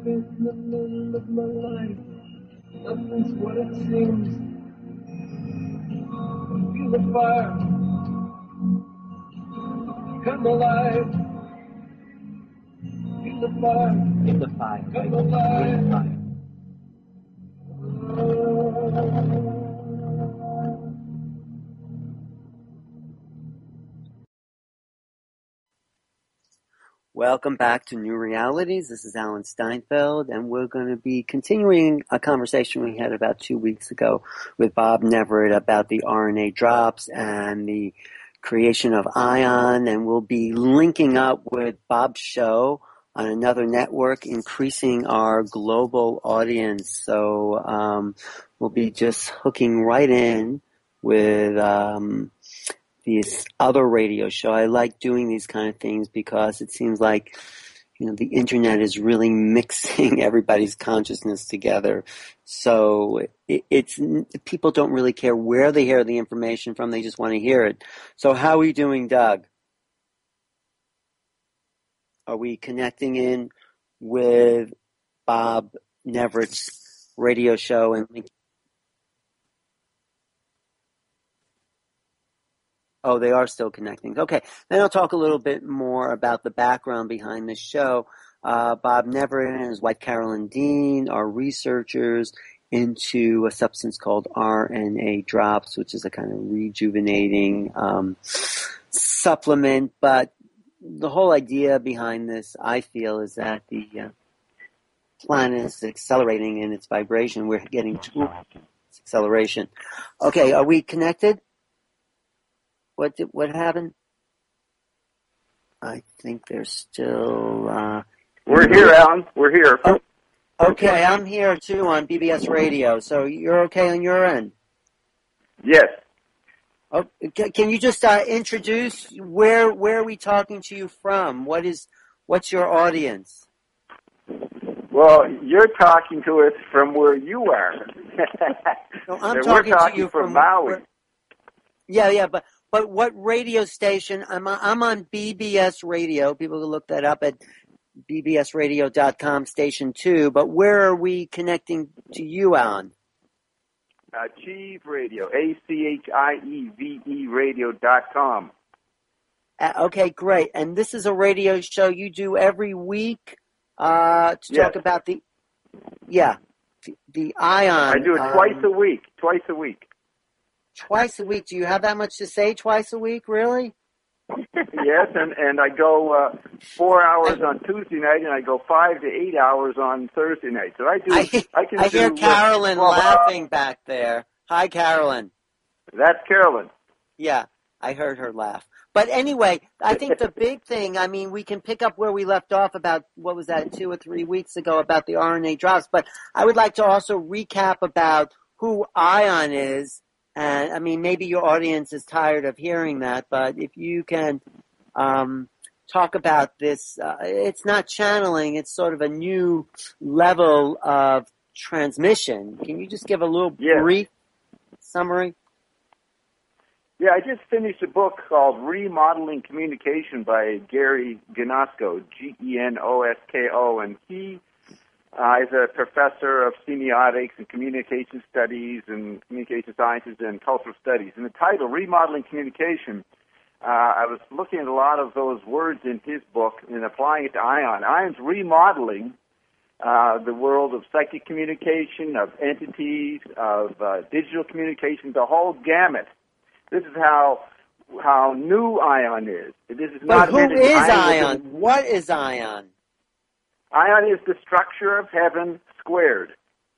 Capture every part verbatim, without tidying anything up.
in the middle of my life. Nothing's what it seems. Feel the fire. Come alive. Feel the fire. In the fire. Come alive. In the fire. Welcome back to New Realities. This is Alan Steinfeld, and we're going to be continuing a conversation we had about two weeks ago with Bob Neverett about the R N A drops and the creation of ION, and we'll be linking up with Bob's show on another network, increasing our global audience. So um, we'll be just hooking right in with um, this other radio show. I like doing these kind of things because it seems like, you know, the internet is really mixing everybody's consciousness together. So it, it's people don't really care where they hear the information from; they just want to hear it. So how are we doing, Doug? Are we connecting in with Bob Neverett's radio show and link? Oh, they are still connecting. Okay, then I'll talk a little bit more about the background behind this show. Uh, Bob Neverett and his wife Carolyn Dean are researchers into a substance called R N A drops, which is a kind of rejuvenating um, supplement. But the whole idea behind this, I feel, is that the uh, planet is accelerating in its vibration. We're getting to acceleration. Okay, are we connected? What did, what happened? I think there's still... Uh, We're here, Alan. We're here. Oh, okay, I'm here too on B B S Radio. So you're okay on your end? Yes. Oh, can you just uh, introduce where where are we talking to you from? What is what's your audience? Well, you're talking to us from where you are. No, I'm we're talking, talking to you from, from Maui. Where, yeah, yeah, but but what radio station? I'm I'm on B B S Radio. People can look that up at b b s radio dot com, station two. But where are we connecting to you on? Achieve Radio, A C H I E V E radio dot com. Uh, okay, great. And this is a radio show you do every week uh, to Yes. talk about the, yeah, the, the ION. I do it um, twice a week. Twice a week. Twice a week. Do you have that much to say twice a week, really? Yes, and, and I go uh, four hours on Tuesday night, and I go five to eight hours on Thursday night. So I do. I, I can I do, hear uh, Carolyn twelve laughing hours. back there. Hi, Carolyn. That's Carolyn. Yeah, I heard her laugh. But anyway, I think the big thing, I mean, we can pick up where we left off about, what was that, two or three weeks ago about the R N A drops. But I would like to also recap about who ION is. And, I mean, maybe your audience is tired of hearing that, but if you can um, talk about this, uh, it's not channeling, it's sort of a new level of transmission. Can you just give a little Yes. brief summary? Yeah, I just finished a book called Remodeling Communication by Gary Genosko, G E N O S K O, and he uh, is a professor of semiotics and communication studies and communication sciences and cultural studies. And the title, Remodeling Communication, uh, I was looking at a lot of those words in his book and applying it to ION. ION's remodeling uh, the world of psychic communication, of entities, of uh, digital communication, the whole gamut. This is how how new ION is. This is But not who meant to- is ION ION? What is ION? ION is the structure of heaven squared.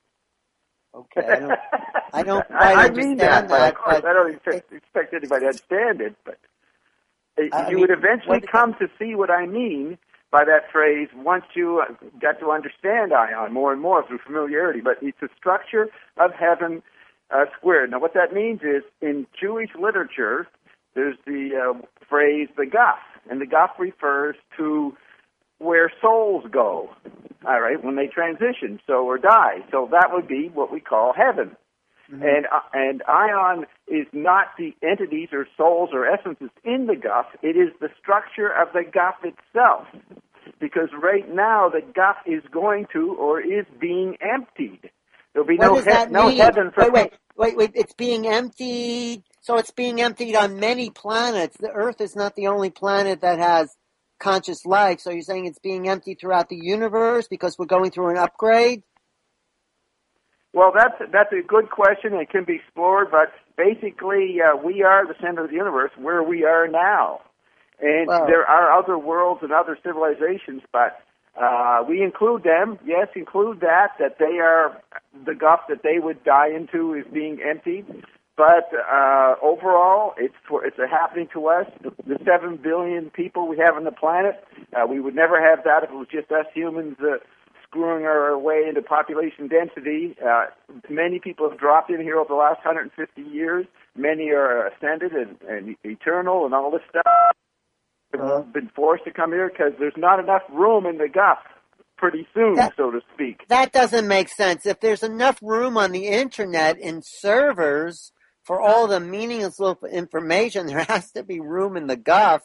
Okay, I don't, I don't quite I, I understand mean that, but that. of course, but I don't expect, expect anybody to understand it. But I you mean, would eventually what- come to see what I mean by that phrase once you got to understand ION more and more through familiarity. But it's the structure of heaven uh, squared. Now, what that means is, in Jewish literature, there's the uh, phrase the Gaf, and the Gaf refers to where souls go, all right, when they transition, so or die. So that would be what we call heaven. Mm-hmm. And uh, and ION is not the entities or souls or essences in the Gaf. It is the structure of the Gaf itself. because right now the guff is going to or is being emptied. There'll be What no does he- that no mean? heaven for Wait, wait, wait, wait. It's being emptied. So it's being emptied on many planets. The Earth is not the only planet that has conscious life. So you're saying it's being emptied throughout the universe because we're going through an upgrade? Well, that's that's a good question. It can be explored, but basically, uh, we are the center of the universe where we are now, and Wow. there are other worlds and other civilizations, but uh, we include them. Yes, include that that they are the guff that they would die into is being emptied. But uh, overall, it's for, it's a happening to us. The, the seven billion people we have on the planet, uh, we would never have that if it was just us humans. Uh, screwing our way into population density. Uh, many people have dropped in here over the last one hundred fifty years. Many are ascended and, and eternal and all this stuff. Uh-huh. They've been forced to come here because there's not enough room in the guff pretty soon, That- so to speak. That doesn't make sense. If there's enough room on the internet in servers for all the meaningless little information, there has to be room in the guff.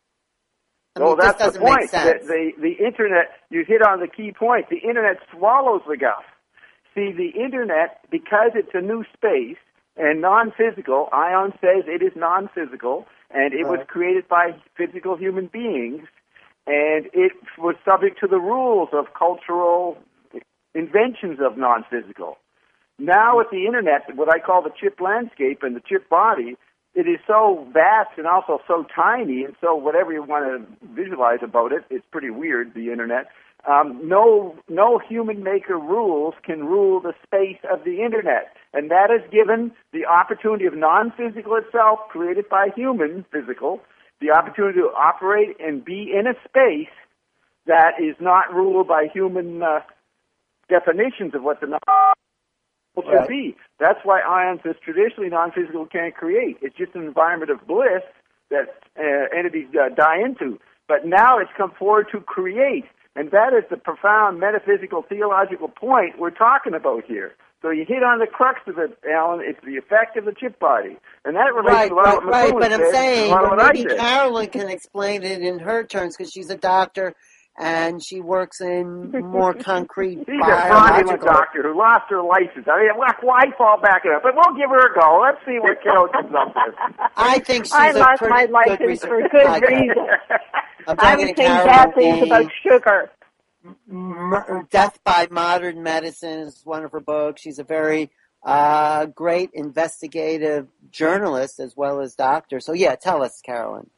I Well, mean, this that's the doesn't make point. sense. The, the, the Internet, you hit on the key point. The Internet swallows the guff. See, the Internet, because it's a new space and non-physical, Ion says it is non-physical, and it was Right. created by physical human beings, and it was subject to the rules of cultural inventions of non-physical. Now with the Internet, what I call the chip landscape and the chip body, it is so vast and also so tiny, and so whatever you want to visualize about it, it's pretty weird, the Internet. Um, no, no human maker rules can rule the space of the Internet, and that is given the opportunity of non-physical itself, created by human physical, the opportunity to operate and be in a space that is not ruled by human uh, definitions of what the non- should Right. be. That's why Ion says traditionally non-physical can't create. It's just an environment of bliss that uh, entities uh, die into. But now it's come forward to create, and that is the profound metaphysical, theological point we're talking about here. So you hit on the crux of it, Alan. It's the effect of the chip body, and that relates Right, to a lot right, of what right. McLuhan But I'm said, and saying a lot of what I maybe said. Carolyn can explain it in her terms because she's a doctor and she works in more concrete She's a fraudulent biological. doctor who lost her license. I mean, why, why fall back it up? But we'll give her a go. Let's see what Carol comes up with. I think she's I a lost pretty my good license research. for good Hi, Carol. reason. I'm I talking was to saying Carol bad things Lee. about sugar. Mur- Death by Modern Medicine is one of her books. She's a very uh, great investigative journalist as well as doctor. So yeah, tell us, Carolyn.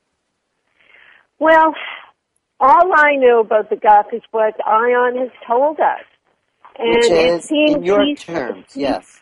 Well, all I know about the guff is what Ion has told us. And Which it is, seems in your he, terms, he, yes.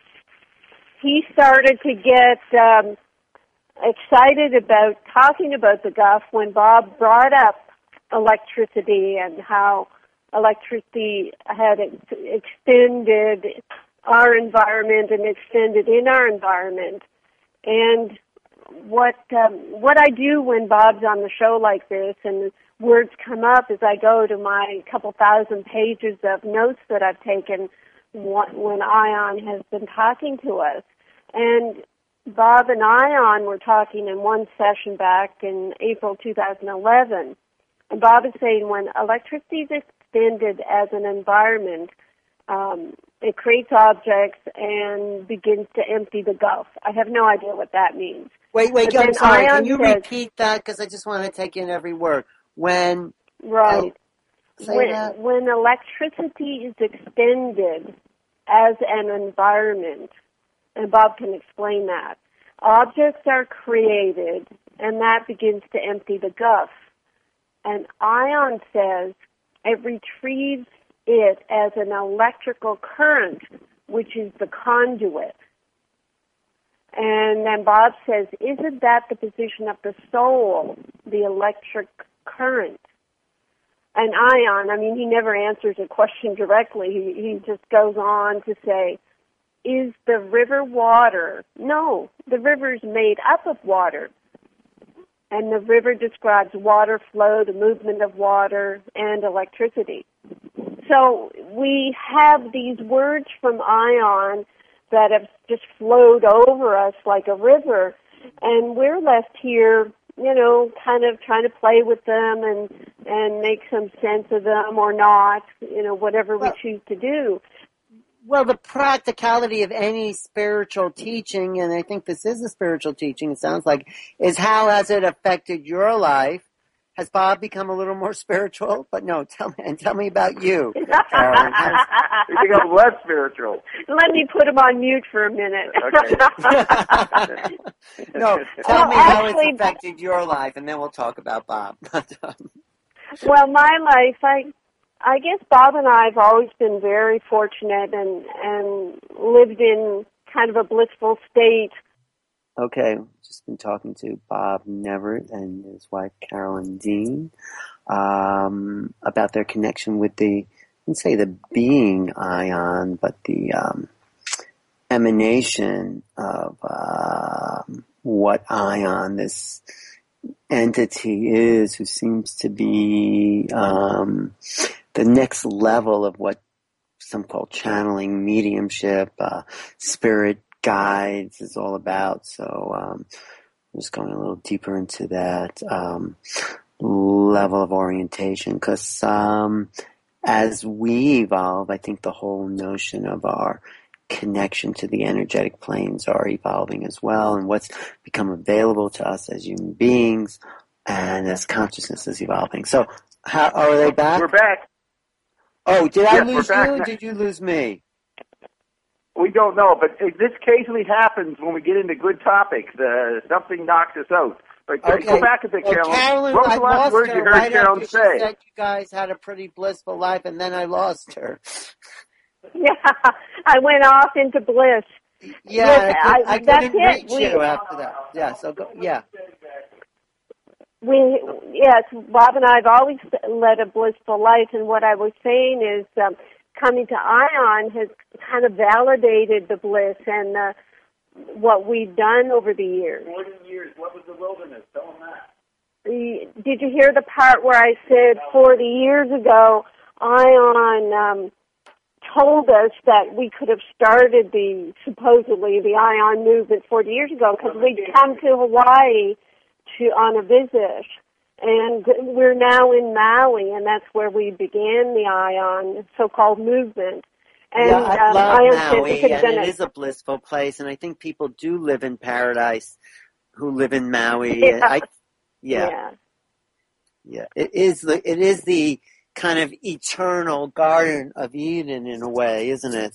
he started to get um, excited about talking about the guff when Bob brought up electricity and how electricity had ex- extended our environment and extended in our environment. And what um, what I do when Bob's on the show like this and words come up is I go to my couple thousand pages of notes that I've taken when Ion has been talking to us. And Bob and Ion were talking in one session back in April two thousand eleven. And Bob is saying when electricity is extended as an environment, um, it creates objects and begins to empty the gulf. I have no idea what that means. Wait, wait, But I'm then sorry. Ion Can you says- repeat that? Because I just want to take in every word. When, Right. oh, say when, that. when electricity is extended as an environment, and Bob can explain that, objects are created, and that begins to empty the gulf. And Ion says it retrieves it as an electrical current, which is the conduit. And then Bob says, isn't that the position of the soul, the electric current? And Ion, I mean, he never answers a question directly. He, he just goes on to say, is the river water? No, the river is made up of water. And the river describes water flow, the movement of water, and electricity. So we have these words from Ion that have just flowed over us like a river, and we're left here, you know, kind of trying to play with them and and make some sense of them or not, you know, whatever Well, we choose to do. Well, the practicality of any spiritual teaching, and I think this is a spiritual teaching, it sounds like, is how has it affected your life? Has Bob become a little more spiritual? But no, tell me, and tell me about you, Carolyn. How's, You become less spiritual. Let me put him on mute for a minute. Okay. no, tell Well, me how actually- it's affected your life, and then we'll talk about Bob. Well, my life, I, I guess Bob and I have always been very fortunate and and lived in kind of a blissful state. Okay, just been talking to Bob Neverett and his wife Carolyn Dean um, about their connection with the, I wouldn't say the being ion, but the um, emanation of um, what ion this entity is, who seems to be um, the next level of what some call channeling, mediumship, uh, spirit guides is all about. So um, I'm just going a little deeper into that um, level of orientation, because um, as we evolve, I think the whole notion of our connection to the energetic planes are evolving as well, and what's become available to us as human beings and as consciousness is evolving. So how are they back? We're back. Oh, did I Yes, we're lose back you or now. did you lose me? We don't know, but it, this occasionally happens when we get into good topics. Uh, something knocks us out. But uh, Okay. go back a bit, Well, Carolyn. Carolyn, What was I the last lost word her you heard right Carolyn after she say? said you guys had a pretty blissful life, and then I lost her. Yeah, I went off into bliss. Yeah, Yes, I, could, I- I that's couldn't it. reach We- you after that. Yeah, so go, yeah. We, yes, Bob and I have always led a blissful life, and what I was saying is um, coming to ION has kind of validated the bliss and uh, what we've done over the years. forty years. What was the wilderness? Tell them that. The- Did you hear the part where I said forty years ago, ION um, told us that we could have started the, supposedly, the ION movement forty years ago because we'd come to Hawaii to on a visit, and we're now in Maui, and that's where we began the ION so-called movement. And yeah, I um, love ION Maui, Center could have and been it a- is a blissful place, and I think people do live in paradise who live in Maui. Yeah. I, yeah, yeah. yeah. It is the it is the kind of eternal Garden of Eden in a way, isn't it?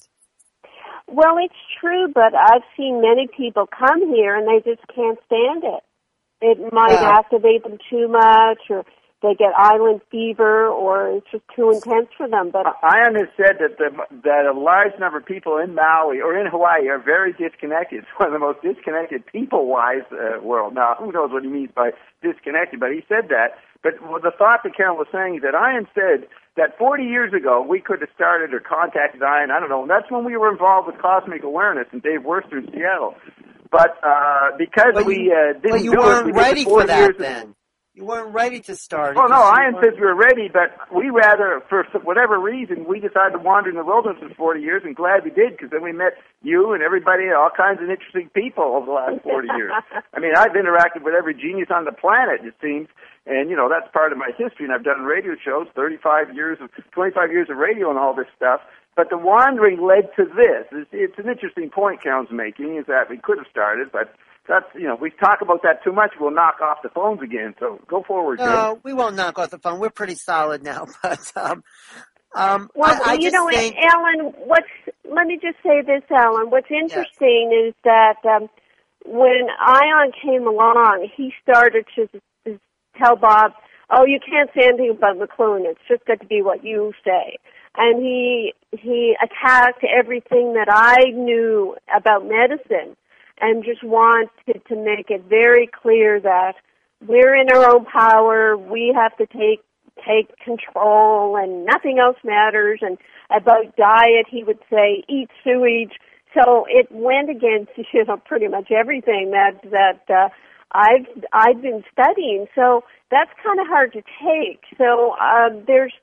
Well, it's true, but I've seen many people come here and they just can't stand it. It might Wow. activate them too much, or they get island fever, or it's just too intense for them. But Ion has said that the, that a large number of people in Maui or in Hawaii are very disconnected. It's one of the most disconnected people-wise uh, world. Now, who knows what he means by disconnected, but he said that. But the thought that Carol was saying is that Ion said that forty years ago we could have started or contacted Ion, I don't know, and that's when we were involved with Cosmic Awareness and Dave Worcester in Seattle. But uh, because But we you, uh, didn't but you do weren't it, we did ready the for forty that years then. You weren't ready to start. Oh, no, because you Ian weren't- says we were ready, but we rather, for whatever reason, we decided to wander in the wilderness for forty years, and glad we did, because then we met you and everybody, all kinds of interesting people over the last forty years. I mean, I've interacted with every genius on the planet, it seems, and, you know, that's part of my history, and I've done radio shows, thirty-five years of, twenty-five years of radio and all this stuff, but the wandering led to this. It's, it's an interesting point Carol's making, is that we could have started, but that's, you know, if we talk about that too much, we'll knock off the phones again. So go forward, Joe. No, we won't knock off the phone. We're pretty solid now, but um, um, well, I, I you just know, think. Alan, what's let me just say this, Alan. What's interesting is that um, when Ion came along, he started to to tell Bob, "Oh, you can't say anything about McLuhan. It's just got to be what you say." And he he attacked everything that I knew about medicine, and just wanted to make it very clear that we're in our own power. We have to take take control, and nothing else matters. And about diet, he would say, eat sewage. So it went against, you know, pretty much everything that that uh, I've I've been studying. So that's kind of hard to take. So uh, there's.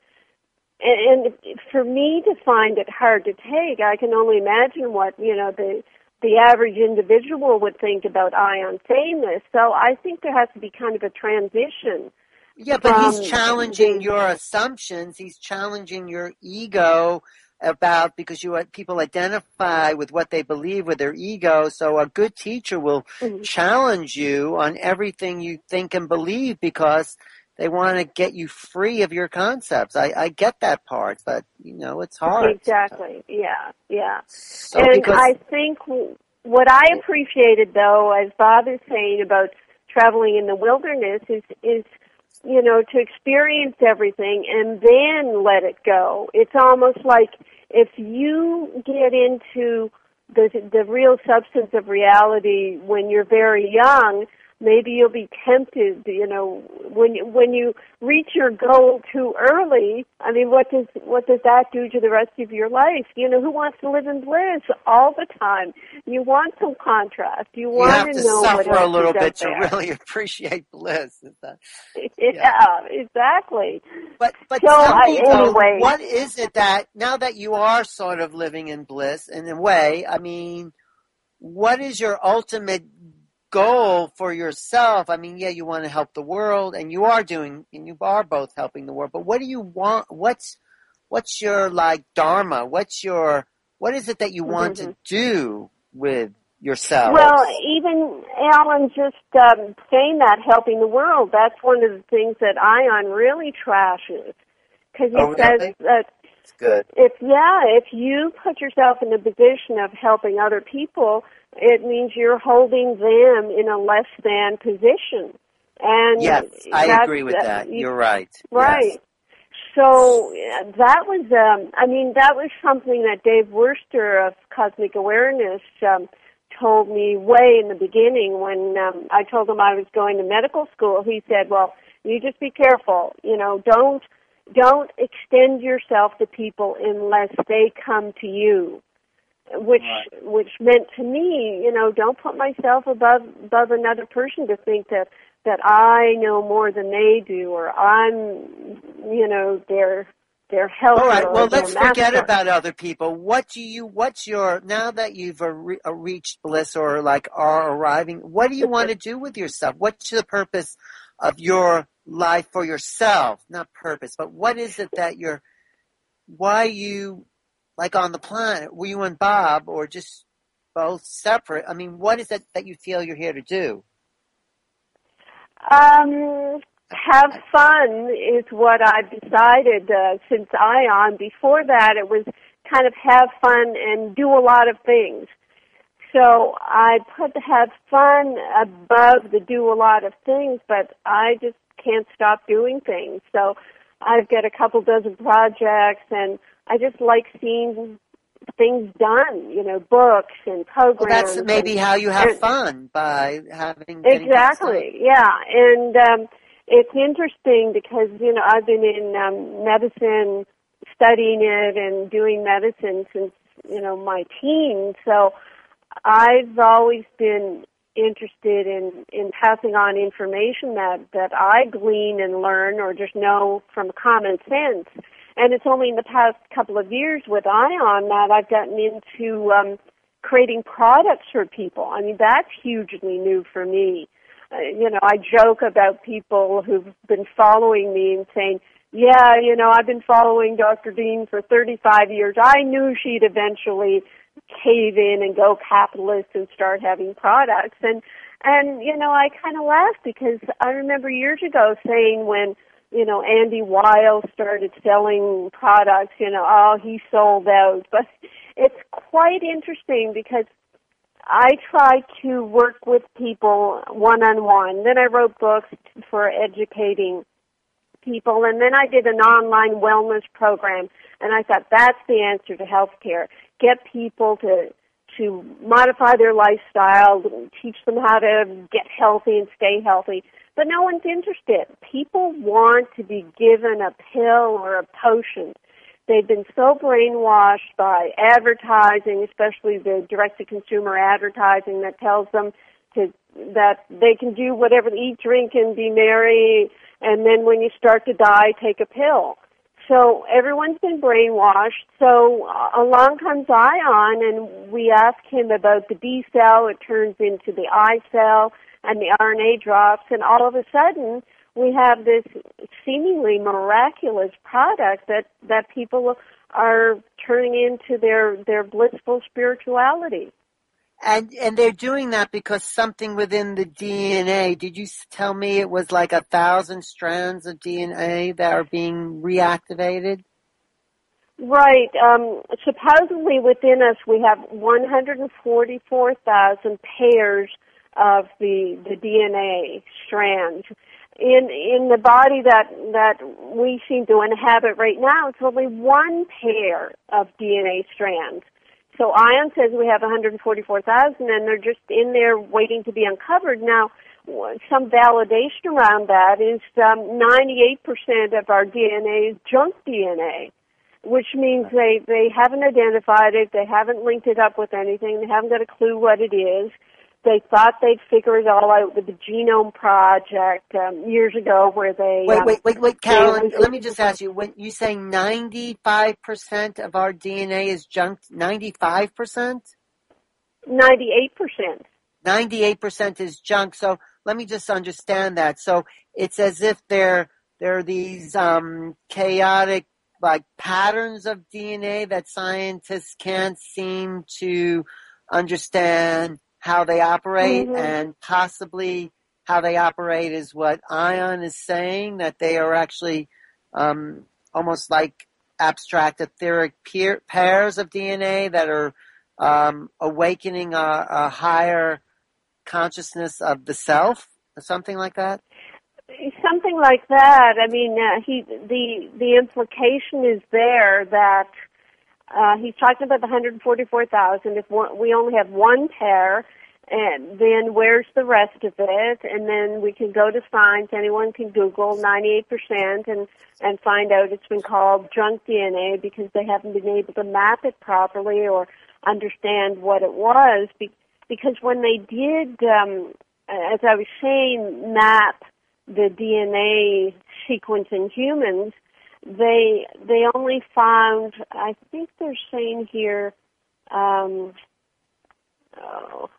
And for me to find it hard to take, I can only imagine what, you know, the the average individual would think about Ion saying this. So I think there has to be kind of a transition Yeah, but from he's challenging the, your assumptions. He's challenging your ego about, because you people identify with what they believe with their ego. So a good teacher will mm-hmm. challenge you on everything you think and believe because they want to get you free of your concepts. I, I get that part, but you know, it's hard. Exactly. Yeah, yeah. So And because I think what I appreciated, though, as Bob is saying about traveling in the wilderness, is is you know, to experience everything and then let it go. It's almost like if you get into the the real substance of reality when you're very young, maybe you'll be tempted, you know, when you, when you reach your goal too early. I mean, what does what does that do to the rest of your life? You know, who wants to live in bliss all the time? You want some contrast. You you want have to to know what suffer a else little is out bit to there. really appreciate bliss. Is that, Yeah, yeah. exactly. But but So, tell I, me though, anyway. what is it that now that you are sort of living in bliss in a way? I mean, what is your ultimate goal for yourself? I mean, yeah, you want to help the world, and you are doing, and you are both helping the world. But what do you want? What's what's your like dharma? What's your what is it that you want Mm-hmm. to do with yourself? Well, even Alan just um, saying that, helping the world, that's one of the things that Ion really trashes. Because he Oh, says really? that It's good. if, yeah, if you put yourself in the position of helping other people, it means you're holding them in a less than position. And Yes, I that's, agree with uh, that. you, You're right. right. Yes. So uh, that was, um, I mean, that was something that Dave Worster of Cosmic Awareness um, told me way in the beginning when um, I told him I was going to medical school. He said, well, you just be careful. You know, don't don't extend yourself to people unless they come to you. Which Right. which meant to me, you know, don't put myself above above another person to think that that I know more than they do, or I'm, you know, their their helper All right. or Well, their let's master. forget about other people. What do you? What's your now that you've uh, re- uh, reached bliss or like are arriving? What do you want to do with yourself? What's the purpose of your life for yourself? Not purpose, but what is it that you're? Why you like on the planet? Were you and Bob, or just both separate? I mean, what is it that you feel you're here to do? Um, have fun is what I've decided uh, since Ion. Before that, it was kind of have fun and do a lot of things. So I put the have fun above the do a lot of things, but I just can't stop doing things. So I've got a couple dozen projects, and I just like seeing things done, you know, books and programs. Well, that's maybe and, how you have and, fun, by having exactly, yeah. And um, it's interesting because, you know, I've been in um, medicine, studying it and doing medicine since, you know, my teens. So I've always been interested in, in passing on information that, that I glean and learn or just know from common sense. And it's only in the past couple of years with Ion that I've gotten into um, creating products for people. I mean, that's hugely new for me. Uh, you know, I joke about people who've been following me and saying, yeah, you know, I've been following Doctor Dean for thirty-five years. I knew she'd eventually cave in and go capitalist and start having products. And, and you know, I kind of laugh because I remember years ago saying when, you know, Andy Weil started selling products, you know, oh, he sold out. But it's quite interesting because I try to work with people one-on-one. Then I wrote books for educating people, and then I did an online wellness program, and I thought that's the answer to healthcare. Get people to to modify their lifestyle, teach them how to get healthy and stay healthy. But no one's interested. People want to be given a pill or a potion. They've been so brainwashed by advertising, especially the direct-to-consumer advertising that tells them to that they can do whatever, eat, drink, and be merry, and then when you start to die, take a pill. So everyone's been brainwashed. So uh, along comes Ion, and we ask him about the B cell. It turns into the I cell and the R N A drops, and all of a sudden we have this seemingly miraculous product that, that people are turning into their, their blissful spirituality. And and they're doing that because something within the D N A, did you tell me it was like a thousand strands of D N A that are being reactivated? Right. Um, supposedly within us we have one hundred forty-four thousand pairs of the, the D N A strands. In in the body that, that we seem to inhabit right now, it's only one pair of D N A strands. So Ion says we have one hundred forty-four thousand, and they're just in there waiting to be uncovered. Now, some validation around that is um, ninety-eight percent of our D N A is junk D N A, which means they, they haven't identified it, they haven't linked it up with anything, they haven't got a clue what it is. They thought they'd figure it all out with the Genome Project um, years ago where they... Wait, um, wait, wait, wait, Carolyn, they, let me just ask you, when you say ninety-five percent of our D N A is junk, ninety-five percent? ninety-eight percent. ninety-eight percent is junk, so let me just understand that. So it's as if there, there are these um, chaotic like patterns of D N A that scientists can't seem to understand how they operate, Mm-hmm. and possibly how they operate is what Ion is saying, that they are actually um, almost like abstract etheric peer, pairs of D N A that are um, awakening a, a higher consciousness of the self, or something like that? Something like that. I mean, uh, he the the implication is there that uh, he's talking about the one hundred forty-four thousand. If one, we only have one pair, and then where's the rest of it? And then we can go to science. Anyone can Google ninety-eight percent and and find out it's been called junk D N A because they haven't been able to map it properly or understand what it was. Be, because when they did, um, as I was saying, map the D N A sequence in humans, they they only found, I think they're saying here, um, oh,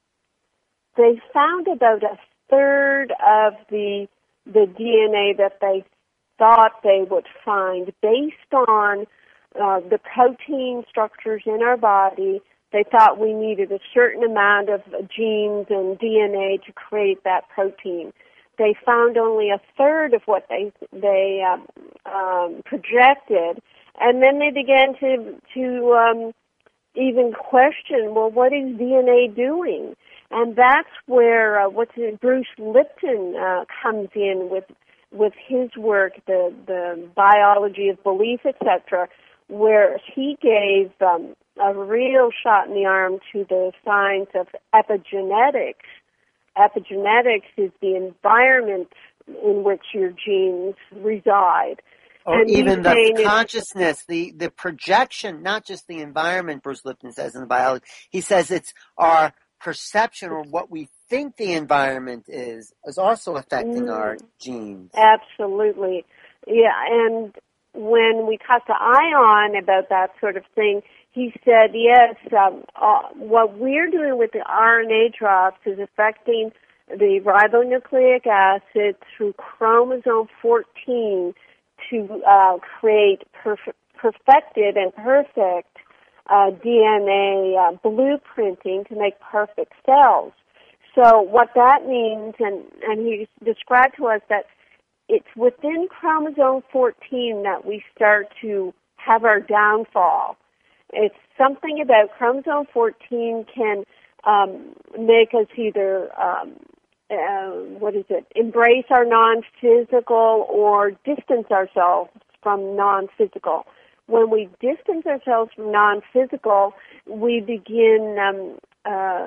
they found about a third of the the D N A that they thought they would find based on uh, the protein structures in our body. They thought we needed a certain amount of genes and D N A to create that protein. They found only a third of what they they um, um, projected, and then they began to to um, even question, well, what is D N A doing? And that's where uh, what's it, Bruce Lipton uh, comes in with with his work, the the biology of belief, et cetera, where he gave um, a real shot in the arm to the science of epigenetics. Epigenetics is the environment in which your genes reside. Or and even the it's, consciousness, the, the projection, not just the environment, Bruce Lipton says in the biology. He says it's our perception, or what we think the environment is, is also affecting mm, our genes. Absolutely. Yeah, and when we talked to Ion about that sort of thing, he said, yes, um, uh, what we're doing with the R N A drops is affecting the ribonucleic acid through chromosome fourteen to uh, create perf- perfected and perfect uh, D N A uh, blueprinting to make perfect cells. So what that means, and, and he described to us that it's within chromosome fourteen that we start to have our downfall. It's something about chromosome fourteen can um, make us either, um, uh, what is it, embrace our non-physical or distance ourselves from non-physical. When we distance ourselves from non-physical, we begin um, uh,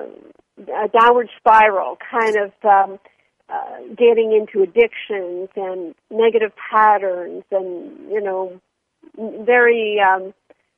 a downward spiral, kind of um, uh, getting into addictions and negative patterns and, you know, very... Um,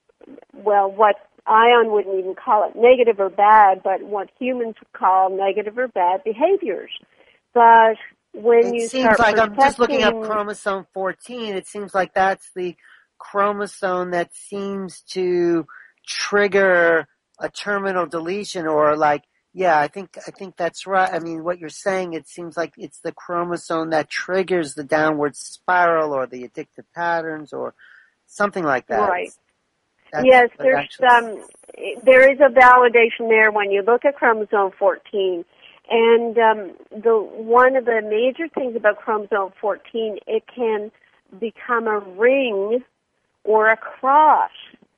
well, what Ion wouldn't even call it negative or bad, but what humans would call negative or bad behaviors. But when it you seems start like I'm just looking up protecting- chromosome fourteen, it seems like that's the chromosome that seems to trigger a terminal deletion, or like, Yeah, I think I think that's right. I mean, what you're saying, it seems like it's the chromosome that triggers the downward spiral or the addictive patterns or something like that. Right. That's Yes, what there's actually- um, there is a validation there when you look at chromosome fourteen. And um, the one of the major things about chromosome fourteen, it can become a ring or a cross.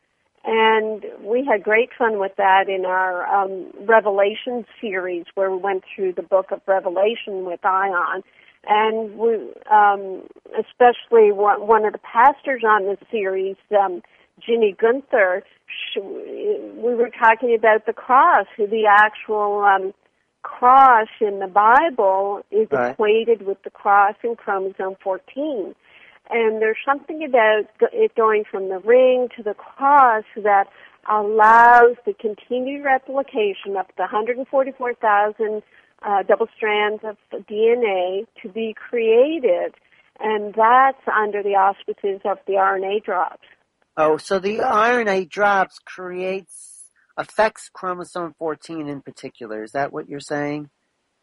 And we had great fun with that in our um, Revelation series, where we went through the book of Revelation with Ion. And we, um, especially one, one of the pastors on this series, um, Ginny Gunther, she, we were talking about the cross, the actual um, cross in the Bible is right. equated with the cross in chromosome fourteen. And there's something about it going from the ring to the cross that allows the continued replication of the one hundred forty-four thousand uh, double strands of D N A to be created, and that's under the auspices of the R N A drops. Oh, so the R N A drops creates, affects chromosome fourteen in particular. Is that what you're saying?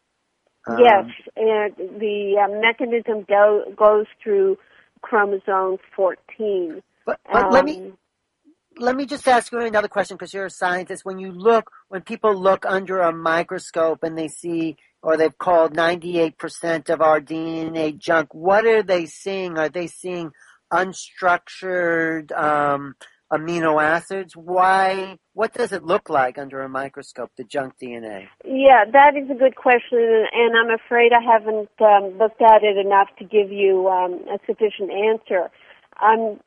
Yes, Um, and the uh, mechanism go, goes through chromosome fourteen. But, but um, let me let me just ask you another question, because you're a scientist. When you look, when people look under a microscope and they see, or they've called ninety-eight percent of our D N A junk, what are they seeing? Are they seeing unstructured um, amino acids? Why? What does it look like under a microscope, the junk D N A? Yeah, that is a good question, and I'm afraid I haven't um, looked at it enough to give you um, a sufficient answer. Um,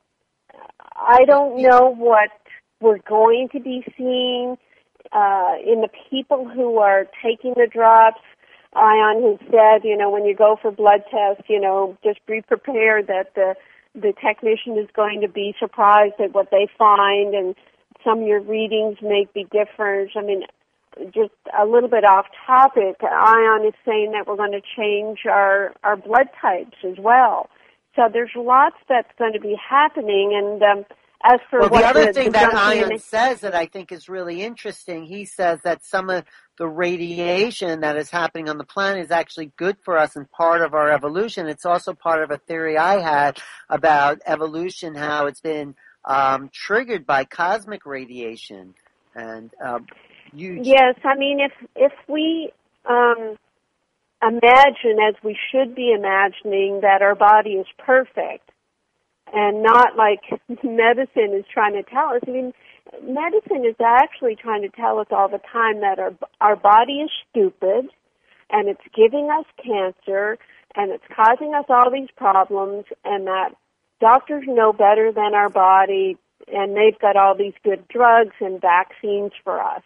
I don't know what we're going to be seeing uh, in the people who are taking the drops. Ion has said, you know, when you go for blood tests, you know, just be prepared that the the technician is going to be surprised at what they find, and some of your readings may be different. I mean, just a little bit off topic, Ion is saying that we're going to change our, our blood types as well. So there's lots that's going to be happening, and um, as for well, what the other the, thing the that junk D N A Ion says that I think is really interesting, he says that some of the radiation that is happening on the planet is actually good for us and part of our evolution. It's also part of a theory I had about evolution, how it's been um, triggered by cosmic radiation. And um, you, Yes, I mean, if if we um, imagine, as we should be imagining, that our body is perfect, and not like medicine is trying to tell us. I mean, medicine is actually trying to tell us all the time that our our body is stupid, and it's giving us cancer, and it's causing us all these problems, and that doctors know better than our body, and they've got all these good drugs and vaccines for us.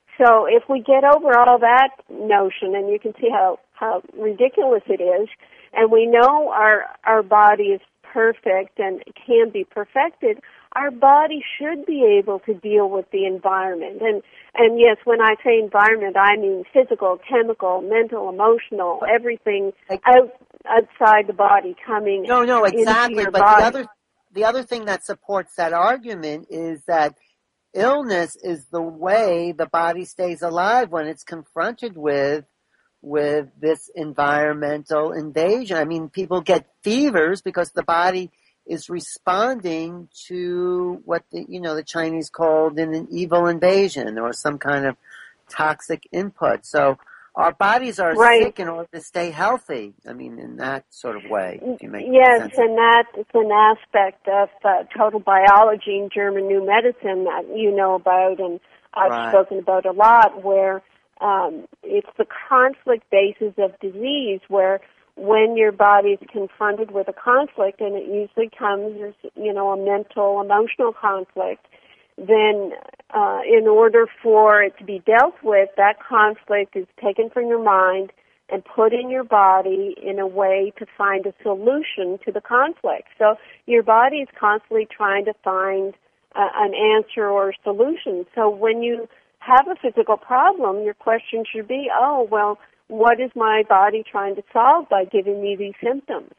So if we get over all that notion, and you can see how, how ridiculous it is, and we know our our body is perfect and can be perfected, our body should be able to deal with the environment. And and yes, when I say environment, I mean physical, chemical, mental, emotional, everything out, outside the body coming no, no, exactly. into your But body. the other the other thing that supports that argument is that illness is the way the body stays alive when it's confronted with with this environmental invasion. I mean, people get fevers because the body is responding to what the, you know, the Chinese called an evil invasion or some kind of toxic input. So our bodies are Right. sick in order to stay healthy. I mean, in that sort of way, if you make Yes, sense. and that is an aspect of uh, total biology in German New Medicine that you know about, and I've Right. spoken about a lot, where um, it's the conflict basis of disease, where when your body is confronted with a conflict, and it usually comes as, you know, a mental, emotional conflict, then uh, in order for it to be dealt with, that conflict is taken from your mind and put in your body in a way to find a solution to the conflict. So your body is constantly trying to find uh, an answer or a solution. So when you have a physical problem, your question should be, oh, well, what is my body trying to solve by giving me these symptoms?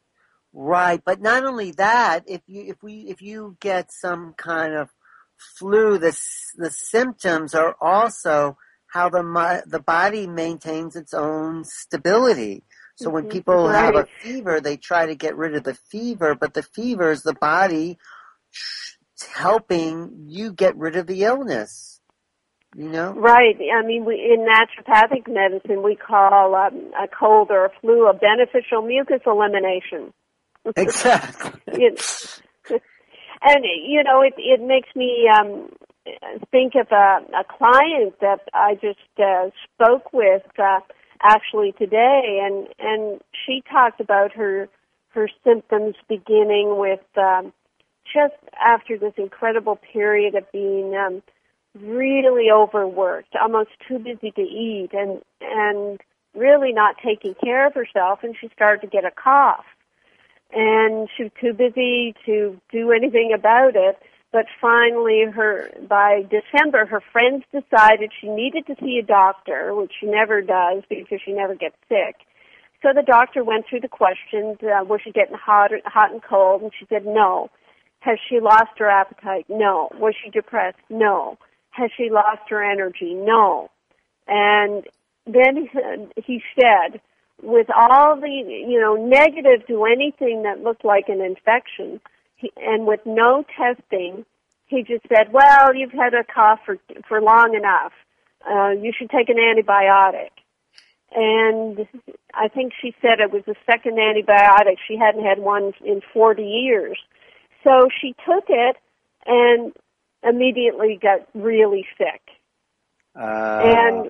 Right, but not only that, if you if we if you get some kind of flu, the the symptoms are also how the the body maintains its own stability. So when Mm-hmm. people Right. have a fever, they try to get rid of the fever, but the fever is the body helping you get rid of the illness. You know? Right. I mean, we, in naturopathic medicine, we call um, a cold or a flu a beneficial mucus elimination. Exactly. it, and, you know, it, it makes me um, think of a, a client that I just uh, spoke with uh, actually today, and, and she talked about her, her symptoms beginning with um, just after this incredible period of being um, really overworked, almost too busy to eat, and and really not taking care of herself, and she started to get a cough. And she was too busy to do anything about it, but finally, her by December, her friends decided she needed to see a doctor, which she never does because she never gets sick. So the doctor went through the questions, uh, was she getting hot, or, hot and cold, and she said no. Has she lost her appetite? No. Was she depressed? No. Has she lost her energy? No. And then he said, with all the, you know, negative to anything that looked like an infection, he, and with no testing, he just said, well, you've had a cough for, for long enough. Uh, you should take an antibiotic. And I think she said it was the second antibiotic. She hadn't had one in forty years. So she took it and immediately got really sick. Uh, and,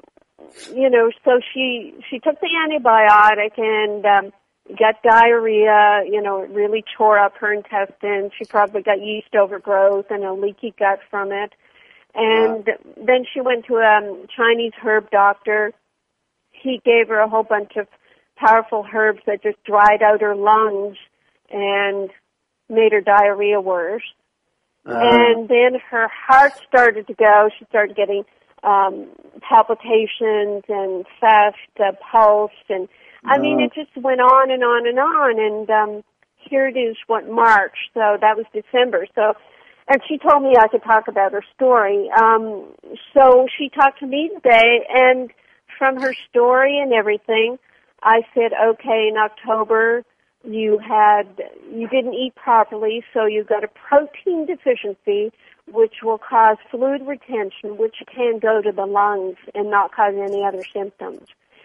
you know, so she she took the antibiotic and um, got diarrhea. You know, it really tore up her intestines. She probably got yeast overgrowth and a leaky gut from it. And wow. Then she went to a um, Chinese herb doctor. He gave her a whole bunch of powerful herbs that just dried out her lungs and made her diarrhea worse. Uh, and then her heart started to go. She started getting um, palpitations and fast uh, pulse. And, I uh, mean, it just went on and on and on. And um, here it is, what, March. So that was December. So, and she told me I could talk about her story. Um, so she talked to me today, and from her story and everything, I said, okay, in October, you had, you didn't eat properly, so you got a protein deficiency, which will cause fluid retention, which can go to the lungs and not cause any other symptoms.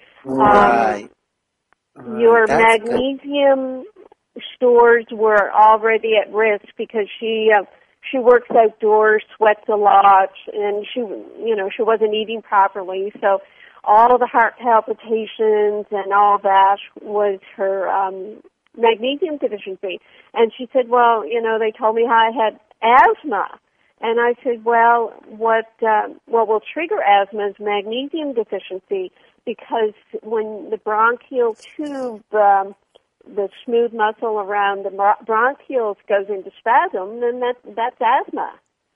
Right. Um, your That's magnesium good. Stores were already at risk because she, uh, she works outdoors, sweats a lot, and she, you know, she wasn't eating properly, so all the heart palpitations and all that was her um, magnesium deficiency. And she said, well, you know, they told me how I had asthma. And I said, well, what uh, what will trigger asthma is magnesium deficiency, because when the bronchial tube, um, the smooth muscle around the bronchioles goes into spasm, then that, that's asthma.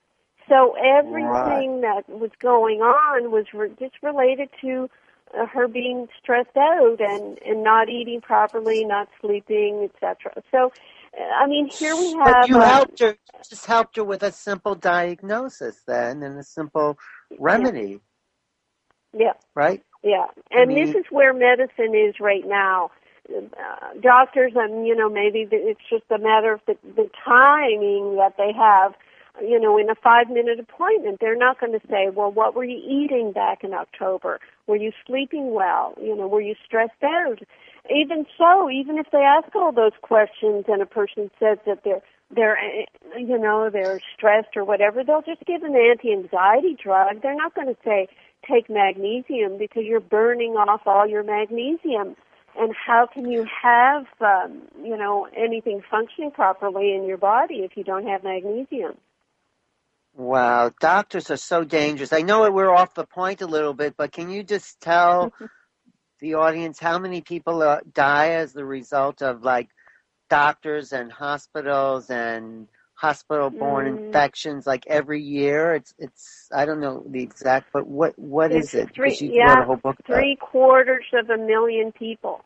So everything right. that was going on was re- just related to uh, her being stressed out and, and not eating properly, not sleeping, et cetera. So, I mean, here we have... But you uh, helped her, just helped her with a simple diagnosis then and a simple remedy. Yeah. yeah. Right? Yeah. And I mean, this is where medicine is right now. Uh, doctors, and, you know, maybe it's just a matter of the, the timing that they have. You know, in a five-minute appointment, they're not going to say, well, what were you eating back in October? Were you sleeping well? You know, were you stressed out? Even so, even if they ask all those questions and a person says that they're, they're, you know, they're stressed or whatever, they'll just give an anti-anxiety drug. They're not going to say, take magnesium, because you're burning off all your magnesium. And how can you have, um, you know, anything functioning properly in your body if you don't have magnesium? Wow, doctors are so dangerous. I know we're off the point a little bit, but can you just tell the audience how many people uh, die as the result of, like, doctors and hospitals and hospital-borne mm. infections, like, every year? It's, it's. I don't know the exact, but what, what it's is it? Three, you yeah, wrote a whole book about three quarters of a million people.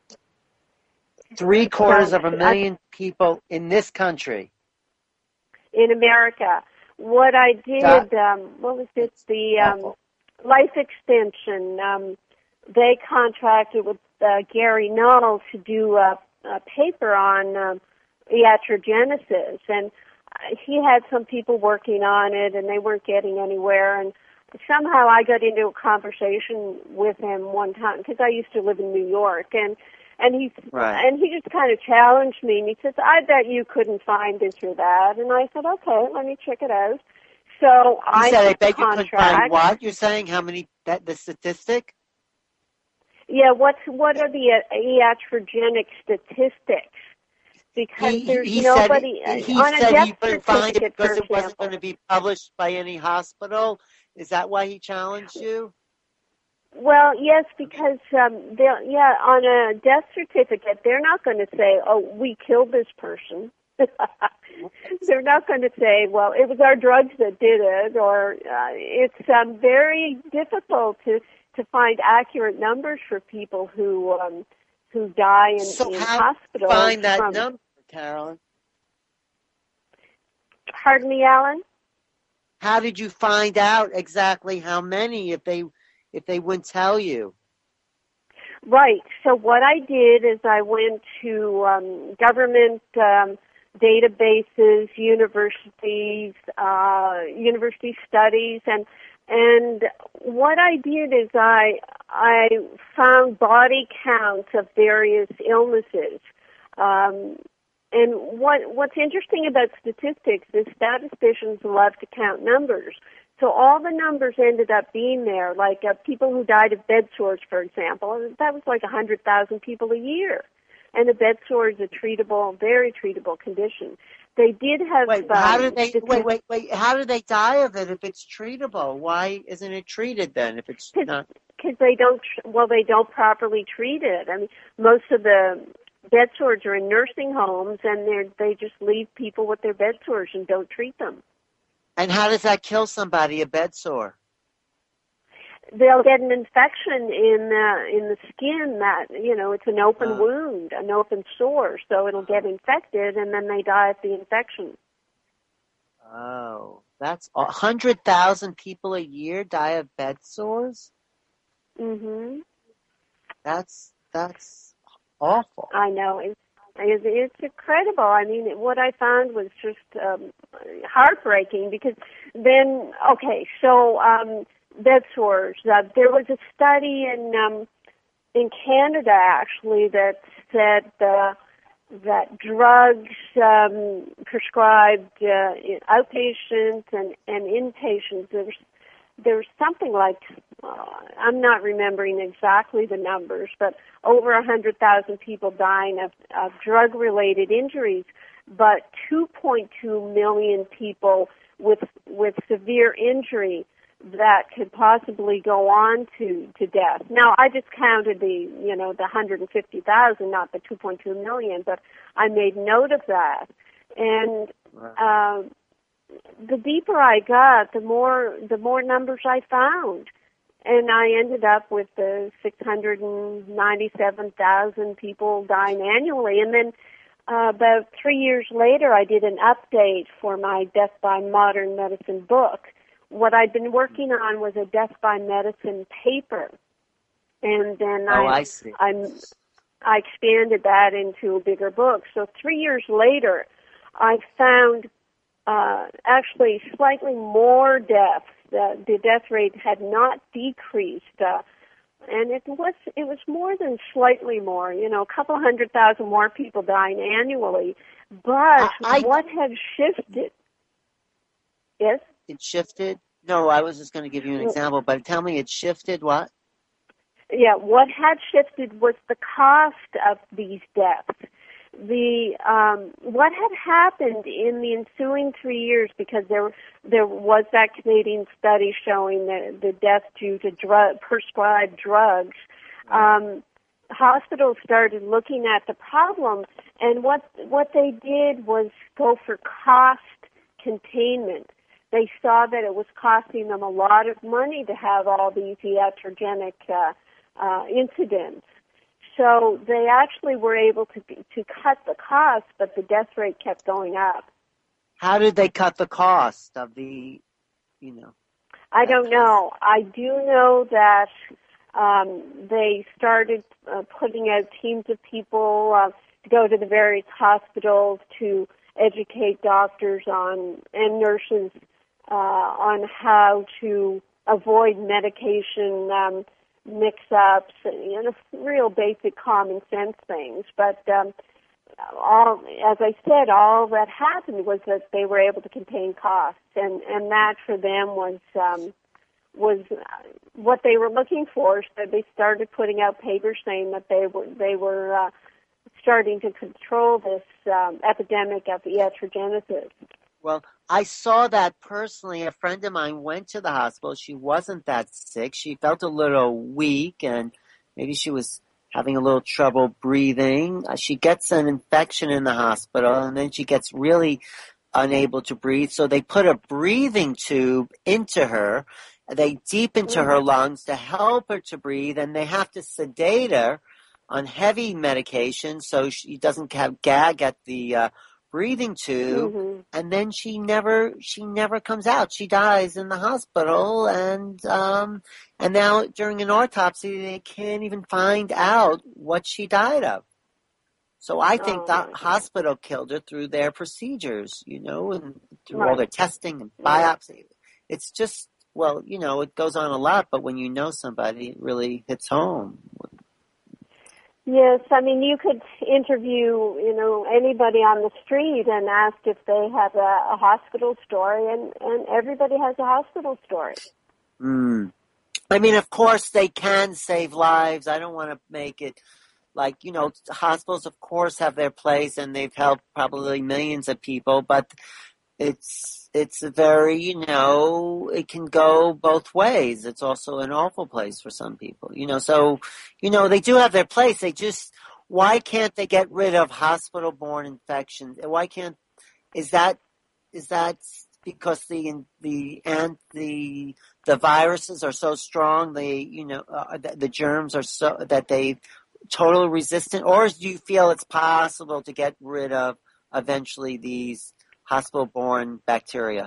Three quarters so, of a million I, people in this country. In America. What I did, Doc, um, what was it, the um, Life Extension, um, they contracted with uh, Gary Null to do a, a paper on um, iatrogenesis, and he had some people working on it, and they weren't getting anywhere. And somehow I got into a conversation with him one time because I used to live in New York, and and he right. and he just kind of challenged me, and he says, "I bet you couldn't find this or that." And I said, "Okay, let me check it out." So You I said, I took bet the you could contract. find what? You're saying how many, that the statistic? Yeah, what's what are the uh, iatrogenic statistics? Because He, there's he nobody said, he uh, on a said death he couldn't find it certificate, because for it wasn't going example. to be published by any hospital. Is that why he challenged you? Well, yes, because um, they yeah, on a death certificate, they're not going to say, "Oh, we killed this person." They're not going to say, "Well, it was our drugs that did it," or uh, it's um, very difficult to to find accurate numbers for people who um, who die in, So in how hospitals. do you find that from, number, Carolyn? Pardon me, Alan? How did you find out exactly how many if they if they wouldn't tell you? Right. So what I did is I went to um, government um, databases, universities, uh, university studies, and and what I did is I I found body counts of various illnesses. Um, and what what's interesting about statistics is statisticians love to count numbers. So all the numbers ended up being there, like uh, people who died of bed sores, for example. That was like one hundred thousand people a year. And a bed sore is a treatable, very treatable condition. They did have... Wait, um, how do they, statistics, wait, wait, wait, how do they die of it if it's treatable? Why isn't it treated then if it's not? Because they don't, well, they don't properly treat it. I mean, most of the bed sores are in nursing homes, and they they just leave people with their bed sores and don't treat them. And how does that kill somebody, a bed sore? They'll get an infection in uh, in the skin that, you know, it's an open Uh, wound, an open sore, so it'll get infected, and then they die of the infection. Oh, that's one hundred thousand people a year die of bed sores? hmm That's, that's awful. I know. It's, it's, it's incredible. I mean, what I found was just um, heartbreaking because then, okay, so um, bed sores. Uh, there was a study in um, in Canada, actually, that said uh, that drugs um, prescribed uh, in outpatients and, and inpatients, there was, there was something like, uh, I'm not remembering exactly the numbers, but over one hundred thousand people dying of, of drug-related injuries, but two point two million people with with severe injury that could possibly go on to, to death. Now, I just counted the, you know, the one hundred fifty thousand, not the two point two million, but I made note of that. And uh, the deeper I got, the more the more numbers I found. And I ended up with the six hundred ninety-seven thousand people dying annually. And then uh, about three years later, I did an update for my Death by Modern Medicine book. What I'd been working on was a Death by Medicine paper. And then Oh, I, I see. I'm, I expanded that into a bigger book. So three years later, I found uh, actually slightly more deaths. The, the death rate had not decreased, uh, and it was it was more than slightly more. You know, a couple hundred thousand more people dying annually. But I, I, what had shifted? Yes. It shifted? No, I was just going to give you an example, but tell me it shifted what? Yeah, what had shifted was the cost of these deaths. The um, what had happened in the ensuing three years, because there there was that Canadian study showing the the death due to drug prescribed drugs. Um, hospitals started looking at the problem, and what what they did was go for cost containment. They saw that it was costing them a lot of money to have all these iatrogenic uh, uh, incidents. So they actually were able to to cut the cost, but the death rate kept going up. How did they cut the cost of the, you know? I don't know. I do know that um, they started uh, putting out teams of people uh, to go to the various hospitals to educate doctors on and nurses uh, on how to avoid medication um, mix-ups, you know, real basic common sense things. But um, all, as I said, all that happened was that they were able to contain costs, and, and that for them was um, was what they were looking for. So they started putting out papers saying that they were they were uh, starting to control this um, epidemic of iatrogenesis. Well, I saw that personally. A friend of mine went to the hospital. She wasn't that sick. She felt a little weak, and maybe she was having a little trouble breathing. Uh, she gets an infection in the hospital, and then she gets really unable to breathe. So they put a breathing tube into her. They deep into her lungs to help her to breathe, and they have to sedate her on heavy medication so she doesn't have gag at the uh, breathing tube, mm-hmm. and then she never she never comes out. She dies in the hospital, and um, and now during an autopsy they can't even find out what she died of. So I think oh, the hospital killed her through their procedures, you know, and through right. all their testing and right. biopsy. It's just, well, you know, it goes on a lot, but when you know somebody, it really hits home. Yes, I mean, you could interview, you know, anybody on the street and ask if they have a, a hospital story, and, and everybody has a hospital story. Mm. I mean, of course, they can save lives. I don't want to make it like, you know, hospitals, of course, have their place, and they've helped probably millions of people, but it's it's a very, you know, it can go both ways. It's also an awful place for some people, you know. So, you know, they do have their place. They just, why can't they get rid of hospital-borne infections? Why can't, is that, is that because the, the, and the, the viruses are so strong, they, you know, uh, the, the germs are so, that they totally resistant, or do you feel it's possible to get rid of eventually these hospital-borne bacteria?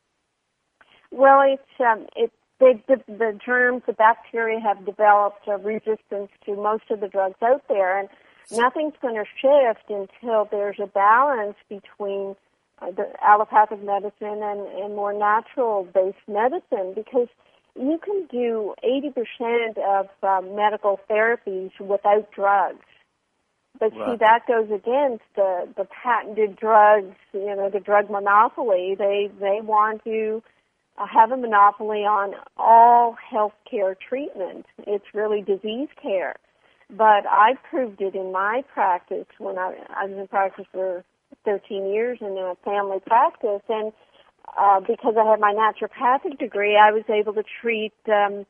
Well, it's um, it they, the the germs, the bacteria have developed a resistance to most of the drugs out there, and nothing's going to shift until there's a balance between uh, the allopathic medicine and, and more natural-based medicine, because you can do eighty percent of um, medical therapies without drugs. But right. see, that goes against the, the patented drugs, you know, the drug monopoly. They they want to uh, have a monopoly on all healthcare treatment. It's really disease care. But I proved it in my practice when I, I was in practice for thirteen years in a family practice, and uh, because I had my naturopathic degree, I was able to treat, um,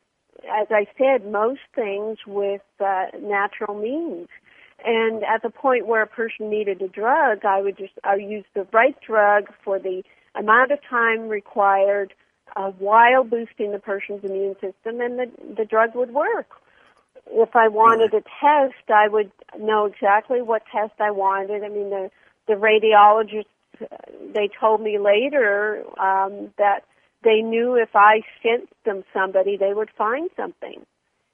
as I said, most things with uh, natural means. And at the point where a person needed a drug, I would just I would use the right drug for the amount of time required uh, while boosting the person's immune system, and the, the drug would work. If I wanted a test, I would know exactly what test I wanted. I mean, the, the radiologists, they told me later um, that they knew if I sent them somebody, they would find something.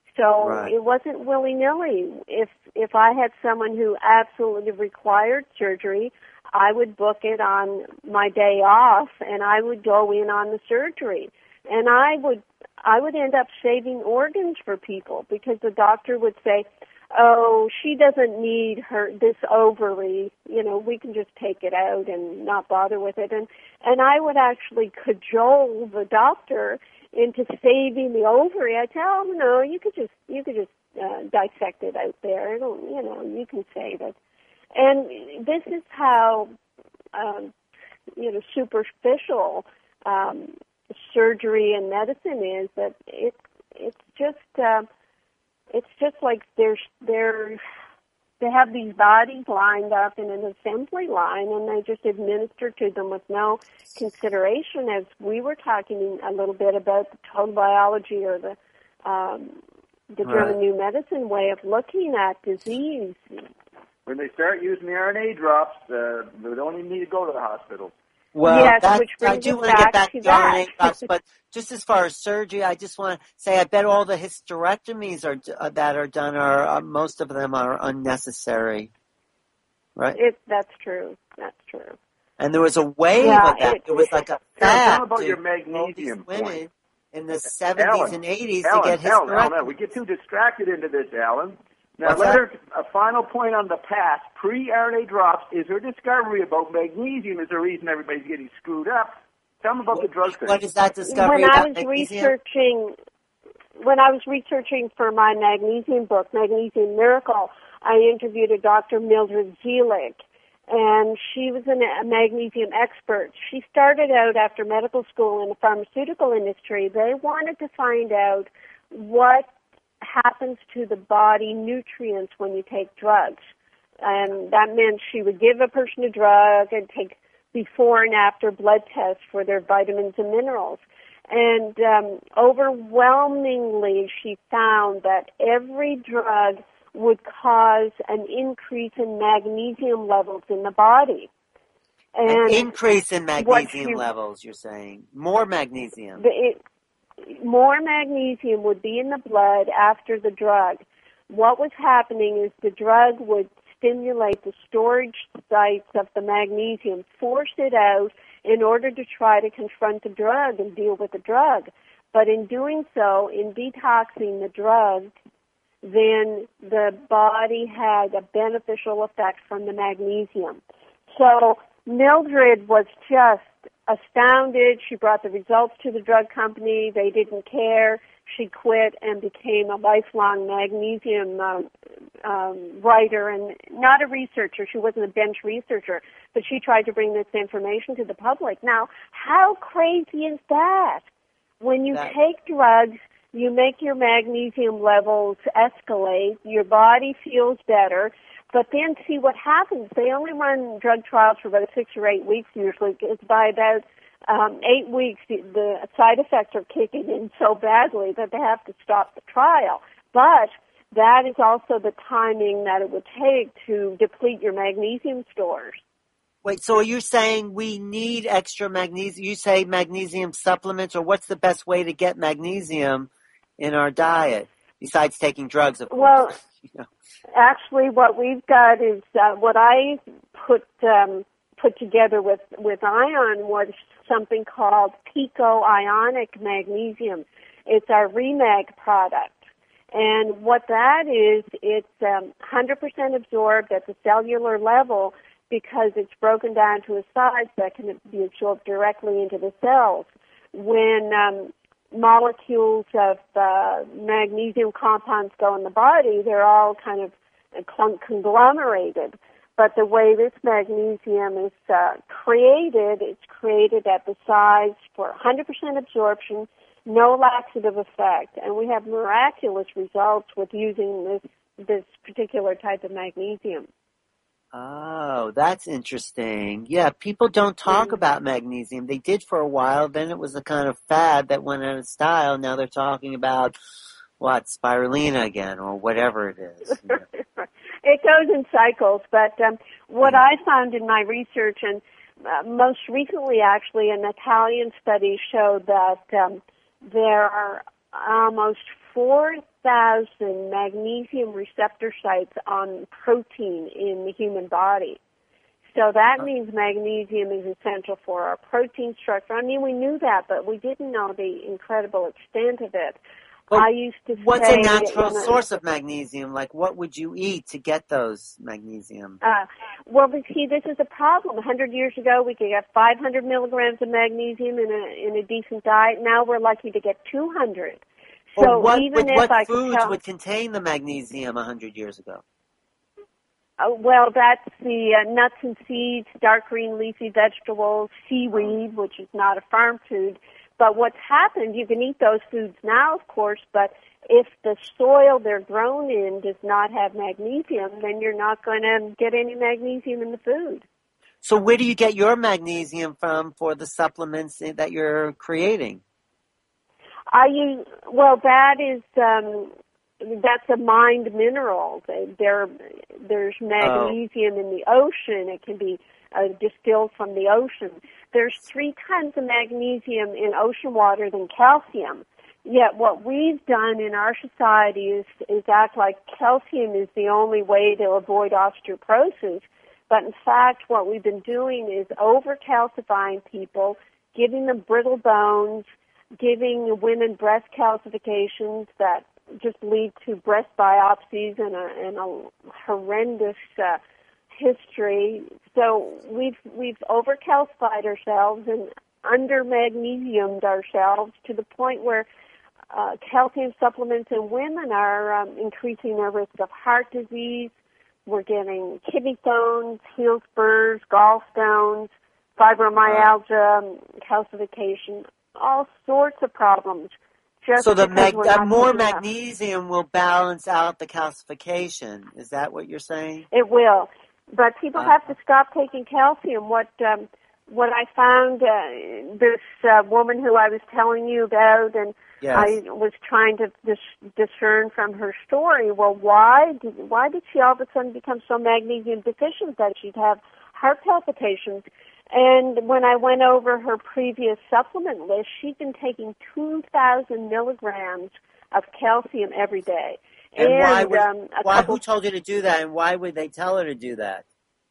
So right. It wasn't willy-nilly. If if I had someone who absolutely required surgery, I would book it on my day off, and I would go in on the surgery. And I would I would end up saving organs for people, because the doctor would say, "Oh, she doesn't need her this ovary. You know, we can just take it out and not bother with it." And and I would actually cajole the doctor into saving the ovary. I tell him, "No, you could just you could just uh, dissect it out there. It'll, you know, you can save it." And this is how um, you know superficial um, surgery and medicine is. That it it's just uh, it's just like there's they're they have these bodies lined up in an assembly line, and they just administer to them with no consideration. As we were talking a little bit about the total biology, or the um, the German right. New Medicine way of looking at disease. When they start using the R N A drops, uh, they don't even need to go to the hospital. Well, yes, that's, which I brings do us want to get back back to to the R N A that. drops, but just as far as surgery, I just want to say I bet all the hysterectomies are uh, that are done are uh, most of them are unnecessary, right? It, that's true. That's true. And there was a wave Yeah, of that. it, There was like a Karen, tell fad them about to your all these magnesium women point. in the seventies Alan, and eighties to Alan, get Alan, Alan, Alan, we hysterectomies. get too distracted into this, Alan. Now, What's let that? her, a final point on the past, pre-R N A drops, is her discovery about magnesium is the reason everybody's getting screwed up. Tell them about What, the drug thing. what is that discovery when I about was magnesium? researching, when I was researching for my magnesium book, Magnesium Miracle, I interviewed a Doctor Mildred Zeelig, and she was an, a magnesium expert. She started out after medical school in the pharmaceutical industry. They wanted to find out what happens to the body nutrients when you take drugs. And that meant she would give a person a drug and take before and after blood tests for their vitamins and minerals. And um, overwhelmingly, she found that every drug would cause an increase in magnesium levels in the body. An And increase in magnesium she, levels, you're saying. More magnesium. The, it, more magnesium would be in the blood after the drug. What was happening is the drug would stimulate the storage sites of the magnesium, force it out in order to try to confront the drug and deal with the drug. But in doing so, in detoxing the drug, then the body had a beneficial effect from the magnesium. So Mildred was just astounded. She brought the results to the drug company. They didn't care. She quit and became a lifelong magnesium um, um, writer and not a researcher. She wasn't a bench researcher, but she tried to bring this information to the public. Now, how crazy is that? When you That- take drugs, you make your magnesium levels escalate, your body feels better, but then see what happens. They only run drug trials for about six or eight weeks usually. It's by about um, eight weeks the, the side effects are kicking in so badly that they have to stop the trial. But that is also the timing that it would take to deplete your magnesium stores. Wait, so are you saying we need extra magnesium? You say magnesium supplements, or what's the best way to get magnesium in our diet besides taking drugs, of course? Well, you know. actually, what we've got is uh, what I put um, put together with with Ion was something called Pico Ionic Magnesium. It's our Remag product. And what that is, it's um, one hundred percent absorbed at the cellular level because it's broken down to a size that can be absorbed directly into the cells. When um, molecules of uh, magnesium compounds go in the body, they're all kind of conglomerated. But the way this magnesium is uh, created, it's created at the size for one hundred percent absorption, no laxative effect, and we have miraculous results with using this this particular type of magnesium. Oh, that's interesting. Yeah, people don't talk Mm-hmm. about magnesium. They did for a while. Then it was a kind of fad that went out of style. Now they're talking about, what, spirulina again or whatever it is. You know. It goes in cycles, but um, what I found in my research, and uh, most recently actually an Italian study showed that um, there are almost four thousand magnesium receptor sites on protein in the human body. So that means magnesium is essential for our protein structure. I mean, we knew that, but we didn't know the incredible extent of it. Well, I used to what's say, a natural you know, source of magnesium? Like, what would you eat to get those magnesium? Uh, well, but see, this is a problem. A hundred years ago, we could get five hundred milligrams of magnesium in a in a decent diet. Now we're lucky to get two hundred. So or what, even with if what I could foods tell, would contain the magnesium a hundred years ago? uh, well, that's the uh, nuts and seeds, dark green leafy vegetables, seaweed, which is not a farm food. But what's happened, you can eat those foods now, of course, but if the soil they're grown in does not have magnesium, then you're not going to get any magnesium in the food. So where do you get your magnesium from for the supplements that you're creating? I use, well, that is, um, that's a mined mineral. There, there's magnesium oh. in the ocean. It can be uh, distilled from the ocean. There's three times the magnesium in ocean water than calcium. Yet what we've done in our society is, is act like calcium is the only way to avoid osteoporosis. But in fact, what we've been doing is over-calcifying people, giving them brittle bones, giving women breast calcifications that just lead to breast biopsies and a, and a horrendous uh, history. So we've we've over-calcified ourselves and under-magnesiumed ourselves to the point where uh, calcium supplements in women are um, increasing their risk of heart disease. We're getting kidney stones, heel spurs, gallstones, fibromyalgia, calcification, all sorts of problems. Just so the mag- uh, more enough. magnesium will balance out the calcification. Is that what you're saying? It will. But people uh, have to stop taking calcium. What um, what I found, uh, this uh, woman who I was telling you about, and yes. I was trying to dis- discern from her story, well, why did, why did she all of a sudden become so magnesium deficient that she'd have heart palpitations? And when I went over her previous supplement list, she'd been taking two thousand milligrams of calcium every day. And, and why, would, um, why couple, who told you to do that, and why would they tell her to do that?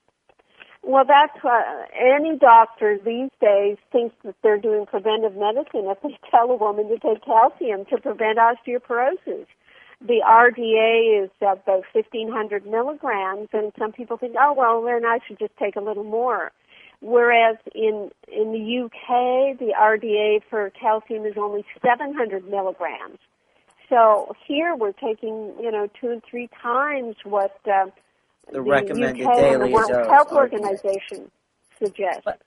Well, that's what any doctor these days thinks that they're doing preventive medicine if they tell a woman to take calcium to prevent osteoporosis. The R D A is about fifteen hundred milligrams, and some people think, oh, well, then I should just take a little more. Whereas in in the U K, the R D A for calcium is only seven hundred milligrams. So here we're taking, you know, two and three times what uh, the, the recommended U K daily and the World dose Health R D A. Organization suggests. But,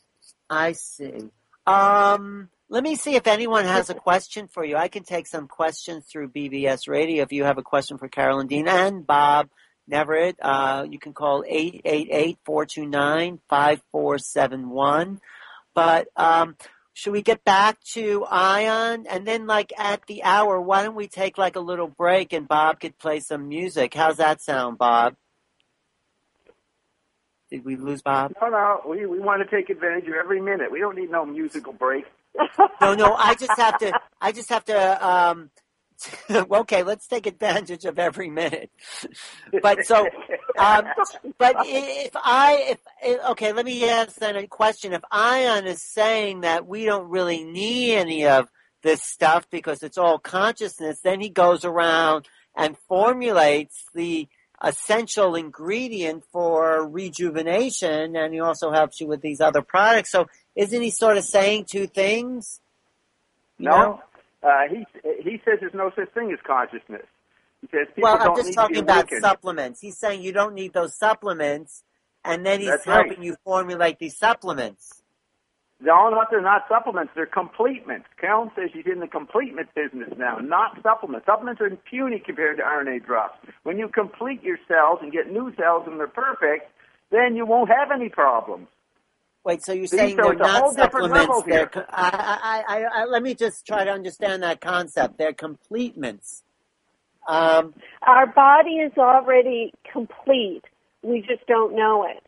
I see. Um, let me see if anyone has a question for you. I can take some questions through B B S Radio. If you have a question for Carolyn Dean and Bob Neverett, uh, you can call eight eight eight, four two nine, five four seven one. But um, should we get back to Ion? And then, like, at the hour, why don't we take, like, a little break and Bob could play some music? How's that sound, Bob? Did we lose Bob? No, no. We, we want to take advantage of every minute. We don't need no musical break. No, no. I just have to, I just have to, um, okay, let's take advantage of every minute. But so, um, but if I, if, okay, let me ask then a question. If Ion is saying that we don't really need any of this stuff because it's all consciousness, then he goes around and formulates the essential ingredient for rejuvenation, and he also helps you with these other products. So isn't he sort of saying two things? You no. know? Uh, he he says there's no such thing as consciousness. He says people well, I'm don't just need talking to be about awakened. supplements. He's saying you don't need those supplements, and then he's That's helping right. you formulate these supplements. No, not they're not supplements. They're completements. Carolyn says she's in the completement business now, not supplements. Supplements are puny compared to R N A drops. When you complete your cells and get new cells and they're perfect, then you won't have any problems. Wait, so you're See, saying so they're it's a whole not different supplements? level They're here. I, I, I, I, let me just try to understand that concept. They're completements. Um, Our body is already complete. We just don't know it.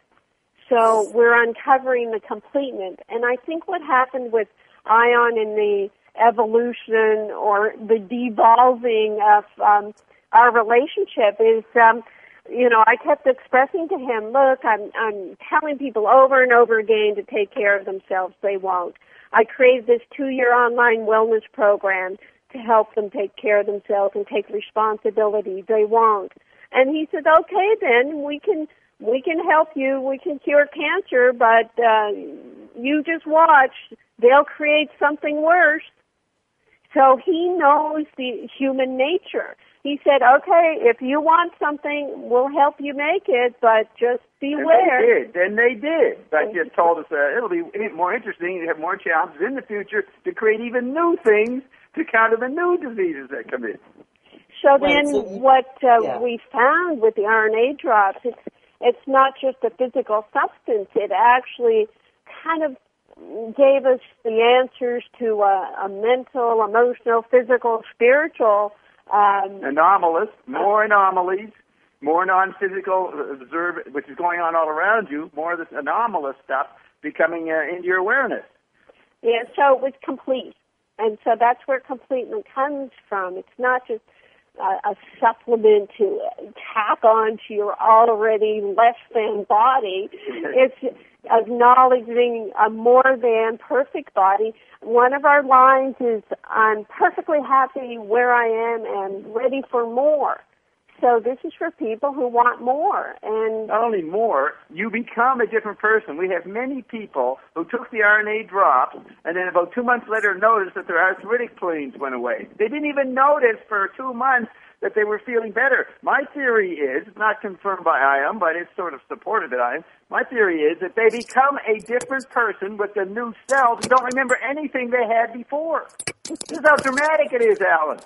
So we're uncovering the completement. And I think what happened with Ion in the evolution or the devolving of um, our relationship is, um, you know, I kept expressing to him, look, I'm, I'm telling people over and over again to take care of themselves. They won't. I created this two-year online wellness program to help them take care of themselves and take responsibility. They won't. And he said, okay, then we can we can help you. We can cure cancer, but uh, you just watch. They'll create something worse. So he knows the human nature. He said, okay, if you want something, we'll help you make it, but just beware. And they did. And they did. But you told us uh, it'll be more interesting. You have more challenges in the future to create even new things to counter the new diseases that come in. So Wait, then so you, what uh, yeah. we found with the R N A drops, it's, it's not just a physical substance. It actually kind of gave us the answers to a, a mental, emotional, physical, spiritual um, anomalous, more anomalies, more non-physical observe, which is going on all around you, more of this anomalous stuff becoming uh, into your awareness. Yeah, so it was complete. And so that's where completement comes from. It's not just a, a supplement to tack on to your already less than body. It's acknowledging a more than perfect body. One of our lines is, I'm perfectly happy where I am and ready for more. So this is for people who want more. And not only more, you become a different person. We have many people who took the R N A drops and then about two months later noticed that their arthritic pains went away. They didn't even notice for two months that they were feeling better. My theory is, it's not confirmed by I A M, but it's sort of supported by I A M. My theory is that they become a different person with the new cells who don't remember anything they had before. This is how dramatic it is, Alan.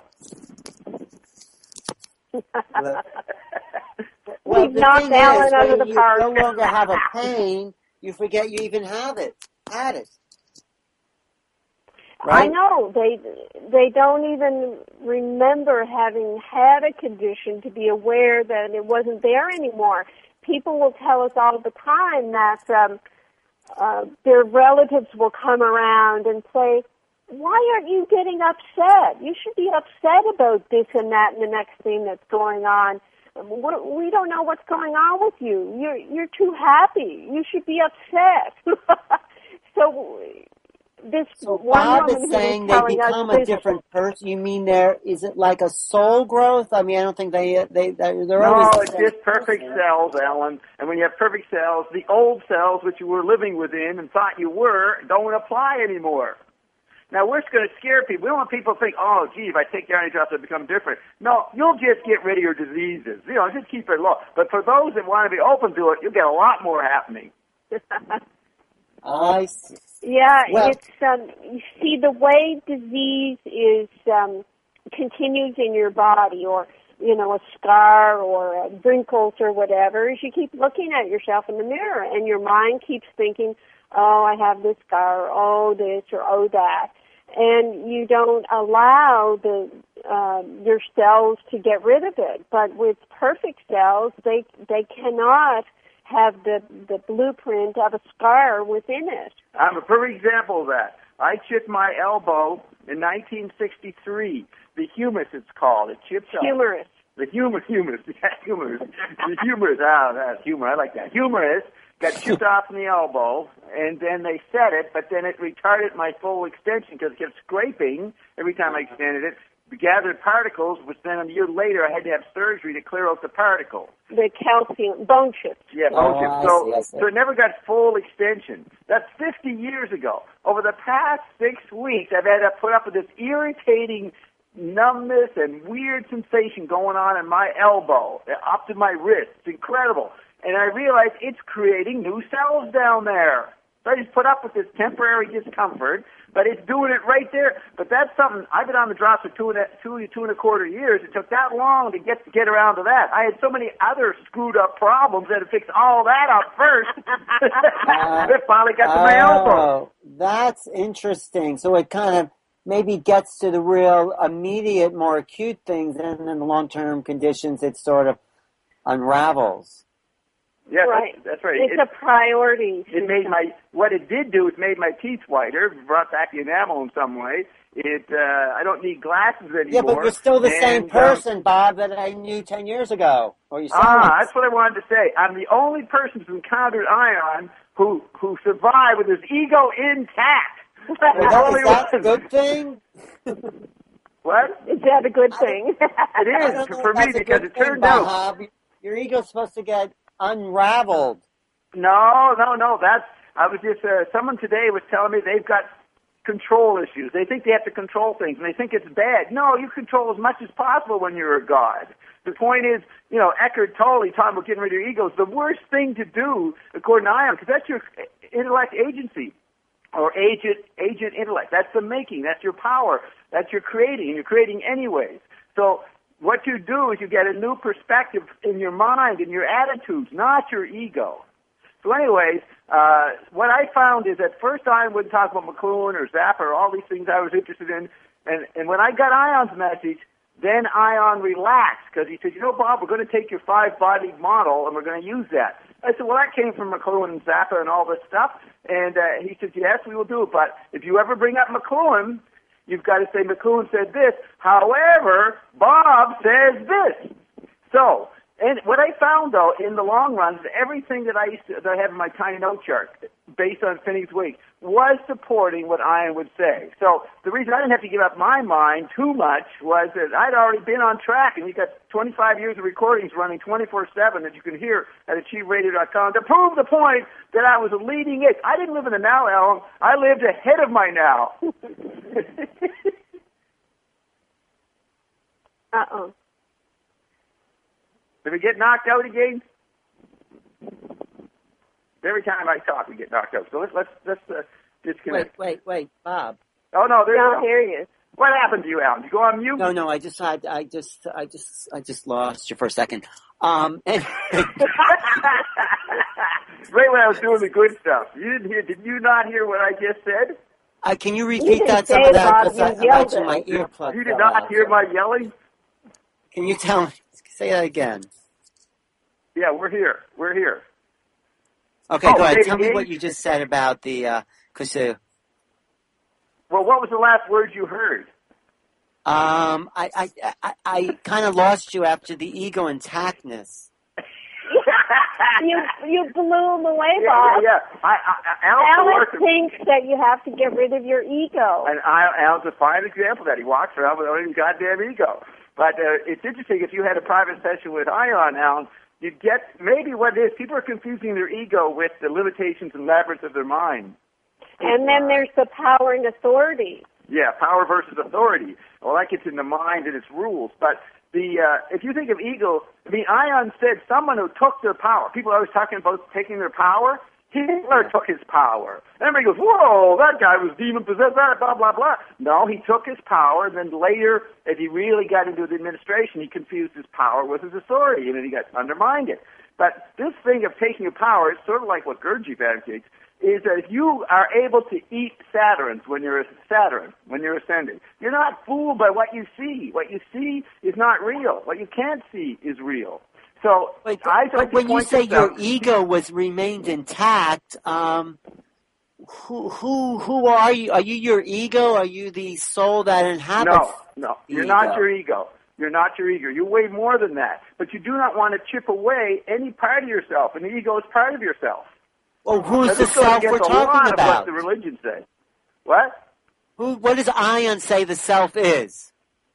Well, We've the knocked thing Alan is, out of when the you park. no longer have a pain, you forget you even have it. Had it. Right? I know. They they don't even remember having had a condition to be aware that it wasn't there anymore. People will tell us all the time that um, uh, their relatives will come around and say, why aren't you getting upset? You should be upset about this and that and the next thing that's going on. We don't know what's going on with you. You're you're too happy. You should be upset. so this So one Bob woman is who saying was they telling us become a this, different person. You mean there is it like a soul growth? I mean, I don't think they they they're, they're no, always the it's same just perfect person. cells, Alan. And when you have perfect cells, the old cells which you were living within and thought you were don't apply anymore. Now, we're just going to scare people. We don't want people to think, oh, gee, if I take the R N A drops, I'll become different. No, you'll just get rid of your diseases. You know, just keep it low. But for those that want to be open to it, you'll get a lot more happening. I see. Yeah, Well, it's um, you see the way disease is um, continues in your body, or you know, a scar or uh, wrinkles or whatever, is you keep looking at yourself in the mirror, and your mind keeps thinking, oh, I have this scar, or oh, this, or oh, that. And you don't allow the um, your cells to get rid of it. But with perfect cells, they they cannot have the, the blueprint of a scar within it. I'm a perfect example of that. I chipped my elbow in nineteen sixty-three. The humerus, it's called. It chips up. Humerus. The humerus, humerus, yeah, humerus. The humerus, ah, that's humor. I like that. Humerus got chipped off in the elbow, and then they set it, but then it retarded my full extension because it kept scraping every time I extended it. The gathered particles, which then a year later I had to have surgery to clear out the particles. The calcium, bone chips. Yeah, bone Oh, chips. I So, see, I see. so it never got full extension. That's fifty years ago. Over the past six weeks, I've had to put up with this irritating numbness and weird sensation going on in my elbow, up to my wrist. It's incredible. And I realize it's creating new cells down there. So I just put up with this temporary discomfort, but it's doing it right there. But that's something, I've been on the drops for two and a, two, two and a quarter years. It took that long to get to get around to that. I had so many other screwed up problems that had fixed all that up first. Uh, It finally got to my elbow. Oh, that's interesting. So it kind of maybe gets to the real immediate, more acute things, and in the long-term conditions, it sort of unravels. Yeah, Right. that's, that's right. It's It, a priority. it made my, what it did do is made my teeth whiter, brought back the enamel in some way. It, uh, I don't need glasses anymore. Yeah, but you're still the same And, um, person, Bob, that I knew ten years ago. Or you sound Ah, like- that's what I wanted to say. I'm the only person who's encountered Ion who who survived with his ego intact. Is The that, only is that a one. good thing? What? Is that a good thing? It I is don't know for if me that's a because good it thing, turned out. Bob. Your ego's supposed to get unraveled. No, no, no. That's I was just uh, someone today was telling me they've got control issues. They think they have to control things, and they think it's bad. No, you control as much as possible when you're a god. The point is, you know, Eckhart Tolle talking about getting rid of your egos. The worst thing to do, according to Ion, because that's your intellect agency. Or agent, agent intellect. That's the making. That's your power. That's your creating. And you're creating anyways. So what you do is you get a new perspective in your mind and your attitudes, not your ego. So anyways, uh, what I found is at first I would talk about McLuhan or Zappa or all these things I was interested in. And, and when I got Ion's message, then Ion relaxed because he said, you know, Bob, we're going to take your five-body model and we're going to use that. I said, well, that came from McLuhan and Zappa and all this stuff. And uh, he said, yes, we will do it. But if you ever bring up McLuhan, you've got to say McLuhan said this. However, Bob says this. So, and what I found, though, in the long run, is everything that I used to, that I have in my tiny note chart, based on Finney's Week, was supporting what Ian would say. So the reason I didn't have to give up my mind too much was that I'd already been on track, and you got twenty-five years of recordings running twenty-four seven that you can hear at achieve radio dot com to prove the point that I was a leading edge. I didn't live in the now, Alan. I lived ahead of my now. Uh-oh. Did we get knocked out again? Every time I talk, we get knocked out. So let's let's let's uh, disconnect. Wait, wait, wait, Bob. Oh no, there's No, no. here he is. What happened to you, Alan? Did you go on mute? No, no, I just, I, I just, I just, I just lost you for a second. Um, and Right when I was doing the good stuff. You didn't hear? Did you not hear what I just said? uh, can you You repeat didn't that? Some say of that, Bob, because you I, I'm yelled actually it. my earplug. You did fell not out, hear so- my yelling? Can you tell me? Say that again. Yeah, we're here. We're here. Okay, Oh, go ahead. David Tell me what Yates? you just said about the, uh, cause, uh, Well, what was the last word you heard? um, I, I, I, I kind of lost you after the ego intactness. You you blew him away, Yeah, Bob. yeah, yeah. I, I, Alan Alex Sorkin- thinks that you have to get rid of your ego. And I, Alan's a fine example of that. He walks around without any goddamn ego. But uh, it's interesting, if you had a private session with Ion, Alan, you'd get maybe what it is. People are confusing their ego with the limitations and labyrinth of their mind. And then there's the power and authority. Yeah, power versus authority. Well, that gets in the mind and its rules. But the uh, if you think of ego, I mean, Ion said someone who took their power. People are always talking about taking their power. Hitler took his power. Everybody goes, whoa, that guy was demon-possessed, blah, blah, blah, blah. No, he took his power, and then later, as he really got into the administration, he confused his power with his authority, and then he got undermined it. But this thing of taking your power is sort of like what Gurdjieff advocates, is that if you are able to eat Saturns when you're a Saturn, when you're ascending, you're not fooled by what you see. What you see is not real. What you can't see is real. So Wait, I but when you say your ego was remained intact, um, who, who, who are you? Are you your ego? Are you the soul that inhabits? No, no, you're ego? not your ego. You're not your ego. You're way more than that. But you do not want to chip away any part of yourself, and the ego is part of yourself. Well, who's Now, the this goes self against we're a talking lot of about? what the religions say. What? Who? What does Ion say the self is?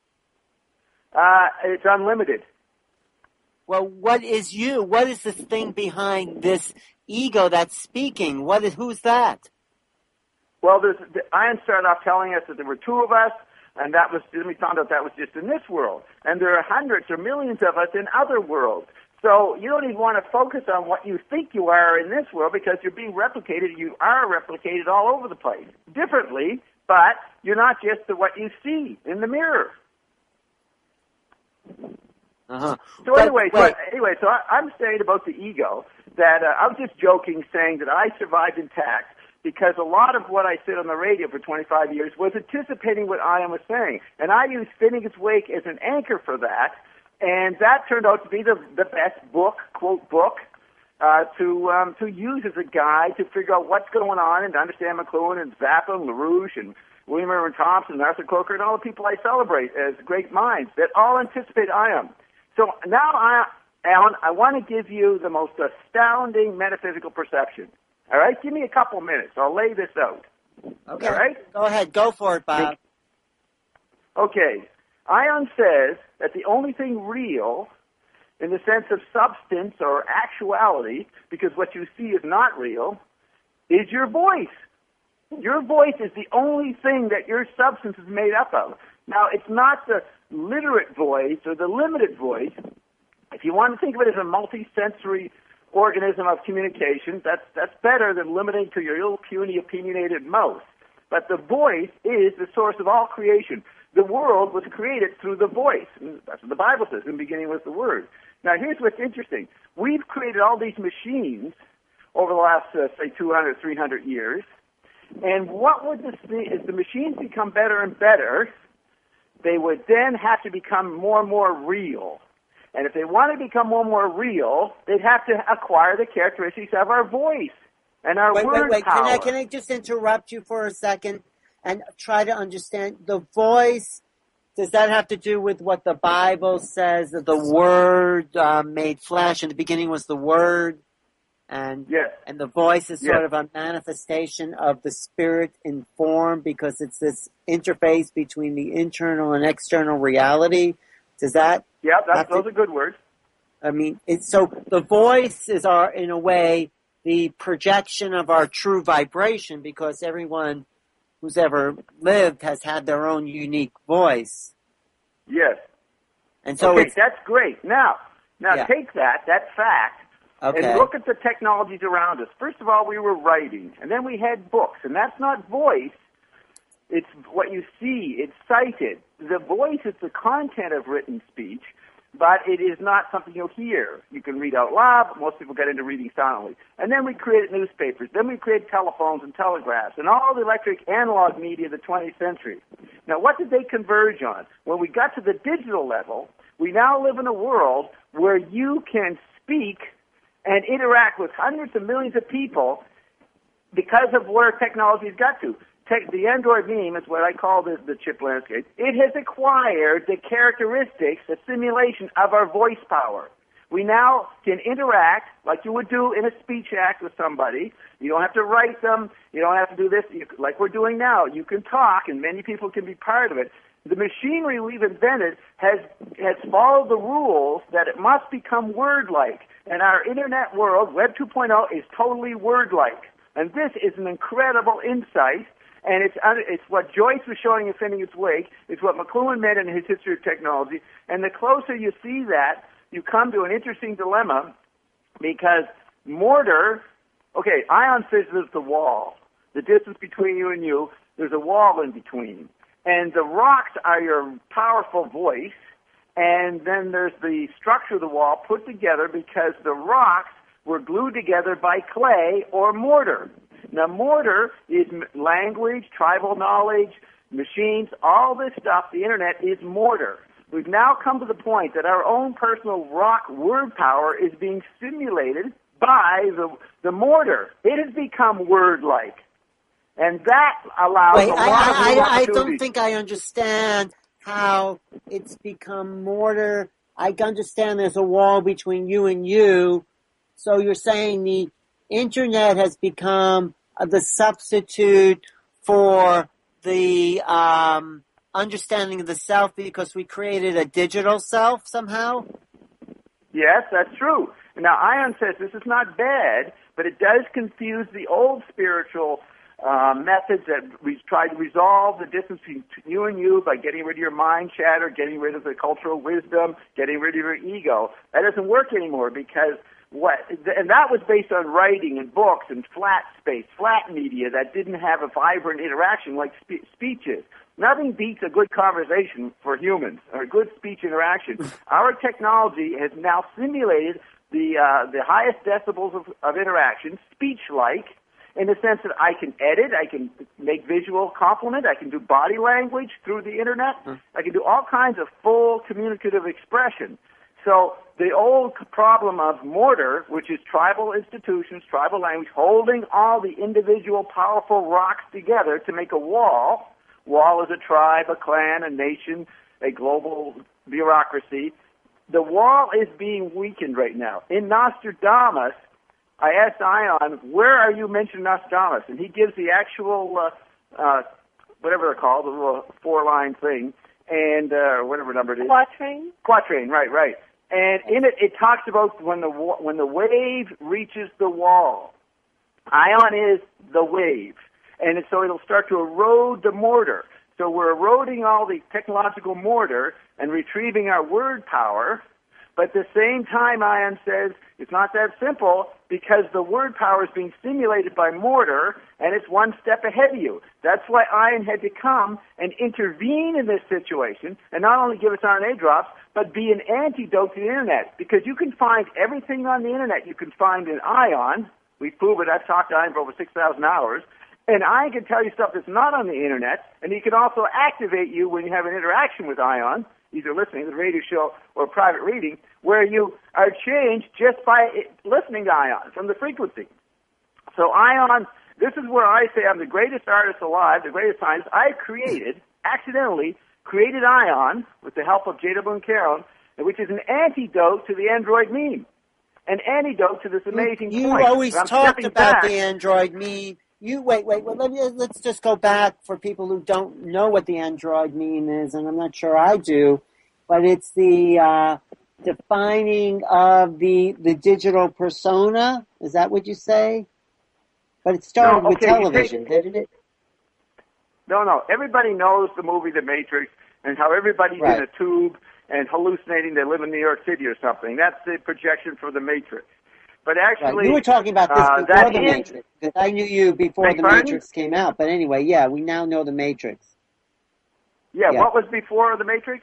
Uh, it's unlimited. Well, what is you? What is the thing behind this ego that's speaking? What is? Who's that? Well, there's, the, Ian started off telling us that there were two of us, and that was, then we found out that was just in this world. And there are hundreds or millions of us in other worlds. So you don't even want to focus on what you think you are in this world, because you're being replicated. You are replicated all over the place, differently, but you're not just the, what you see in the mirror. Uh-huh. So But anyway, so wait. anyway, so I, I'm saying about the ego that uh, I was just joking, saying that I survived intact because a lot of what I said on the radio for twenty-five years was anticipating what Ian was saying, and I used Finnegans Wake as an anchor for that, and that turned out to be the the best book, quote book, uh, to um, to use as a guide to figure out what's going on and to understand McLuhan and Zappa and LaRouche and William Irwin Thompson and Arthur Coker and all the people I celebrate as great minds that all anticipate Ian. So now, I, Alan, I want to give you the most astounding metaphysical perception. All right? Give me a couple minutes. I'll lay this out. Okay. All right? Go ahead. Go for it, Bob. Okay. Ion says that the only thing real, in the sense of substance or actuality, because what you see is not real, is your voice. Your voice is the only thing that your substance is made up of. Now, it's not the literate voice or the limited voice. If you want to think of it as a multi-sensory organism of communication, that's that's better than limiting to your little puny opinionated mouth. But the voice is the source of all creation. The world was created through the voice. And that's what the Bible says. In the beginning was the Word. Now, here's what's interesting. We've created all these machines over the last, uh, say, two hundred, three hundred years. And what would this be? As the machines become better and better, they would then have to become more and more real. And if they want to become more and more real, they'd have to acquire the characteristics of our voice. And our wait, word wait, wait. power. Can I, can I just interrupt you for a second and try to understand the voice? Does that have to do with what the Bible says, that the Word uh, made flesh? In the beginning was the Word, and Yes. and the voice is Yes. sort of a manifestation of the Spirit in form because it's this interface between the internal and external reality. Does that? Yeah, that's, have to- those are good words. I mean, it's, so the voice is our, in a way, the projection of our true vibration because everyone who's ever lived has had their own unique voice. Yes. And so okay, it's, that's great. Now, now Yeah. take that, that fact, okay. and look at the technologies around us. First of all, we were writing, and then we had books, and that's not voice. It's what you see. It's cited. The voice is the content of written speech, but it is not something you'll hear. You can read out loud, but most people get into reading silently. And then we created newspapers. Then we created telephones and telegraphs and all the electric analog media of the twentieth century. Now, what did they converge on? When we got to the digital level, we now live in a world where you can speak and interact with hundreds of millions of people because of where technology's got to. The Android meme is what I call the, the chip landscape. It has acquired the characteristics, the simulation of our voice power. We now can interact like you would do in a speech act with somebody. You don't have to write them. You don't have to do this you, like we're doing now. You can talk, and many people can be part of it. The machinery we've invented has has followed the rules that it must become word-like. And our Internet world, Web two point oh, is totally word-like. And this is an incredible insight. And it's it's what Joyce was showing in Finning Its Wake. It's what McLuhan meant in his History of Technology. And the closer you see that, you come to an interesting dilemma because mortar, okay, ion says there's the wall. The distance between you and you, there's a wall in between. And the rocks are your powerful voice. And then there's the structure of the wall put together because the rocks were glued together by clay or mortar. Now, mortar is language, tribal knowledge, machines, all this stuff. The Internet is mortar. We've now come to the point that our own personal rock word power is being simulated by the, the mortar. It has become word-like. And that allows Wait, a lot I, of I, new I, I don't opportunities. think I understand how it's become mortar. I understand there's a wall between you and you. So you're saying the Internet has become uh, the substitute for the um, understanding of the self because we created a digital self somehow? Yes, that's true. Now, Ion says this is not bad, but it does confuse the old spiritual uh, methods that we try to resolve the distance between you and you by getting rid of your mind chatter, getting rid of the cultural wisdom, getting rid of your ego. That doesn't work anymore because what, and that was based on writing and books and flat space, flat media that didn't have a vibrant interaction like spe- speeches. Nothing beats a good conversation for humans or a good speech interaction. Our technology has now simulated the uh, the highest decibels of, of interaction, speech-like, in the sense that I can edit, I can make visual complement, I can do body language through the Internet, I can do all kinds of full communicative expression. So the old problem of mortar, which is tribal institutions, tribal language, holding all the individual powerful rocks together to make a wall. Wall is a tribe, a clan, a nation, a global bureaucracy. The wall is being weakened right now. In Nostradamus, I asked Ion, where are you mentioning Nostradamus? And he gives the actual, uh, uh, whatever they're called, the little four-line thing, and uh, whatever number it is. Quatrain? Quatrain, right, right. And in it, it talks about when the when the wave reaches the wall. Ion is the wave. And so it'll start to erode the mortar. So we're eroding all the technological mortar and retrieving our word power. But at the same time, Ion says, it's not that simple because the word power is being stimulated by mortar and it's one step ahead of you. That's why Ion had to come and intervene in this situation and not only give us R N A drops, but be an antidote to the Internet. Because you can find everything on the Internet you can find in Ion. We've proven it. I've talked to Ion for over six thousand hours. And Ion can tell you stuff that's not on the Internet, and he can also activate you when you have an interaction with Ion, either listening to the radio show or private reading, where you are changed just by listening to Ion from the frequency. So Ion, this is where I say I'm the greatest artist alive, the greatest scientist. I created, accidentally, created Ion with the help of J W and Carolyn, which is an antidote to the Android meme. An antidote to this amazing you, point. You always talked about back. the Android meme. You wait, wait, wait. Let me, let's just go back for people who don't know what the Android meme is, and I'm not sure I do, but it's the uh, defining of the the digital persona. Is that what you say? But it started no, okay, with television, take, didn't it? No, no. Everybody knows the movie The Matrix and how everybody's right. in a tube and hallucinating they live in New York City or something. That's the projection for The Matrix. But actually, right. You were talking about this uh, before The is, Matrix. Because I knew you before The pardon? Matrix came out. But anyway, yeah, we now know The Matrix. Yeah, yeah. What was before The Matrix?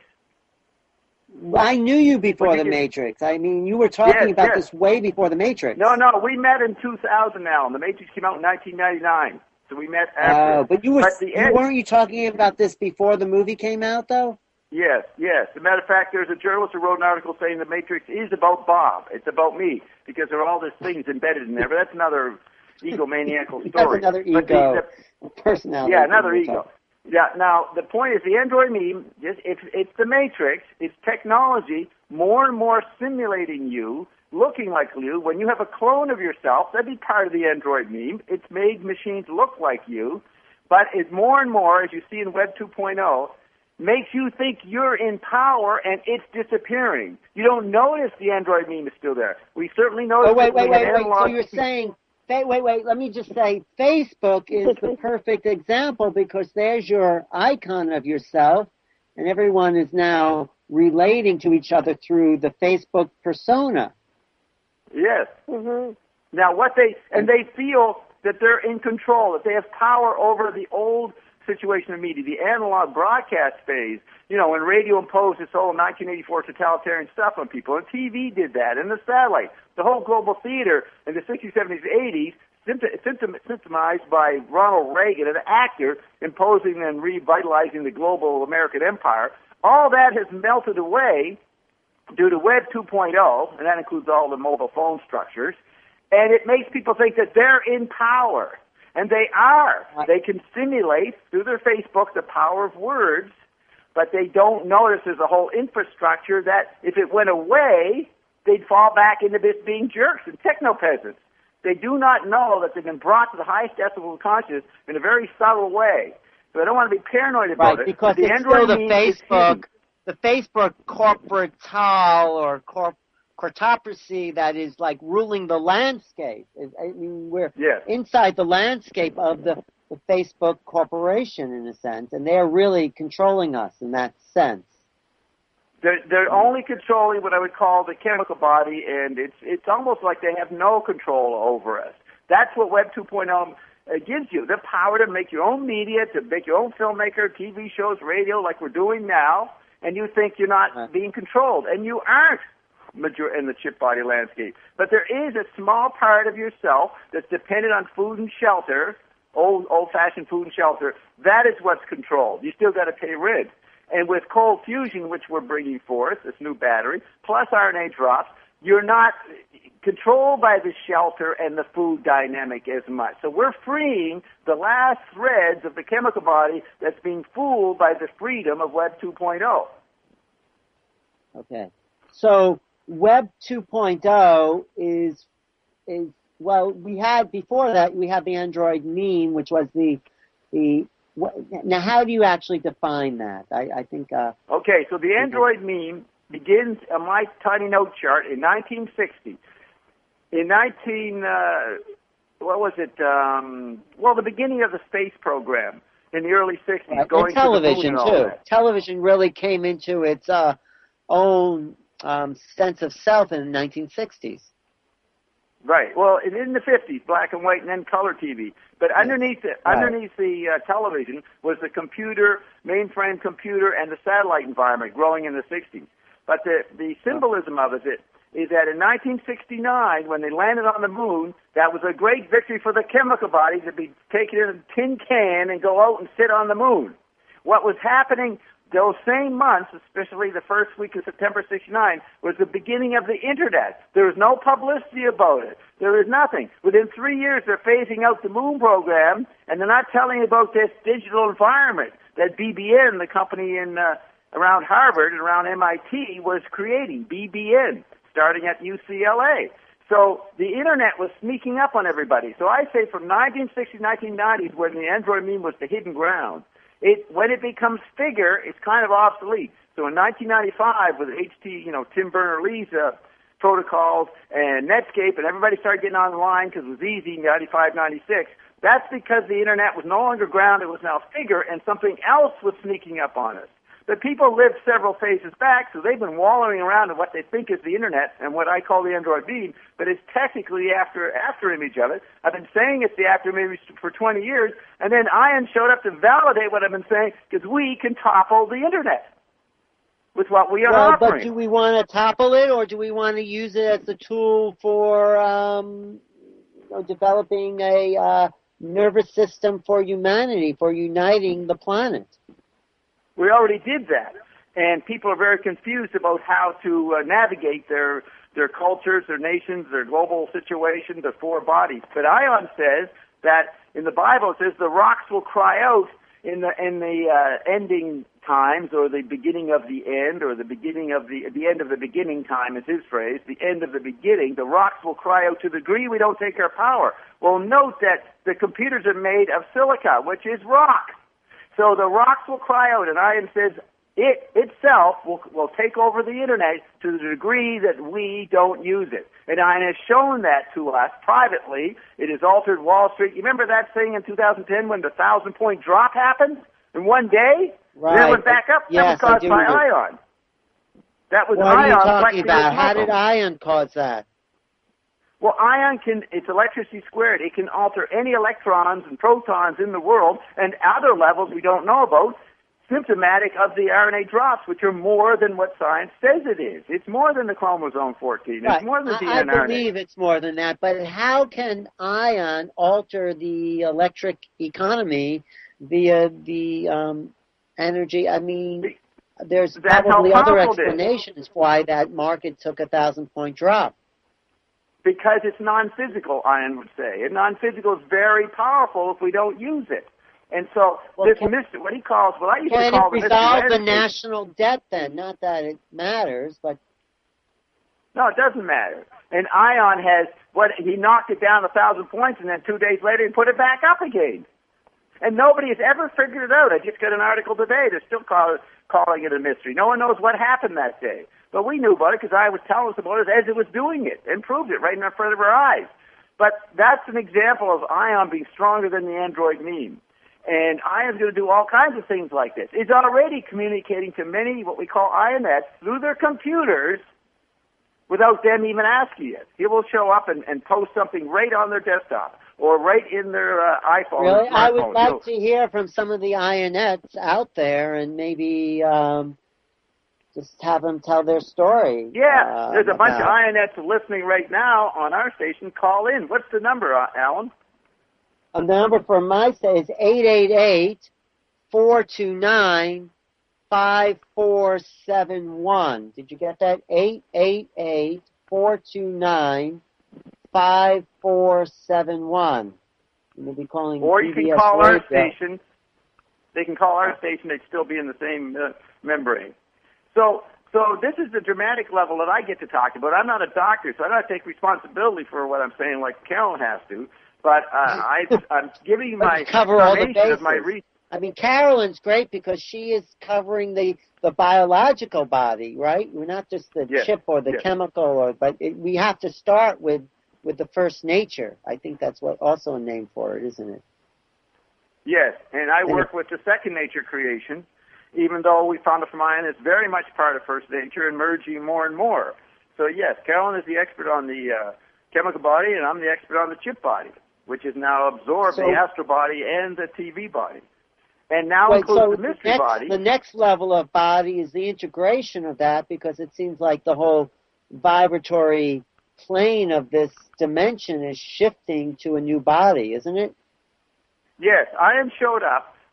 I knew you before you The get, Matrix. I mean, you were talking yes, about yes. this way before The Matrix. No, no, we met in two thousand now, and The Matrix came out in nineteen ninety-nine. So we met after. Oh, but you, were, but the you end, weren't you talking about this before the movie came out, though? Yes, yes. As a matter of fact, there's a journalist who wrote an article saying The Matrix is about Bob. It's about me, because there are all these things embedded in there. But that's another egomaniacal story. That's another ego. The, the, personality. Yeah, another ego. Yeah, now, the point is, the Android meme, it's, it's, it's The Matrix. It's technology more and more simulating you, looking like you. When you have a clone of yourself, that'd be part of the Android meme. It's made machines look like you. But it's more and more, as you see in Web two point oh, makes you think you're in power and it's disappearing. You don't notice the Android meme is still there. We certainly notice. Oh, wait, wait, wait, wait. Analog... So you're saying, wait, wait, wait. Let me just say, Facebook is the perfect example because there's your icon of yourself, and everyone is now relating to each other through the Facebook persona. Yes. Mm-hmm. Now, what they and they feel that they're in control, that they have power over the old situation of media, the analog broadcast phase, you know, when radio imposed its whole nineteen eighty-four totalitarian stuff on people, and T V did that, and the satellite, the whole global theater in the sixties, seventies, eighties, symptomized by Ronald Reagan, an actor, imposing and revitalizing the global American empire. All that has melted away due to Web two point oh, and that includes all the mobile phone structures, and it makes people think that they're in power. And they are. They can simulate through their Facebook the power of words, but they don't notice there's a whole infrastructure that if it went away, they'd fall back into this being jerks and techno-peasants. They do not know that they've been brought to the highest decibel of consciousness in a very subtle way. So I don't want to be paranoid about right, it. Because the it's Android still the Facebook, the Facebook corporate tile or corp. corporacy that is like ruling the landscape. I mean, we're yes. inside the landscape of the, the Facebook corporation in a sense, and they're really controlling us in that sense. They're, they're only controlling what I would call the chemical body, and it's it's almost like they have no control over us. That's what Web two point oh uh, gives you, the power to make your own media, to make your own filmmaker, T V shows, radio, like we're doing now, and you think you're not right. being controlled, and you aren't. In the chip body landscape. But there is a small part of yourself that's dependent on food and shelter, old, old-fashioned food and shelter. That is what's controlled. You still got to pay rent. And with cold fusion, which we're bringing forth, this new battery, plus R N A drops, you're not controlled by the shelter and the food dynamic as much. So we're freeing the last threads of the chemical body that's being fooled by the freedom of Web two point oh. Okay. So Web two point oh is, is well, we had, before that, we had the Android meme, which was the, the, now how do you actually define that? I, I think, uh. Okay, so the Android meme begins on my tiny note chart in nineteen sixty. In nineteen, uh, what was it, um, well, the beginning of the space program in the early sixties, right. going and television, to the moon and all too. that. Television really came into its, uh, own, Um, sense of self in the nineteen sixties. Right. Well, it in the fifties, black and white, and then color T V. But yes. underneath the right. underneath the uh, television was the computer, mainframe computer, and the satellite environment growing in the sixties. But the the symbolism of it is that in nineteen sixty-nine, when they landed on the moon, that was a great victory for the chemical body to be taken in a tin can and go out and sit on the moon. What was happening those same months, especially the first week of September sixty-nine, was the beginning of the Internet. There was no publicity about it. There was nothing. Within three years, they're phasing out the Moon program, and they're not telling about this digital environment that B B N, the company in uh, around Harvard and around M I T, was creating, B B N, starting at U C L A. So the Internet was sneaking up on everybody. So I say from nineteen sixties, nineteen nineties, when the Android meme was the hidden ground, It, when it becomes figure, it's kind of obsolete. So in nineteen ninety-five, with H T, you know, Tim Berners-Lee's uh, protocols and Netscape, and everybody started getting online because it was easy, ninety-five, ninety-six, that's because the Internet was no longer ground, it was now figure, and something else was sneaking up on us. But people lived several phases back, so they've been wallowing around in what they think is the Internet and what I call the Android meme, but it's technically after after image of it. I've been saying it's the after image for twenty years, and then Ion showed up to validate what I've been saying, because we can topple the Internet with what we are well, offering. But do we want to topple it, or do we want to use it as a tool for um, you know, developing a uh, nervous system for humanity, for uniting the planet? We already did that, and people are very confused about how to uh, navigate their their cultures, their nations, their global situation, their four bodies. But Ion says that in the Bible it says the rocks will cry out in the in the uh, ending times, or the beginning of the end, or the beginning of the the end of the beginning time is his phrase. The end of the beginning, the rocks will cry out to the degree we don't take our power. Well, note that the computers are made of silica, which is rock. So the rocks will cry out, and Ion says it itself will, will take over the Internet to the degree that we don't use it. And Ion has shown that to us privately. It has altered Wall Street. You remember that thing in two thousand ten when the thousand-point drop happened in one day? Right. And then it went back up? Yes, that was caused by remember. Ion. That was what Ion. What are you talking flexing about? its How did muscle. Ion cause that? Well, ion can, it's electricity squared. It can alter any electrons and protons in the world, and other levels we don't know about, symptomatic of the R N A drops, which are more than what science says it is. It's more than the chromosome fourteen. It's Right. more than D N A. I, I and R N A. believe it's more than that, but how can ion alter the electric economy via the um, energy? I mean, there's That's probably how other powerful it is. explanations why that market took a thousand-point drop. Because it's non-physical, Ion would say. And non-physical is very powerful if we don't use it. And so Well, this can- mystery, what he calls, what I used Can to call it the resolve mystery the landscape- national debt then? Not that it matters, but No, it doesn't matter. And Ion has, what he knocked it down a thousand points, and then two days later he put it back up again. And nobody has ever figured it out. I just got an article today. They're still call, calling it a mystery. No one knows what happened that day. But we knew about it because I was telling us about it as it was doing it and proved it right in front of our eyes. But that's an example of Ion being stronger than the Android meme. And Ion's going to do all kinds of things like this. It's already communicating to many what we call Ionets through their computers without them even asking it. He will show up and, and post something right on their desktop or right in their uh, iPhone. really, or I would smartphone. like He'll- to hear from some of the Ionets out there and maybe um, just have them tell their story. Yeah, uh, there's a bunch of about- Ionets listening right now on our station. Call in. What's the number, uh, Alan? Uh, the number for my state is eight eight eight, four two nine, five four seven one. Did you get that? eight eight eight, four two nine, five four seven one. You'll be calling Or you P B can S call our Radio. station. They can call our station. They'd still be in the same uh, membrane. So, so this is the dramatic level that I get to talk about. I'm not a doctor, so I don't take responsibility for what I'm saying like Carolyn has to. But uh, I, I'm giving you But my you cover all the information of my bases. research. I mean, Carolyn's great because she is covering the, the biological body, right? We're not just the Yes, chip or the yes. chemical, or but it, we have to start with, with the first nature. I think that's what also a name for it, isn't it? Yes, and I And work with the second nature creation, even though we found it from Ion, it's very much part of first nature and merging more and more. So yes, Carolyn is the expert on the uh, chemical body, and I'm the expert on the chip body, which has now absorbed So- the astral body and the T V body. And now Wait, includes so the mystery next, body. the next level of body is the integration of that, because it seems like the whole vibratory plane of this dimension is shifting to a new body, isn't it? Yes, Ion showed up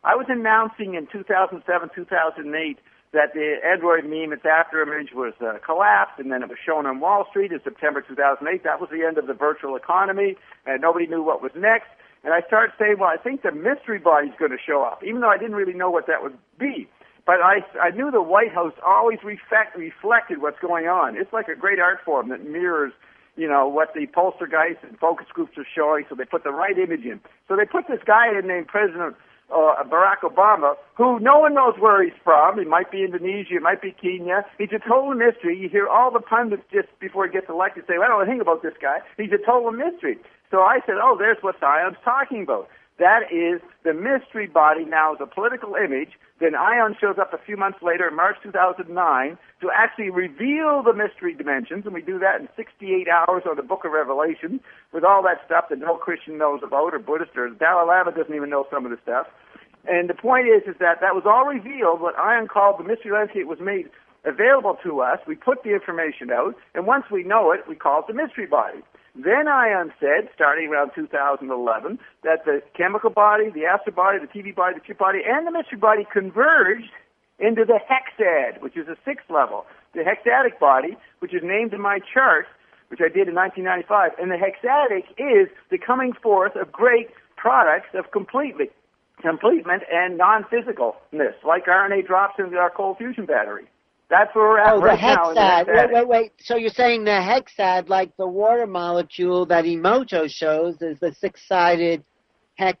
I was announcing in two thousand seven, two thousand eight that the Android meme, its after image was uh, collapsed, and then it was shown on Wall Street in September two thousand eight. That was the end of the virtual economy, and nobody knew what was next. And I started saying, well, I think the mystery body's going to show up, even though I didn't really know what that would be. But I, I knew the White House always reflect, reflected what's going on. It's like a great art form that mirrors, you know, what the poltergeists and focus groups are showing, so they put the right image in. So they put this guy in named President uh, Barack Obama, who no one knows where he's from. He might be Indonesia, he might be Kenya. He's a total mystery. You hear all the pundits just before he gets elected say, well, I don't know anything about this guy. He's a total mystery. So I said, oh, there's what ION's talking about. That is the mystery body now is a political image. Then ION shows up a few months later in March two thousand nine to actually reveal the mystery dimensions, and we do that in sixty-eight hours on the Book of Revelation with all that stuff that no Christian knows about, or Buddhist, or Dalai Lama doesn't even know some of the stuff. And the point is, is that that was all revealed. What ION called the mystery landscape was made available to us. We put the information out, and once we know it, we call it the mystery body. Then ION said, starting around two thousand eleven, that the chemical body, the astral body, the T V body, the chip body, and the mystery body converged into the hexad, which is a sixth level. The hexadic body, which is named in my chart, which I did in nineteen ninety-five, and the hexadic is the coming forth of great products of completely, completement and non-physicalness, like R N A drops into our cold fusion battery. That's where we're at oh, right the now. hexad. The wait, wait, wait. So you're saying the hexad, like the water molecule that Emoto shows, is the six-sided hex,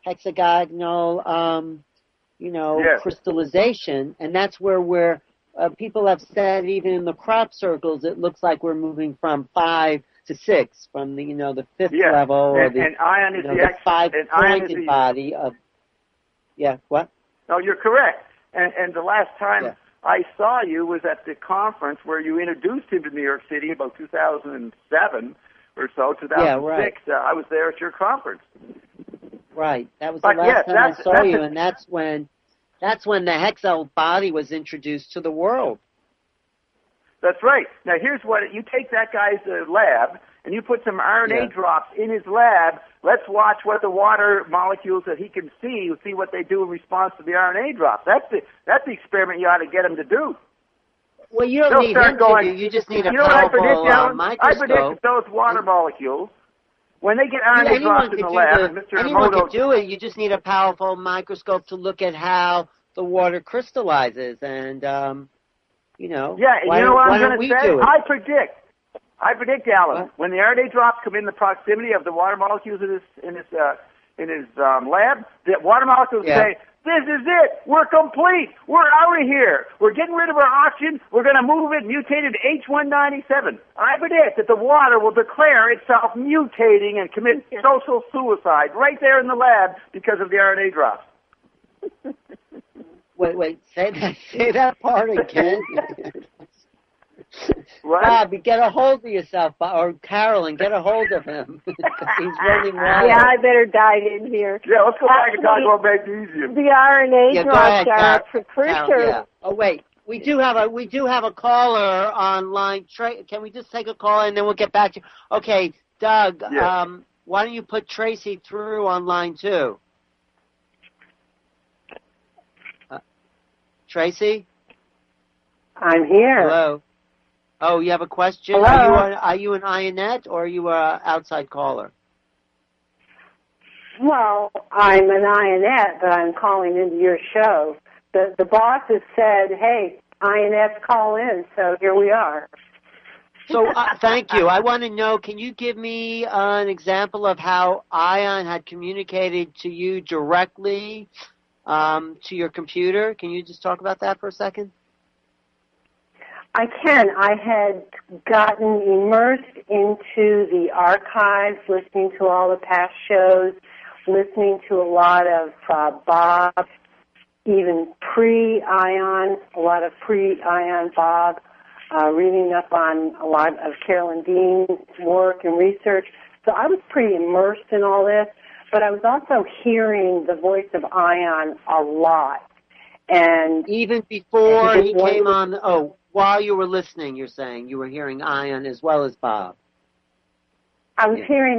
hexagonal, um, you know, yes. crystallization, and that's where we're. Uh, people have said even in the crop circles, it looks like we're moving from five to six, from the you know the fifth yes. level or and, the, and ion is you know, the, the ex- five-pointed body of. Yeah. What? No, you're correct. And and the last time. Yeah. I saw you was at the conference where you introduced him to New York City about two thousand seven or so, two thousand six. Yeah, right. Uh, I was there at your conference. Right. That was but the last yes, time that's, I saw that's you, a, and that's when that's when the hexal body was introduced to the world. That's right. Now here's what you take that guy's uh, lab and you put some R N A Yeah. drops in his lab. Let's watch what the water molecules that he can see, see what they do in response to the R N A drops. That's the that's the experiment you ought to get him to do. Well, you don't They'll need start him going, to do. You just need a you know what I powerful predict, uh, Alan? I microscope. predict that those water molecules, when they get R N A Yeah, drops anyone in could the do lab, the, and Mister anyone Emoto could do it. You just need a powerful microscope to look at how the water crystallizes, and um, you know. Yeah, and why you know don't- what why I'm don't going we to say? do it? I predict, I predict, Alan, What? when the R N A drops come in the proximity of the water molecules in his in his uh, in his um, lab, the water molecules Yeah. say, "This is it. We're complete. We're out of here. We're getting rid of our oxygen. We're going to move it mutated to H one ninety-seven." I predict that the water will declare itself mutating and commit social suicide right there in the lab because of the R N A drops. Wait, wait. Say that. Say that part again. What? Bob, get a hold of yourself, Bob, or Carolyn, get a hold of him. He's running wild. Yeah, I better dive in here. Yeah, let's go back and talk Actually, about magnesium. The R N A Yeah, go drops ahead, are Car- precursor. Carol, yeah. Oh wait, we do have a we do have a caller on line. Tra- Can we just take a call and then we'll get back to you? Okay, Doug. Yes. Um, why don't you put Tracy through on line two? Uh, Tracy. I'm here. Hello. Oh, you have a question? Hello? Are you a, are you an Ionette or are you a outside caller? Well, I'm an Ionette, but I'm calling into your show. The the boss has said, hey, Ionettes call in, so here we are. So uh, thank you. I want to know, can you give me uh, an example of how ION had communicated to you directly um, to your computer? Can you just talk about that for a second? I can. I had gotten immersed into the archives, listening to all the past shows, listening to a lot of uh, Bob, even pre-Ion, a lot of pre-Ion Bob, uh, reading up on a lot of Carolyn Dean's work and research. So I was pretty immersed in all this, but I was also hearing the voice of Ion a lot. And even before he one, came on, oh, while you were listening, you're saying you were hearing Ion as well as Bob. I was Yeah. hearing it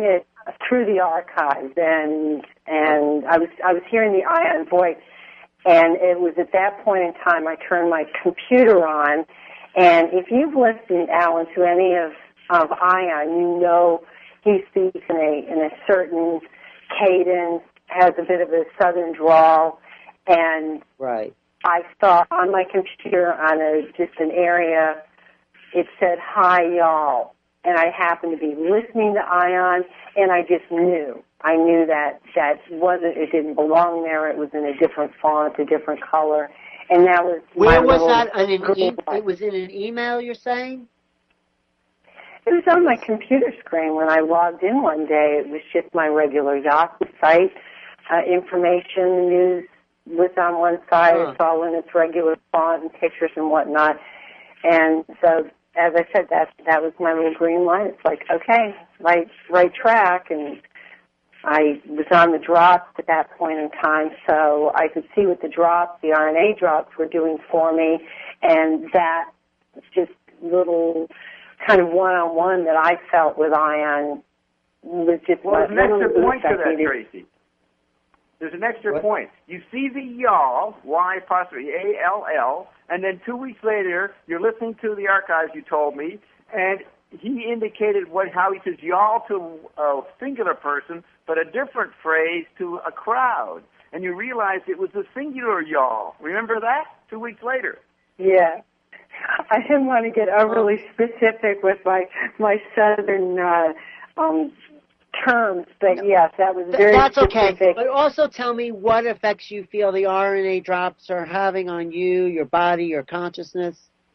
through the archives, and and I was I was hearing the Ion voice, and it was at that point in time I turned my computer on, and if you've listened, Alan, to any of of Ion, you know he speaks in a in a certain cadence, has a bit of a southern drawl, and right. I saw on my computer on a just an area, it said, "Hi, y'all." And I happened to be listening to Ion, and I just knew. I knew that that wasn't, it didn't belong there. It was in a different font, a different color. And that was Where my was little that? An, an green e- light. it was in an email, you're saying? It was on my computer screen when I logged in one day. It was just my regular Yahoo site. Uh, information, news was on one side. Huh. It's all in its regular font and pictures and whatnot. And so, as I said, that that was my little green light. It's like, okay, right, right track. And I was on the drops at that point in time, so I could see what the drops, the R N A drops, were doing for me. And that just little kind of one-on-one that I felt with Ion was just Well, there's an one of extra the point to boosts I that, needed. Tracy. There's an extra What? point. You see the y'all, Y apostrophe A L L, and then two weeks later, you're listening to the archives, you told me, and he indicated what how he says y'all to a singular person, but a different phrase to a crowd. And you realized it was a singular y'all. Remember that? Two weeks later. Yeah. I didn't want to get overly specific with my my southern uh, um, terms, but yes, that was very That's specific. okay. But also tell me what effects you feel the R N A drops are having on you, your body, your consciousness.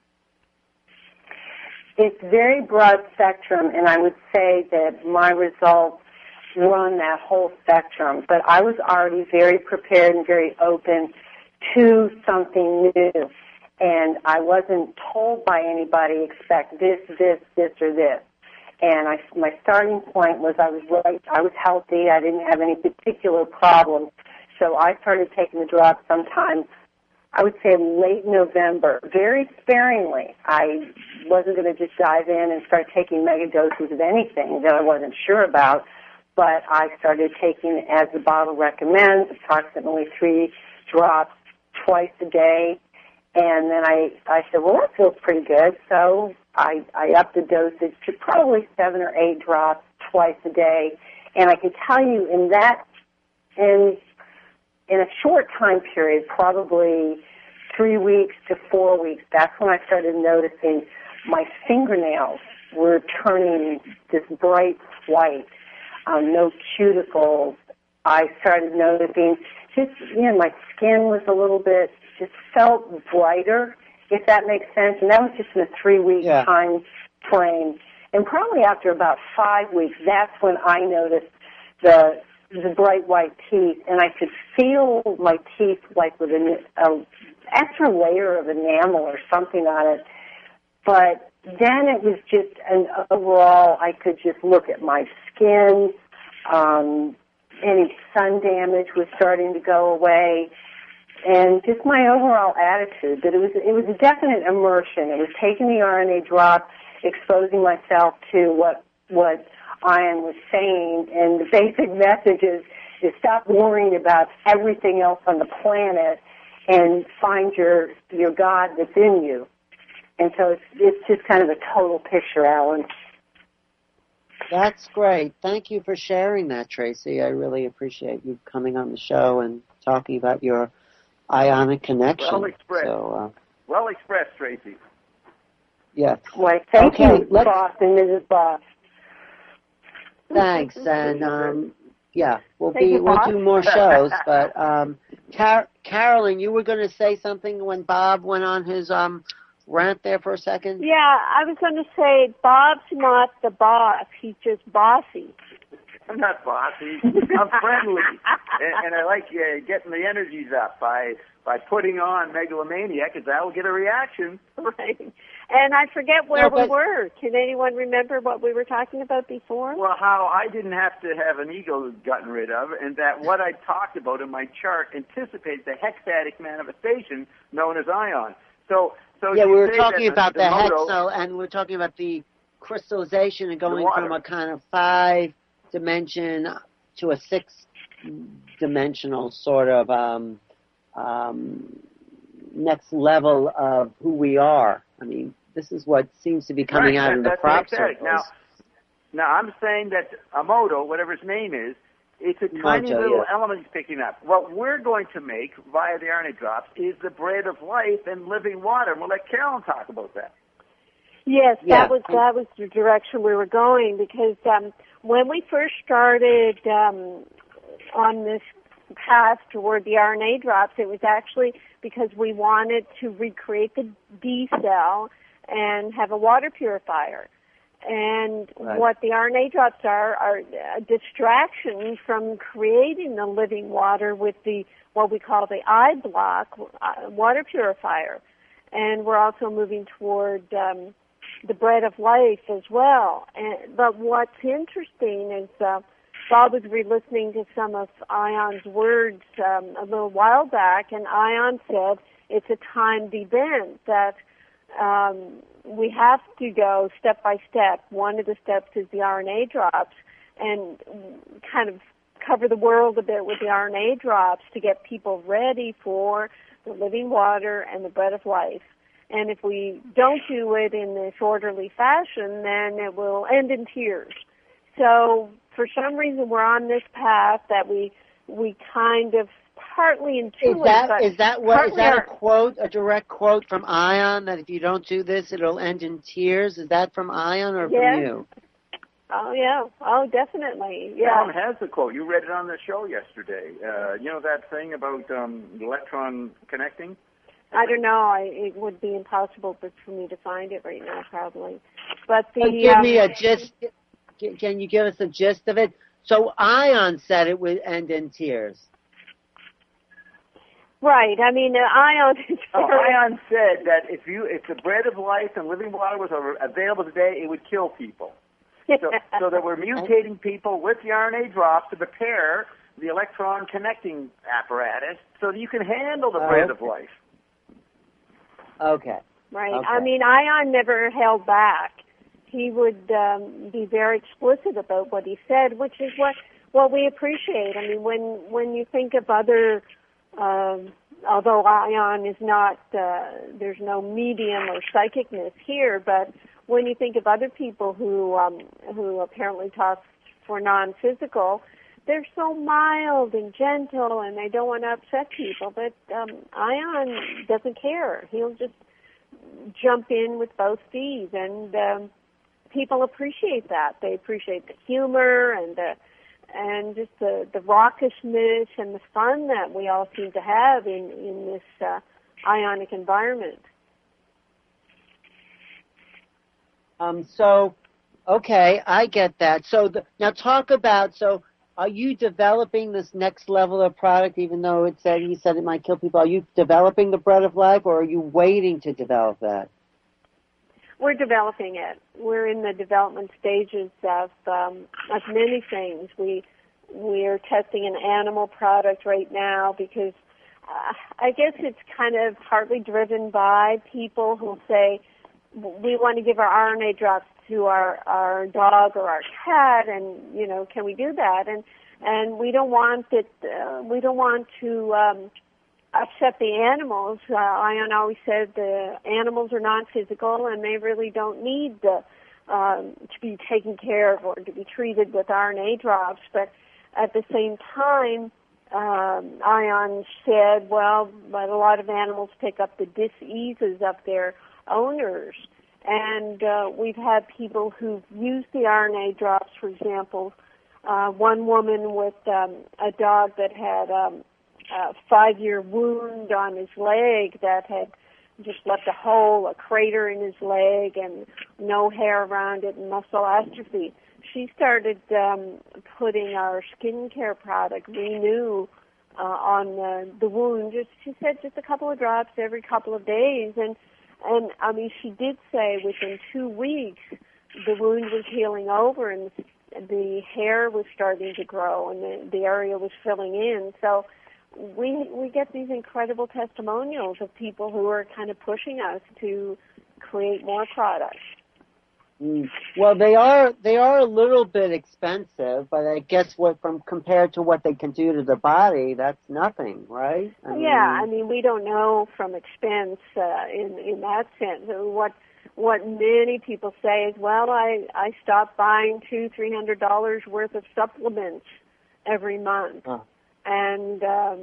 It's very broad spectrum, and I would say that my results run that whole spectrum. But I was already very prepared and very open to something new. And I wasn't told by anybody, expect this, this, this, or this. And I, my starting point was I was right, I was healthy, I didn't have any particular problems. So I started taking the drops sometime, I would say late November, very sparingly. I wasn't going to just dive in and start taking mega doses of anything that I wasn't sure about, but I started taking, as the bottle recommends, approximately three drops twice a day. And then I, I said, well, that feels pretty good. So I, I upped the dosage to probably seven or eight drops twice a day. And I can tell you in that, in, in a short time period, probably three weeks to four weeks, that's when I started noticing my fingernails were turning this bright white, um, no cuticles. I started noticing just, you know, my skin was a little bit, just felt brighter, if that makes sense. And that was just in a three-week Yeah. time frame. And probably after about five weeks, that's when I noticed the the bright white teeth, and I could feel my teeth like with an a extra layer of enamel or something on it. But then it was just an overall, I could just look at my skin. Um, any sun damage was starting to go away. And just my overall attitude, that it was it was a definite immersion. It was taking the R N A drop, exposing myself to what what Ion was saying, and the basic message is, is stop worrying about everything else on the planet and find your your God that's in you. And so it's it's just kind of a total picture, Alan. That's great. Thank you for sharing that, Tracy. I really appreciate you coming on the show and talking about your ionic connection. Well expressed. So, uh, Well expressed, Tracy. yes. Why, thank Okay, you, let's- Boss and Missus Boss. Thanks. And um, yeah, we'll Thank be you, we'll Bob. do more shows. But um, Car- Carolyn, you were going to say something when Bob went on his um rant there for a second. Yeah, I was going to say Bob's not the boss. He's just bossy. I'm not bossy. I'm friendly, and, and I like uh, getting the energies up by by putting on Megalomania, because that will get a reaction. Right. And I forget where No, we but- were. Can anyone remember what we were talking about before? Well, how I didn't have to have an ego gotten rid of, and that what I talked about in my chart anticipates the hexatic manifestation known as ion. So, so Yeah, you we were say talking that about the moto- hexo, and we were talking about the crystallization and going water. from a kind of five dimension to a sixth dimensional sort of um, um, next level of who we are. I mean, this is what seems to be coming right. out that, in the that's crop circles. Now, now, I'm saying that Emoto, whatever his name is, it's a tiny Mojo, little yes. element he's picking up. What we're going to make via the R N A drops is the bread of life and living water. And we'll let Carolyn talk about that. Yes, Yeah. that was that was the direction we were going, because um, when we first started um, on this path toward the R N A drops, it was actually because we wanted to recreate the D cell and have a water purifier. And Right. what the R N A drops are are a distraction from creating the living water with the what we call the I block uh, water purifier. And we're also moving toward um, the bread of life as well. And, but what's interesting is uh, Bob was re-listening to some of Ion's words um, a little while back, and Ion said it's a timed event, that um, we have to go step by step. One of the steps is the R N A drops, and kind of cover the world a bit with the R N A drops to get people ready for the living water and the bread of life. And if we don't do it in this orderly fashion, then it will end in tears. So for some reason, we're on this path that we we kind of partly intuit. Is that but is that what is partly that a our- quote, a direct quote from Ion, that if you don't do this, it'll end in tears? Is that from Ion or Yes. from you? Oh yeah. Oh, definitely. Carolyn Yeah. has the quote. You read it on the show yesterday. Uh, you know that thing about um, electron connecting? I don't know. I, it would be impossible for for me to find it right now, probably. But the So give um, me a gist. Can you give us a gist of it? So Ion said it would end in tears. right. I mean, uh, Ion. is Oh, very- Ion said that if you if the bread of life and living water was available today, it would kill people. So, so that we're mutating people with the R N A drops to prepare the electron connecting apparatus so that you can handle the Oh, bread okay. of life. Right. Okay. Okay. I mean, Ion never held back. He would um, be very explicit about what he said, which is what what we appreciate. I mean, when when you think of other, um, although Ion is not, uh, there's no medium or psychicness here, but when you think of other people who um, who apparently talk for non-physical, they're so mild and gentle, and they don't want to upset people. But um, Ion doesn't care. He'll just jump in with both feet, and um, people appreciate that. They appreciate the humor and the and just the, the raucousness and the fun that we all seem to have in in this uh, ionic environment. Um. So, okay, I get that. So the, now talk about. So, are you developing this next level of product? Even though it said you said it might kill people, are you developing the bread of life, or are you waiting to develop that? We're developing it. We're in the development stages of um, of many things. We we're testing an animal product right now because uh, I guess it's kind of partly driven by people who say we want to give our R N A drops to our our dog or our cat, and you know, can we do that? And and we don't want it. Uh, we don't want to. Um, upset the animals. Uh, Ion always said the animals are not physical and they really don't need the, um, to be taken care of or to be treated with R N A drops. But at the same time, um, Ion said, well, but a lot of animals pick up the diseases of their owners. And uh, we've had people who've used the R N A drops, for example, uh, one woman with um, a dog that had um, a five-year wound on his leg that had just left a hole, a crater in his leg, and no hair around it and muscle atrophy. She started um, putting our skincare product, Renew, uh, on the, the wound. Just she said just a couple of drops every couple of days, and and I mean she did say within two weeks the wound was healing over and the hair was starting to grow and the, the area was filling in. So. We we get these incredible testimonials of people who are kind of pushing us to create more products. Mm. Well, they are they are a little bit expensive, but I guess what from compared to what they can do to the body, that's nothing, right? I mean, yeah, I mean, we don't know from expense uh, in in that sense. What what many people say is, well, I I stopped buying two three hundred dollars worth of supplements every month, huh. and um,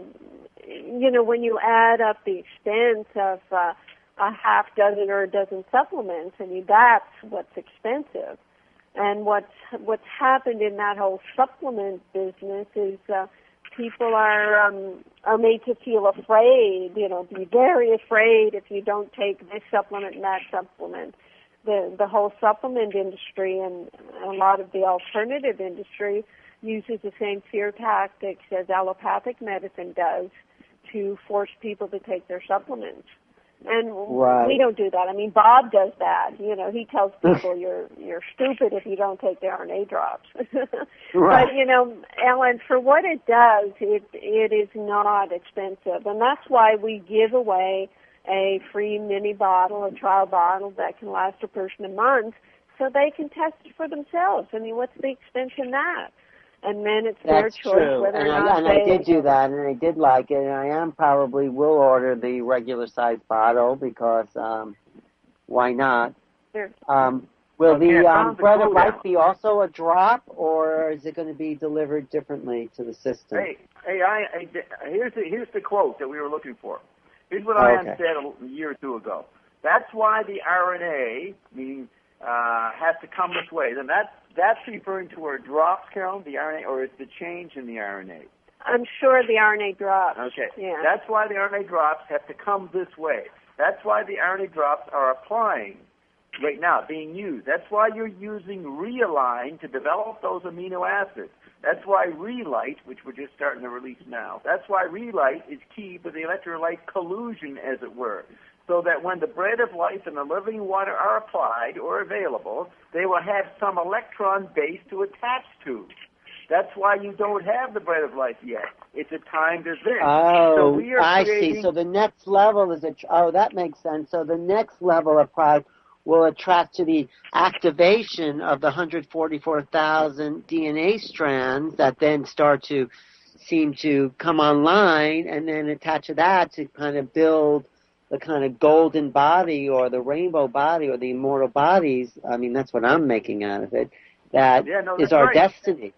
you know, when you add up the expense of uh, a half dozen or a dozen supplements, I mean, that's what's expensive. And what's what's happened in that whole supplement business is uh, people are um, are made to feel afraid. You know, be very afraid if you don't take this supplement and that supplement. The the whole supplement industry and a lot of the alternative industry uses the same fear tactics as allopathic medicine does to force people to take their supplements. And right. we don't do that. I mean, Bob does that. You know, he tells people you're you're stupid if you don't take the R N A drops. Right. But, you know, Ellen, for what it does, it it is not expensive. And that's why we give away a free mini bottle, a trial bottle that can last a person a month so they can test it for themselves. I mean, what's the expense in that? And then it's their That's choice true. whether and or I, not and they... I did do that, and I did like it, and I am probably will order the regular size bottle because um, why not? Sure. Um, will Okay, the I um, found the bread of clue life now. be also a drop, or is it going to be delivered differently to the system? Hey, hey, I, I, here's the here's the quote that we were looking for. Here's what Oh, Ion okay. said a year or two ago. That's why the R N A, meaning uh, has to come this way. Then that's that's referring to our drops, Carolyn, the R N A, or is the change in the R N A? I'm sure the R N A drops. Okay. Yeah. That's why the R N A drops have to come this way. That's why the R N A drops are applying right now, being used. That's why you're using Realign to develop those amino acids. That's why Relight, which we're just starting to release now, that's why Relight is key for the electrolyte collusion, as it were, so that when the bread of life and the living water are applied or available, they will have some electron base to attach to. That's why you don't have the bread of life yet. It's a timed event. Oh, so we are I creating... see. So the next level is a. Oh, that makes sense. So the next level of product will attract to the activation of the one hundred forty-four thousand D N A strands that then start to seem to come online, and then attach to that to kind of build the kind of golden body or the rainbow body or the immortal bodies. I mean, that's what I'm making out of it. That Yeah, no, is that's our right. destiny.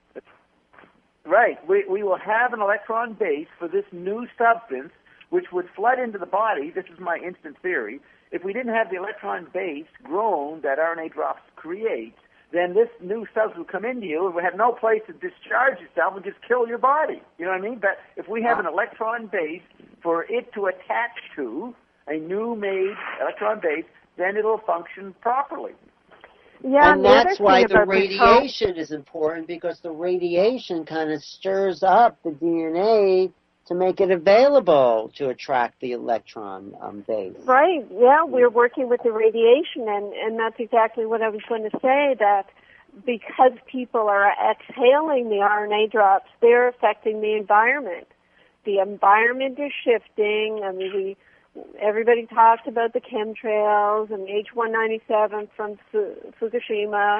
Right. We, we will have an electron base for this new substance, which would flood into the body. This is my instant theory. If we didn't have the electron base grown that R N A drops create, then this new substance would come into you and would have no place to discharge itself and just kill your body. You know what I mean? But if we have an electron base for it to attach to, a new made electron base, then it'll function properly. Yeah, And the other that's why thing the about radiation is important, because the radiation kind of stirs up the D N A to make it available to attract the electron um, base. Right, yeah, we're working with the radiation, and, and that's exactly what I was going to say, that because people are exhaling the R N A drops, they're affecting the environment. The environment is shifting. I mean, we, everybody talks about the chemtrails and H one ninety-seven from Fukushima,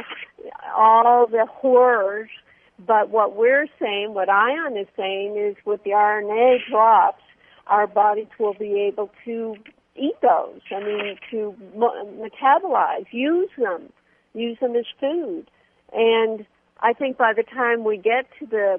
all the horrors. But what we're saying, what Ion is saying, is with the R N A drops, our bodies will be able to eat those. I mean, to metabolize, use them, use them as food. And I think by the time we get to the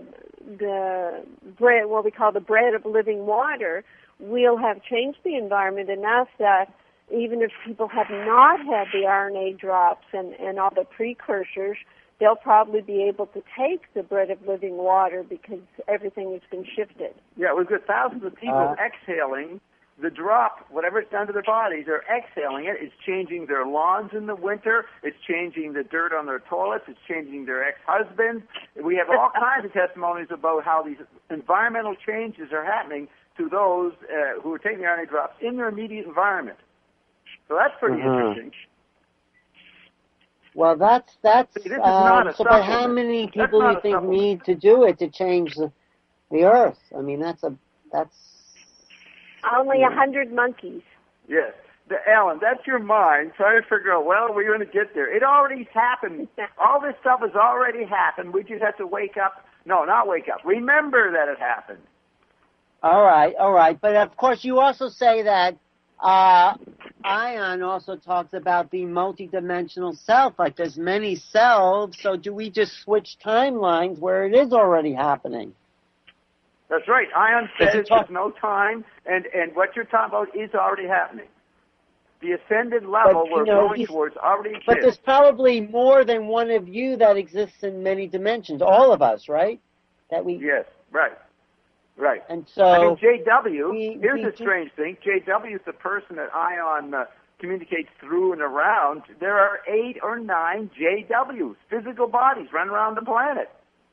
the bread, what we call the bread of living water, we'll have changed the environment enough that even if people have not had the R N A drops and, and all the precursors, they'll probably be able to take the bread of living water because everything has been shifted. Yeah, we've got thousands of people Uh, exhaling the drop, whatever it's done to their bodies, they're exhaling it. It's changing their lawns in the winter. It's changing the dirt on their toilets. It's changing their ex-husbands. We have all kinds of testimonies about how these environmental changes are happening to those uh, who are taking the R N A drops in their immediate environment. So that's pretty Uh-huh. interesting. Well, that's that's. See, this is Uh, not a so, but how supplement. many That's people do not you a think supplement. need to do it to change the, the Earth? I mean, that's a that's. Only a hundred monkeys. Yes. the, Alan, that's your mind trying to figure out, well, we're going to get there. It already happened. All this stuff has already happened. We just have to wake up. No, not wake up. Remember that it happened. All right, all right. But, of course, you also say that uh, Ion also talks about the multidimensional self, like there's many selves, so do we just switch timelines where it is already happening? That's right. Ion says talk- there's no time, and, and what you're talking about is already happening. The ascended level But, we're know, going towards already exists. But there's probably more than one of you that exists in many dimensions, all of us, right? That we Yes, right. Right. And so I mean, J W, we, here's we a strange thing. J W is the person that Ion uh, communicates through and around. There are eight or nine J Ws, physical bodies, running around the planet.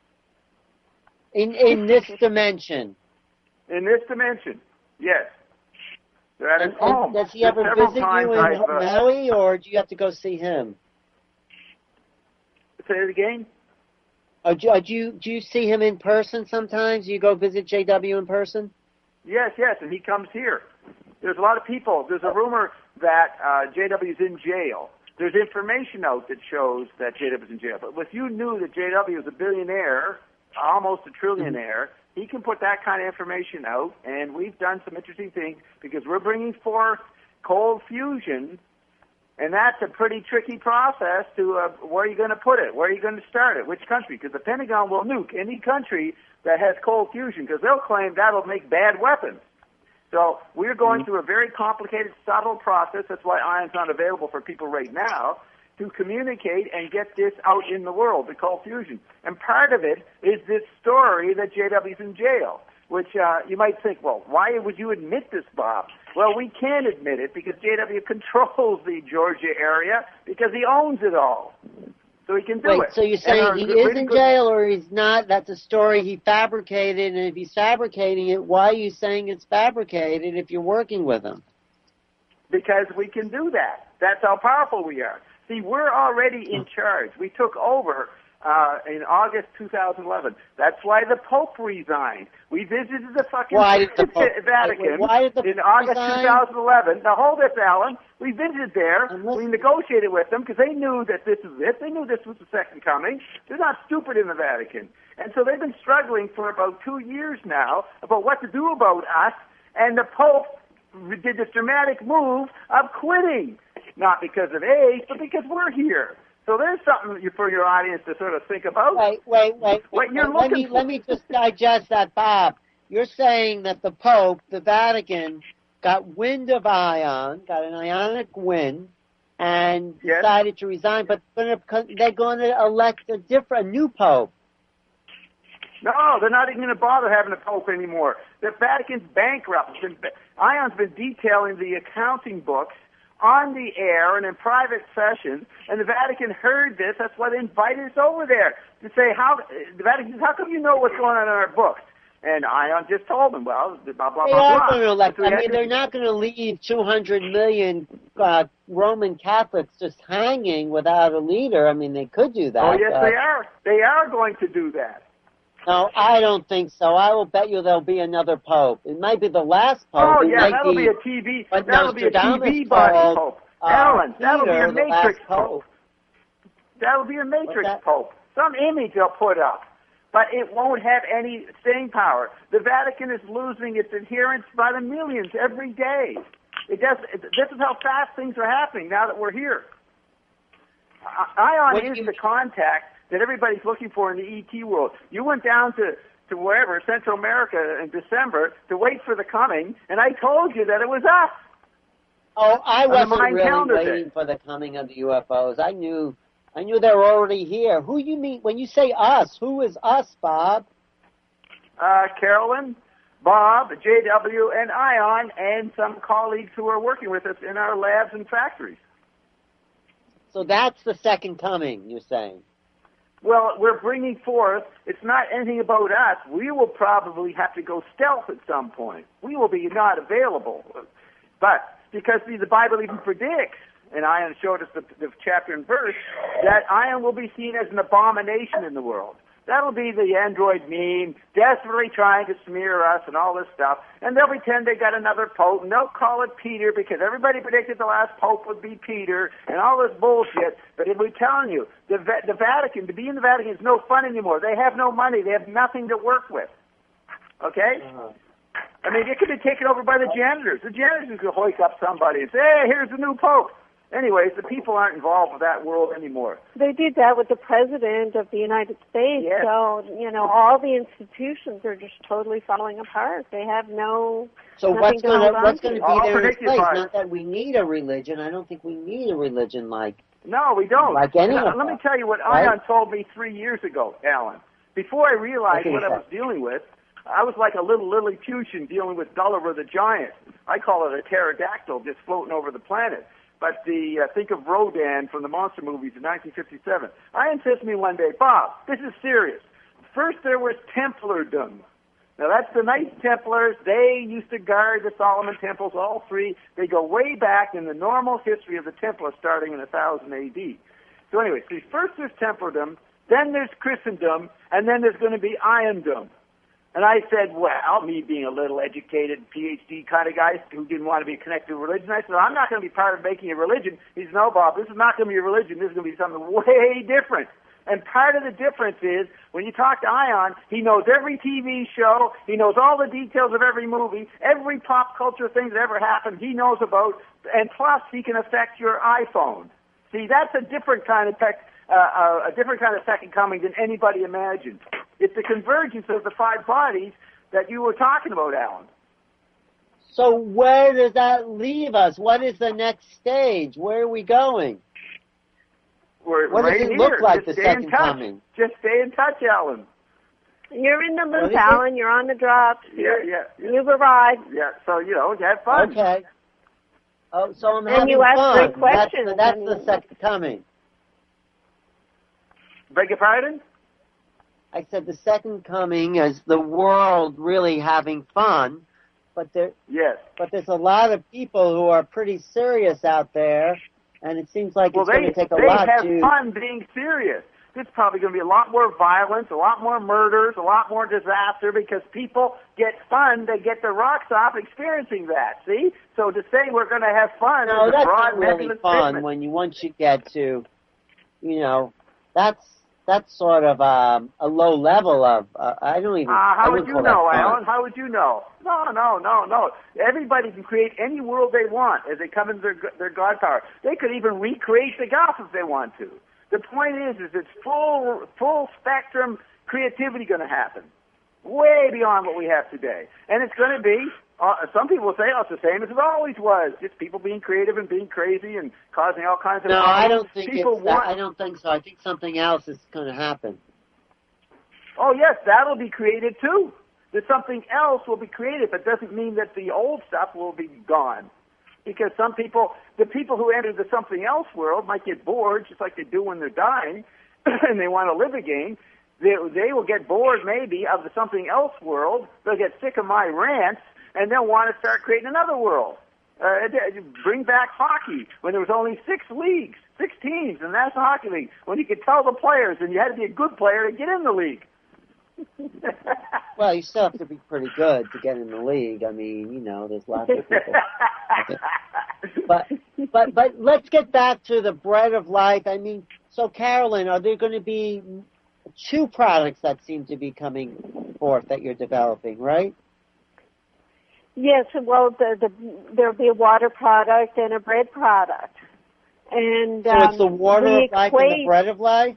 In in this dimension. In this dimension, yes. They're at And, his home. and does he ever Several visit times you in I've, uh, Maui, or do you have to go see him? Say it again? Or do, or do you do you see him in person sometimes? Do you go visit J W in person? Yes, yes, and he comes here. There's a lot of people. There's a rumor that uh, J W is in jail. There's information out that shows that J W is in jail. But if you knew that J W is a billionaire, almost a trillionaire, he can put that kind of information out, and we've done some interesting things because we're bringing forth cold fusion, and that's a pretty tricky process to uh, where are you going to put it? Where are you going to start it? Which country? Because the Pentagon will nuke any country that has cold fusion because they'll claim that'll make bad weapons. So we're going mm-hmm. through a very complicated, subtle process. That's why Ion's not available for people right now, to communicate and get this out in the world, the cold fusion. And part of it is this story that J W's in jail, which uh, you might think, well, why would you admit this, Bob? Well, we can admit it because J W controls the Georgia area because he owns it all. So he can do Wait, it. so you're saying he is in jail or he's not? That's a story he fabricated, and if he's fabricating it, why are you saying it's fabricated if you're working with him? Because we can do that. That's how powerful we are. See, we're already in charge. We took over uh, in August two thousand eleven. That's why the Pope resigned. We visited the fucking why did the Pope, Vatican why did the in August resign? two thousand eleven. Now, hold this, Alan. We visited there. Unless, we negotiated with them because they knew that this was it. They knew this was the second coming. They're not stupid in the Vatican. And so they've been struggling for about two years now about what to do about us. And the Pope did this dramatic move of quitting. Not because of age, but because we're here. So there's something for your audience to sort of think about. Wait, wait, wait. What wait, you're let looking me for. let me just digest that, Bob. You're saying that the Pope, the Vatican, got wind of Ion, got an ionic wind, and yes. decided to resign. But they're going to elect a different, a new Pope. No, they're not even going to bother having a Pope anymore. The Vatican's bankrupt. Ion's been detailing the accounting books on the air and in private sessions, and the Vatican heard this. That's why they invited us over there to say, how the Vatican says, how come you know what's going on in our books? And Ion just told them, well, blah, blah, they blah, are blah. going to elect. So I mean, to, they're not going to leave two hundred million uh, Roman Catholics just hanging without a leader. I mean, they could do that. Oh, yes, uh, they are. They are going to do that. No, I don't think so. I will bet you there'll be another Pope. It might be the last Pope. Oh, it yeah, might that'll be, be a T V. But That'll be a T V Nostradamus body called, Pope. Uh, Alan, that'll be Peter, a the Matrix last Pope. Pope. That'll be a Matrix that? Pope. Some image they'll put up. But it won't have any staying power. The Vatican is losing its adherents by the millions every day. It does. This is how fast things are happening now that we're here. Ion is the contact that everybody's looking for in the E T world. You went down to, to wherever, Central America in December, to wait for the coming, and I told you that it was us. Oh, I wasn't really waiting day. for the coming of the U F Os. I knew I knew they were already here. Who you mean when you say us? Who is us, Bob? Uh, Carolyn, Bob, J W, and Ion, and some colleagues who are working with us in our labs and factories. So that's the second coming, you're saying? Well, we're bringing forth, it's not anything about us. We will probably have to go stealth at some point. We will be not available. But because see, the Bible even predicts, and Ion showed us the, the chapter and verse, that Ion will be seen as an abomination in the world. That'll be the android meme, desperately trying to smear us and all this stuff. And they'll pretend they got another pope, and they'll call it Peter because everybody predicted the last pope would be Peter and all this bullshit. But if we're telling you, the, the Vatican, to be in the Vatican is no fun anymore. They have no money. They have nothing to work with. Okay? Uh-huh. I mean, it could be taken over by the janitors. The janitors could hoik up somebody and say, hey, here's the new pope. Anyways, the people aren't involved with that world anymore. They did that with the President of the United States. Yes. So, you know, all the institutions are just totally falling apart. They have no... So what's going to what's going to be all there in place? Apart. Not that we need a religion. I don't think we need a religion like... No, we don't. Like any now, of Let them, me tell you what right? Ion told me three years ago, Alan. Before I realized okay, what I was dealing with, I was like a little Lilliputian dealing with Gulliver the Giant. I call it a pterodactyl just floating over the planet. But the uh, think of Rodan from the monster movies in nineteen fifty-seven. I insist me one day, Bob, this is serious. First there was Templardom. Now that's the Knights Templars. They used to guard the Solomon temples, all three. They go way back in the normal history of the Templars starting in one thousand A D. So anyway, so first there's Templardom, then there's Christendom, and then there's going to be Iondom. And I said, well, me being a little educated P H D kind of guy who didn't want to be connected to religion, I said, I'm not going to be part of making a religion. He said, no, Bob, this is not going to be a religion. This is going to be something way different. And part of the difference is, when you talk to Ion, he knows every T V show, he knows all the details of every movie, every pop culture thing that ever happened, he knows about, and plus he can affect your iPhone. See, that's a different kind of tech, uh, uh, a different kind of second coming than anybody imagined. It's the convergence of the five bodies that you were talking about, Alan. So where does that leave us? What is the next stage? Where are we going? We're what right does it here. look like, Just the stay in second touch. coming? Just stay in touch, Alan. You're in the loop, Alan. You're on the drops. Yeah, yeah, yeah. You've arrived. Yeah, so, you know, have fun. Okay. Oh, so I'm and having you ask fun. great questions. That's, the, that's I mean, the second coming. Beg your pardon? I said the second coming is the world really having fun, but there, yes. but there's a lot of people who are pretty serious out there, and it seems like well, it's they, going to take a they lot have to... fun being serious. There's probably going to be a lot more violence, a lot more murders, a lot more disaster because people get fun. They get their rocks off experiencing that, see? So to say we're going to have fun no, is a that's broad not really fun statement. when you, once you get to, you know, that's that's sort of um, a low level of, uh, I don't even, Uh, how I would wouldn't you call know, that fun. Alan? How would you know? No, no, no, no. Everybody can create any world they want as they come into their, their God power. They could even recreate the Goth if they want to. The point is, is it's full, full spectrum creativity going to happen, way beyond what we have today. And it's going to be, uh, some people will say, oh, it's the same as it always was. Just people being creative and being crazy and causing all kinds of No, problems. I don't think people it's want, that. I don't think so. I think something else is going to happen. Oh, yes, that'll be created too. That something else will be created, but doesn't mean that the old stuff will be gone. Because some people, the people who enter the something else world might get bored, just like they do when they're dying, and they want to live again. They, they will get bored, maybe, of the something else world. They'll get sick of my rants, and they'll want to start creating another world. Uh, bring back hockey when there was only six leagues, six teams in the National Hockey League, when you could tell the players, and you had to be a good player to get in the league. Well, you still have to be pretty good to get in the league. I mean, you know, there's lots of people. Okay. But but but let's get back to the bread of life. I mean, so Carolyn, are there going to be two products that seem to be coming forth that you're developing, right? Yes. Well, the, the, there'll be a water product and a bread product. And so um, it's the water of equate, life and the bread of life.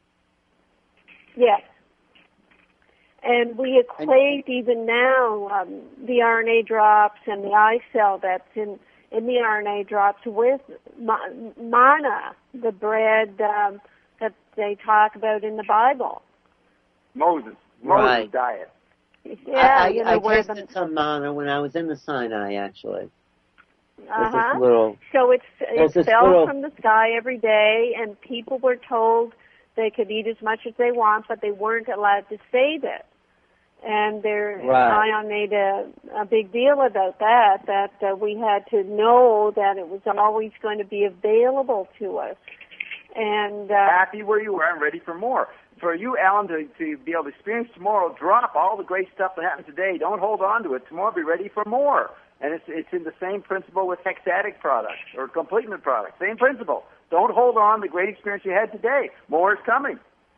Yes. And we equate even now um, the R N A drops and the eye cell that's in, in the R N A drops with ma- manna, the bread um, that they talk about in the Bible. Moses. Moses' Right. diet. Yeah, I, I, you know, I where tasted the, some manna when I was in the Sinai, actually. There's uh-huh. this little... So it's There's it this fell little- from the sky every day, and people were told they could eat as much as they want, but they weren't allowed to save it. And there, Right. Ion made a, a big deal about that, that uh, we had to know that it was always going to be available to us. And uh, Happy where you are and ready for more. for you, Alan, to, to be able to experience tomorrow, drop all the great stuff that happened today. Don't hold on to it. Tomorrow, be ready for more. And it's it's in the same principle with hexatic products or completement products. Same principle. Don't hold on to the great experience you had today. More is coming.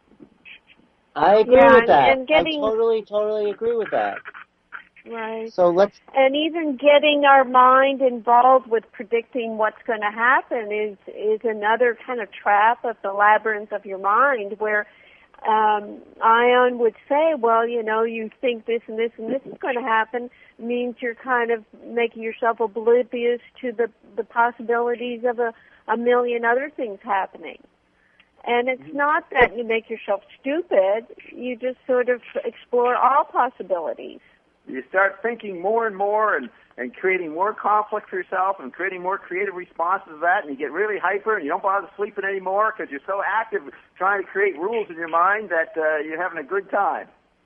I agree Yeah, with that. and getting- I totally, totally agree with that. Right. So let's. And even getting our mind involved with predicting what's going to happen is is another kind of trap of the labyrinth of your mind, where um, Ion would say, well, you know, you think this and this and this is going to happen, means you're kind of making yourself oblivious to the the possibilities of a, a million other things happening. And it's not that you make yourself stupid, you just sort of explore all possibilities. You start thinking more and more and, and creating more conflict for yourself and creating more creative responses to that, and you get really hyper and you don't bother sleeping anymore because you're so active trying to create rules in your mind that uh, you're having a good time.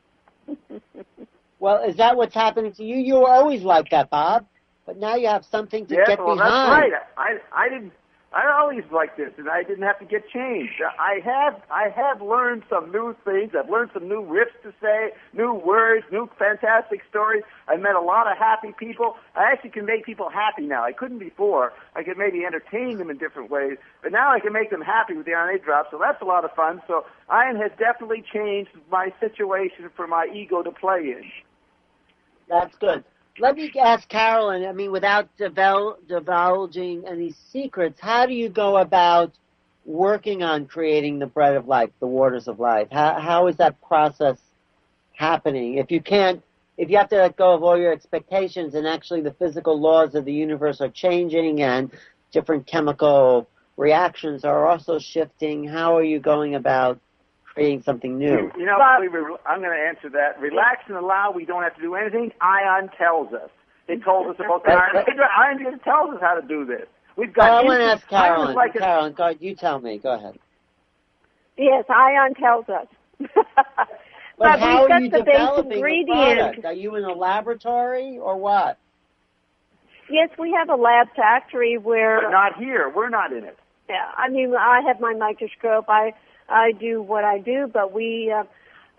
Well, is that what's happening to you? You were always like that, Bob, but now you have something to yes, get well, behind. that's right. I, I didn't. I always liked this, and I didn't have to get changed. I have, I have learned some new things. I've learned some new riffs to say, new words, new fantastic stories. I've met a lot of happy people. I actually can make people happy now. I couldn't before. I could maybe entertain them in different ways, but now I can make them happy with the R N A drops, so that's a lot of fun. So Ion has definitely changed my situation for my ego to play in. That's good. Let me ask Carolyn, I mean, without divul- divulging any secrets, how do you go about working on creating the bread of life, the waters of life? How, how is that process happening? If you can't, if you have to let go of all your expectations and actually the physical laws of the universe are changing and different chemical reactions are also shifting, how are you going about creating something new? You know, But, I'm going to answer that. Relax and allow. We don't have to do anything. Ion tells us. It told us about the iron. Ion just tells us how to do this. We've got. Well, I want to ask Ion Carolyn. is like a, Carolyn, go, you tell me. Go ahead. Yes, Ion tells us. But, but how we've are got you the base developing the ingredient. product? Are you in a laboratory or what? Yes, we have a lab factory where. but not here. We're not in it. Yeah, I mean, I have my microscope. I I do what I do, but we uh,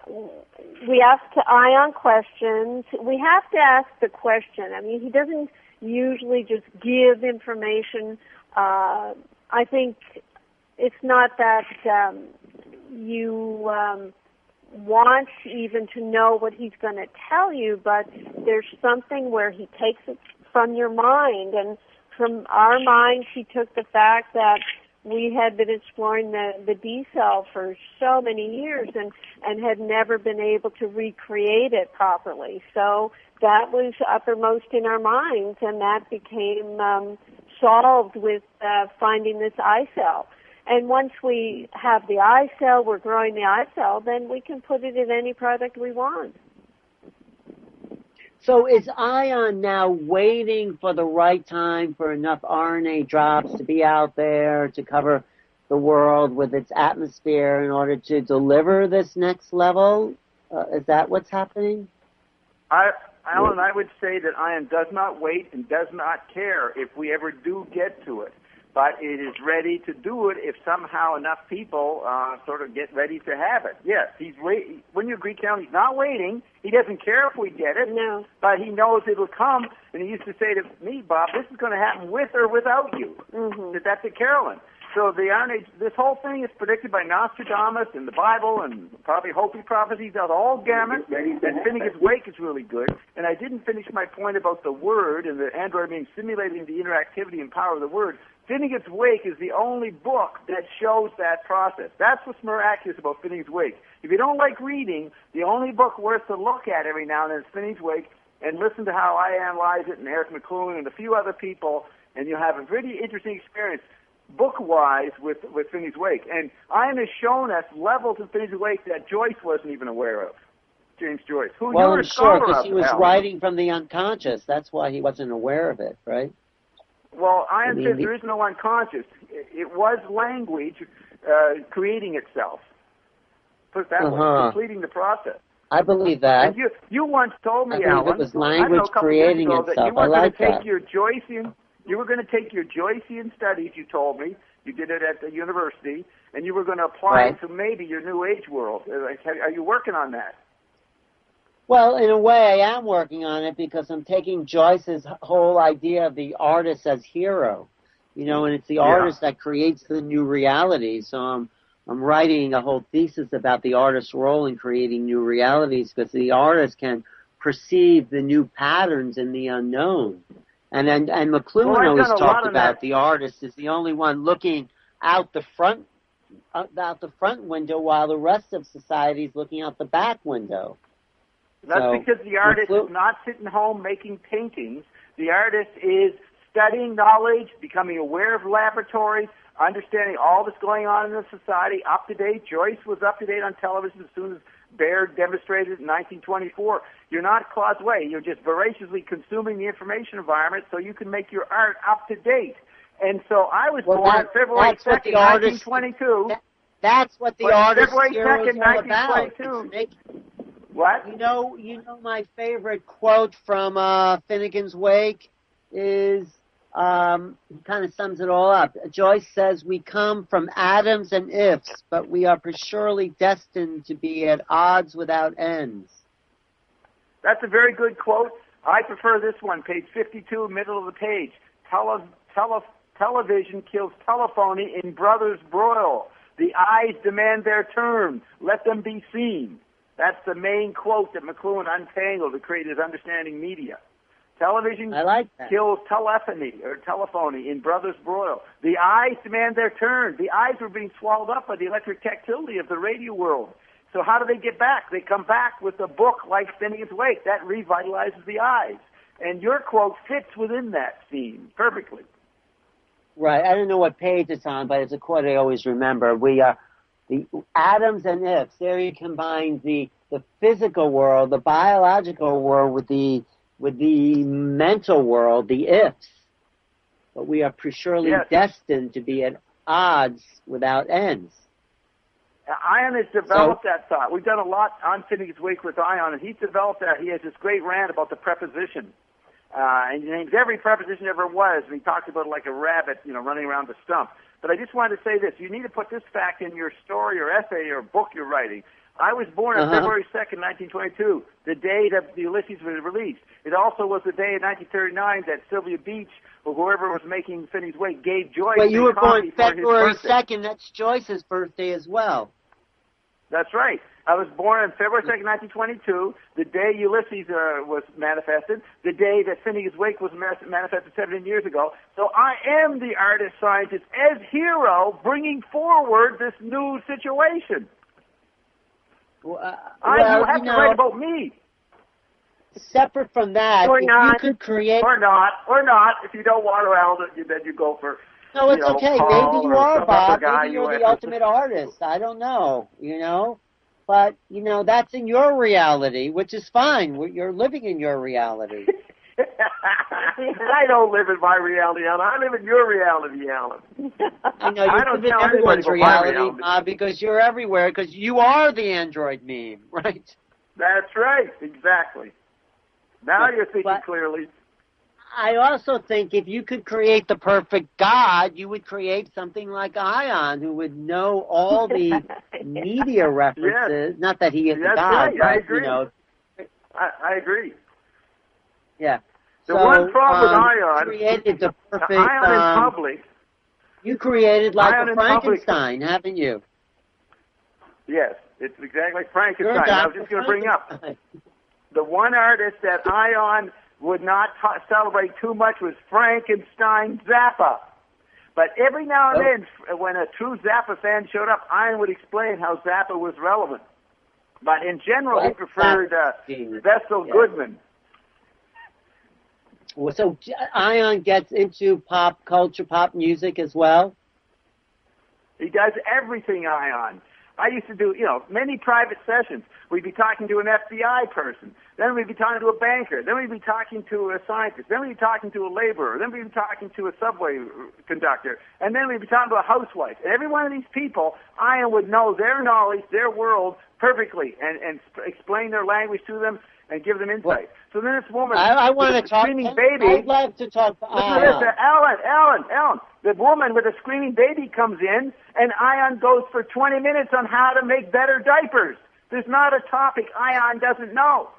we ask Ion questions. We have to ask the question. I mean, he doesn't usually just give information. Uh, I think it's not that um, you um, want even to know what he's going to tell you, but there's something where he takes it from your mind, and from our mind, he took the fact that we had been exploring the, the D cell for so many years and, and had never been able to recreate it properly. So that was uppermost in our minds, and that became um, solved with uh, finding this I cell. And once we have the I cell, we're growing the I cell, then we can put it in any product we want. So is Ion now waiting for the right time for enough R N A drops to be out there to cover the world with its atmosphere in order to deliver this next level? Uh, is that what's happening? I, Alan, I would say that Ion does not wait and does not care if we ever do get to it. But it is ready to do it if somehow enough people uh, sort of get ready to have it. Yes, he's wait. When you agree, Count, he's not waiting. He doesn't care if we get it. No. But he knows it'll come. And he used to say to me, Bob, this is going to happen with or without you. Mm-hmm. That That's at Carolyn. So the R N A, this whole thing is predicted by Nostradamus and the Bible and probably Hopi prophecies out all gamut. And Finnegan's Wake is really good. And I didn't finish my point about the word and the android being simulating the interactivity and power of the word. Finnegan's Wake is the only book that shows that process. That's what's miraculous about Finnegan's Wake. If you don't like reading, the only book worth to look at every now and then is Finnegan's Wake, and listen to how I analyze it and Eric McClune and a few other people, and you'll have a really interesting experience book-wise with, with Finnegan's Wake. And Ion has shown us levels of Finnegan's Wake that Joyce wasn't even aware of. James Joyce, who Well, you're I'm a sure, scholar because of, he was Alan. writing from the unconscious. That's why he wasn't aware of it, right? Well, Ion I mean, says the- there is no unconscious. It, it was language uh, creating itself. Put it that Uh-huh. way, completing the process. I believe that. And you, you once told me, I believe Alan, it was I don't know, language a couple creating years ago, that itself. you were I going like to take that. your Joycean, you were going to take your Joycean studies. You told me You did it at the university, and you were going to apply Right. it to maybe your New Age world. Are you working on that? Well, in a way, I am working on it because I'm taking Joyce's whole idea of the artist as hero, you know, and it's the Yeah. artist that creates the new reality. So I'm, I'm writing a whole thesis about the artist's role in creating new realities because the artist can perceive the new patterns in the unknown. And and, and McLuhan Well, I've always done a lot talked of about that. the artist is the only one looking out the front out the front window while the rest of society is looking out the back window. That's So, because the artist McLuhan- is not sitting home making paintings. The artist is studying knowledge, becoming aware of laboratories, understanding all that's going on in the society, up to date. Joyce was up to date on television as soon as Baird demonstrated in nineteen twenty-four. You're not Claude Way. You're just voraciously consuming the information environment so you can make your art up to date. And so I was Well, born that- February that's what second, the artist- nineteen twenty-two. that- That's what the But artist February hero is second, all about. nineteen twenty-two. It's make- What? You know, you know, my favorite quote from uh, Finnegan's Wake is um, he kind of sums it all up. Joyce says, "We come from atoms and ifs, but we are surely destined to be at odds without ends." That's a very good quote. I prefer this one, page fifty-two, middle of the page. Tele, tele, television kills telephony in Brothers Broil. The eyes demand their turn. Let them be seen. That's the main quote that McLuhan untangled to create his Understanding Media. Television I like that. kills telephony or telephony in Brothers Broil. The eyes demand their turn. The eyes were being swallowed up by the electric tactility of the radio world. So how do they get back? They come back with a book like Finnegan's Wake. That revitalizes the eyes. And your quote fits within that theme perfectly. Right. I don't know what page it's on, but it's a quote I always remember. We are the atoms and ifs. There you combine the, the physical world, the biological world with the with the mental world, the ifs. But we are surely Yes. destined to be at odds without ends. Ion has developed that thought. We've done a lot on Finnegan's Wake with Ion, and he's developed that. He has this great rant about the preposition. Uh, and he names every preposition ever was, and he talks about it like a rabbit, you know, running around the stump. But I just wanted to say this. You need to put this fact in your story or essay or book you're writing. I was born on Uh-huh. February second, nineteen twenty-two, the day that the Ulysses was released. It also was the day in nineteen thirty-nine that Sylvia Beach, or whoever was making Finnegan's Wake, gave Joyce Well, you a were copy born for his February birthday. second. That's Joyce's birthday as well. That's right. I was born on February second, nineteen twenty-two, the day Ulysses uh, was manifested, the day that Finnegan's Wake was manifested seventeen years ago. So I am the artist scientist as hero bringing forward this new situation. Well, uh, I well, you have you to know, write about me. separate from that, Or if not. you could create... Or not, or not. If you don't want to, Al, then you go for... No, it's you know, okay. Paul Maybe you or are, some Bob. other guy Maybe you you're the have. ultimate artist. I don't know, you know? But, you know, that's in your reality, which is fine. You're living in your reality. I don't live in my reality, Alan. I live in your reality, Alan. I know, I you don't live in tell anybody everyone's about my reality, reality. Bob, because you're everywhere, because you are the Android meme, right? That's right, exactly. Now But- you're thinking but- clearly. I also think if you could create the perfect God, you would create something like Ion, who would know all the media references. Not that he is That's a God, right, but, I agree. you know, I, I agree. yeah. The so, one problem um, with Ion, created the the perfect, Ion in um, public, you created like Ion a in public- Frankenstein, haven't you? yes, it's exactly like Frankenstein. You're I was Doctor just going to bring up Frankenstein. the one artist that Ion would not t- celebrate too much was Frankenstein Zappa. But every now and Oh. then, f- when a true Zappa fan showed up, Ion would explain how Zappa was relevant. But in general, he Well, preferred uh, genius. Vestal Yeah. Goodman. Well, So Ion gets into pop culture, pop music as well? He does everything, Ion. I used to do, you know, many private sessions. We'd be talking to an F B I person. Then we'd be talking to a banker. Then we'd be talking to a scientist. Then we'd be talking to a laborer. Then we'd be talking to a subway conductor. And then we'd be talking to a housewife. And every one of these people, Ion would know their knowledge, their world perfectly and, and sp- explain their language to them. and give them insight. Well, so then this woman, I, I want with to a talk. screaming baby. I'd love to talk to Listen to Ion. this, Alan, Alan, Alan. The woman with a screaming baby comes in, and Ion goes for twenty minutes on how to make better diapers. There's not a topic Ion doesn't know.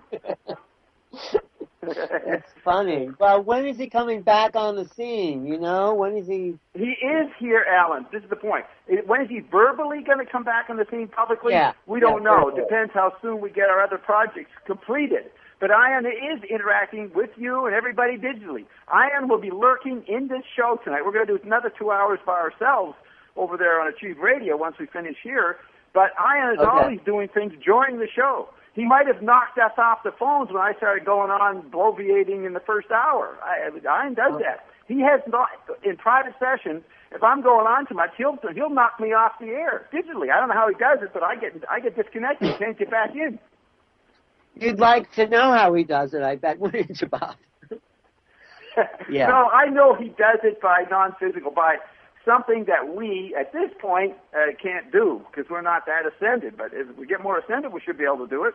It's funny. Well, when is he coming back on the scene, you know? When is he... He is here, Alan. This is the point. When is he verbally going to come back on the scene publicly? Yeah. We don't yeah, know. verbally. It depends how soon we get our other projects completed. But Ion is interacting with you and everybody digitally. Ion will be lurking in this show tonight. We're going to do another two hours by ourselves over there on Achieve Radio once we finish here. But Ion is Okay. always doing things during the show. He might have knocked us off the phones when I started going on bloviating in the first hour. I, Ian does Okay. that. He has not, in private sessions, if I'm going on too much, he'll, he'll knock me off the air digitally. I don't know how he does it, but I get, I get disconnected and can't get back in. You'd like to know how he does it, I bet, wouldn't you, Bob? Yeah. No, I know he does it by non-physical, by something that we, at this point, uh, can't do because we're not that ascended. But if we get more ascended, we should be able to do it.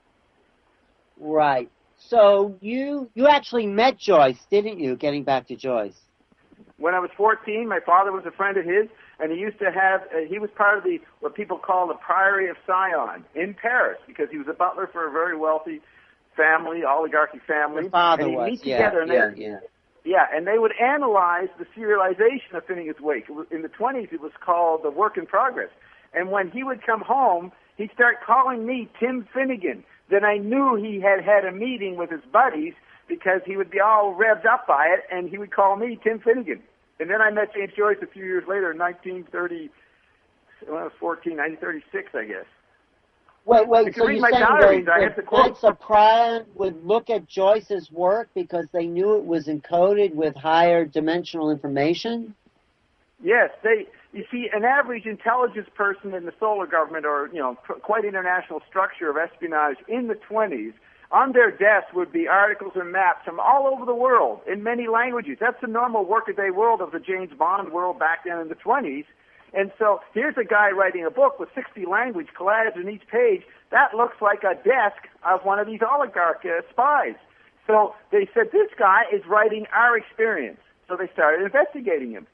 Right. So you you actually met Joyce, didn't you, getting back to Joyce? When I was fourteen, my father was a friend of his, and he used to have, uh, he was part of the, what people call the Priory of Sion in Paris, because he was a butler for a very wealthy family, oligarchy family. Your father and he'd was, meet yeah, together and yeah, they, yeah. Yeah, and they would analyze the serialization of Finnegan's Wake. In the twenties, it was called the Work in Progress. And when he would come home, he'd start calling me Tim Finnegan. Then I knew he had had a meeting with his buddies because he would be all revved up by it, and he would call me Tim Finnegan. And then I met James Joyce a few years later in nineteen thirty, when I was fourteen, nineteen thirty-six, I guess. Wait, wait, You can so read you're my saying diaries. the, I the have the quote. Knights of Prion would look at Joyce's work because they knew it was encoded with higher dimensional information? Yes, they. You see, an average intelligence person in the solar government, or you know, pr- quite international structure of espionage in the twenties, on their desk would be articles and maps from all over the world in many languages. That's the normal workaday world of the James Bond world back then in the twenties. And so here's a guy writing a book with sixty language collabs in each page. That looks like a desk of one of these oligarch uh, spies. So they said, this guy is writing our experience. So they started investigating him.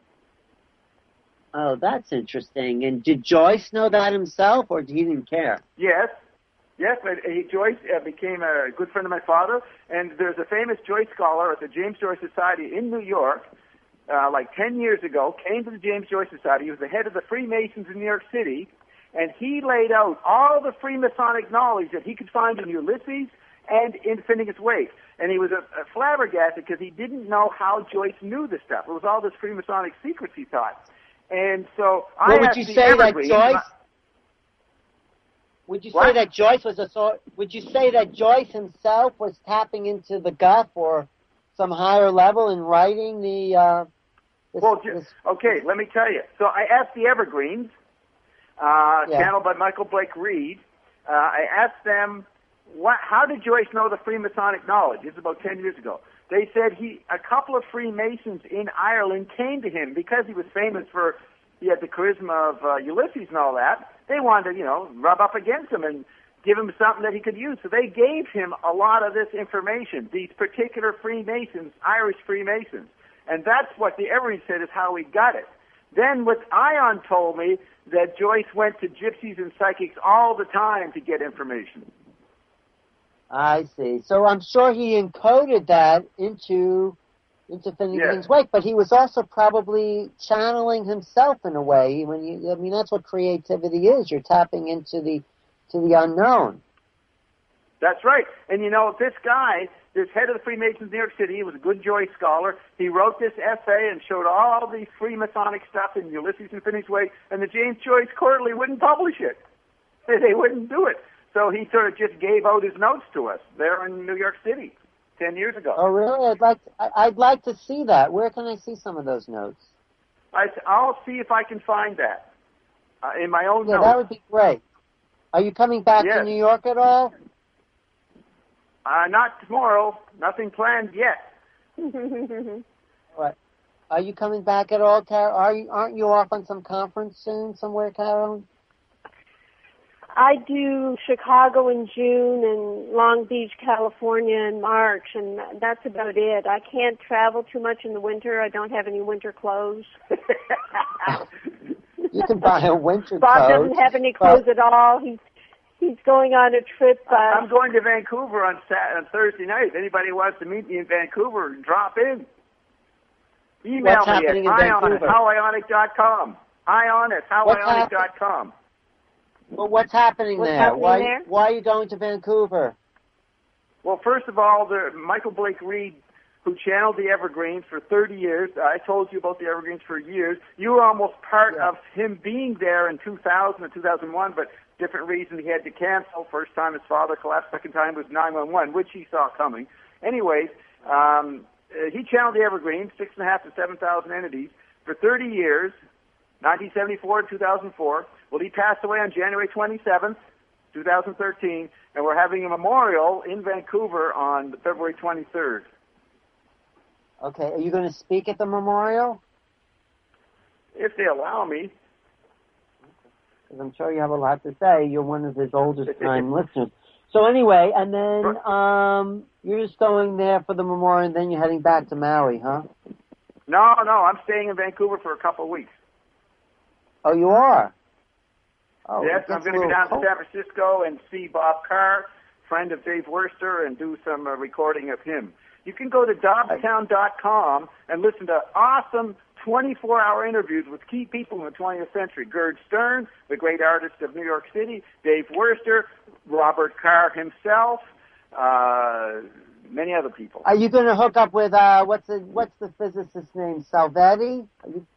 Oh, that's interesting. And did Joyce know that himself, or he didn't care? Yes. Yes, but he, Joyce uh, became a good friend of my father, and there's a famous Joyce scholar at the James Joyce Society in New York, uh, like ten years ago, came to the James Joyce Society. He was the head of the Freemasons in New York City, and he laid out all the Freemasonic knowledge that he could find in Ulysses and in Finnegan's Wake. And he was a, a flabbergasted because he didn't know how Joyce knew this stuff. It was all this Freemasonic secrets, he thought. And so I well, would asked you the say that Evergreen, Joyce? Would you What? say that Joyce was a sort? Would you say that Joyce himself was tapping into the guff or some higher level in writing the? Uh, this, Well, ju- this, okay, let me tell you. So I asked the Evergreens, uh, Yeah. channeled by Michael Blake Reed. Uh, I asked them, what, how did Joyce know the Freemasonic knowledge? This is about ten years ago. They said he, a couple of Freemasons in Ireland came to him because he was famous for, he had the charisma of uh, Ulysses and all that. They wanted to, you know, rub up against him and give him something that he could use. So they gave him a lot of this information, these particular Freemasons, Irish Freemasons. And that's what the Evergreen said is how we got it. Then what Ion told me that Joyce went to gypsies and psychics all the time to get information. I see. So I'm sure he encoded that into into Finnegan's Yes. Wake, but he was also probably channeling himself in a way. When you, I mean, that's what creativity is. You're tapping into the to the unknown. That's right. And you know, this guy, this head of the Freemasons in New York City, he was a good Joyce scholar. He wrote this essay and showed all the Freemasonic stuff in Ulysses and Finnegan's Wake, and the James Joyce Quarterly wouldn't publish it. They wouldn't do it. So he sort of just gave out his notes to us there in New York City ten years ago. Oh, really? I'd like to, I- I'd like to see that. Where can I see some of those notes? I, I'll see if I can find that uh, in my own Yeah, notes. that would be great. Are you coming back Yes. to New York at all? Uh, not tomorrow. Nothing planned yet. What? Are you coming back at all, Carol? Are you, aren't you off on some conference soon somewhere, Carol? I do Chicago in June and Long Beach, California in March, and that's about it. I can't travel too much in the winter. I don't have any winter clothes. You can buy a winter Bob coat. doesn't have any clothes at all. He's he's going on a trip. Uh, I'm going to Vancouver on Saturday, on Thursday night. If anybody wants to meet me in Vancouver, drop in. Email What's me at happening in ion at Vancouver? how ionic dot com. Ion at how ionic dot com. Well, what's happening What's there? happening why, there? why are you going to Vancouver? Well, first of all, the Michael Blake Reed, who channeled the Evergreens for thirty years. I told you about the Evergreens for years. You were almost part Yeah. of him being there in two thousand and two thousand one, but different reasons he had to cancel. First time his father collapsed. Second time was nine one one, which he saw coming. Anyways, um, uh, he channeled the Evergreens, six and a half to seven thousand entities, for thirty years, nineteen seventy-four to two thousand four. Well, he passed away on January twenty-seventh, two thousand thirteen, and we're having a memorial in Vancouver on February twenty-third. Okay, are you going to speak at the memorial? If they allow me. Because I'm sure you have a lot to say. You're one of his oldest time listeners. So anyway, and then um, you're just going there for the memorial, and then you're heading back to Maui, huh? No, no, I'm staying in Vancouver for a couple of weeks. Oh, you are? Oh, yes, it I'm gets going a to go little down cold. to San Francisco and see Bob Carr, friend of Dave Worster, and do some uh, recording of him. You can go to Dobbstown dot com and listen to awesome twenty-four hour interviews with key people in the twentieth century. Gerd Stern, the great artist of New York City, Dave Worster, Robert Carr himself, uh, many other people. Are you going to hook up with, uh, what's the, what's the physicist's name, Salvetti? Are you...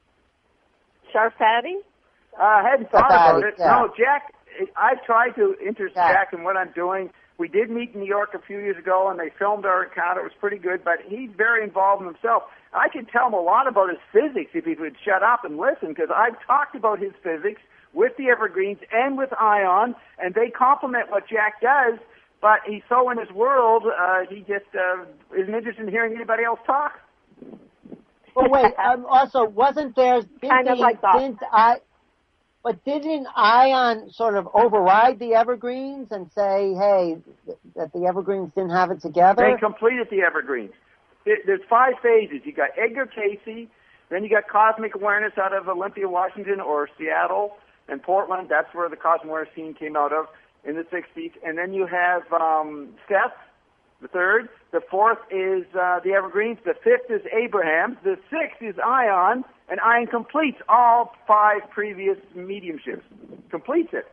Sarfatti? Uh, I hadn't thought Salvetti, about it. yeah. No, Jack, I've tried to interest Yeah. Jack in what I'm doing. We did meet in New York a few years ago, and they filmed our encounter. It was pretty good, but he's very involved in himself. I could tell him a lot about his physics if he would shut up and listen, because I've talked about his physics with the Evergreens and with Ion, and they complement what Jack does, but he's so in his world, uh, he just uh, isn't interested in hearing anybody else talk. Well, wait, um, also, wasn't there... Kind of didn't- like that. Didn't I... But didn't Ion sort of override the Evergreens and say, hey, th- that the Evergreens didn't have it together? They completed the Evergreens. There- There's five phases. You got Edgar Casey, then you got Cosmic Awareness out of Olympia, Washington, or Seattle and Portland. That's where the Cosmic Awareness scene came out of in the sixties. And then you have um, Seth, the third. The fourth is uh, the Evergreens. The fifth is Abraham. The sixth is Ion. And Ion completes all five previous mediumships. Completes it.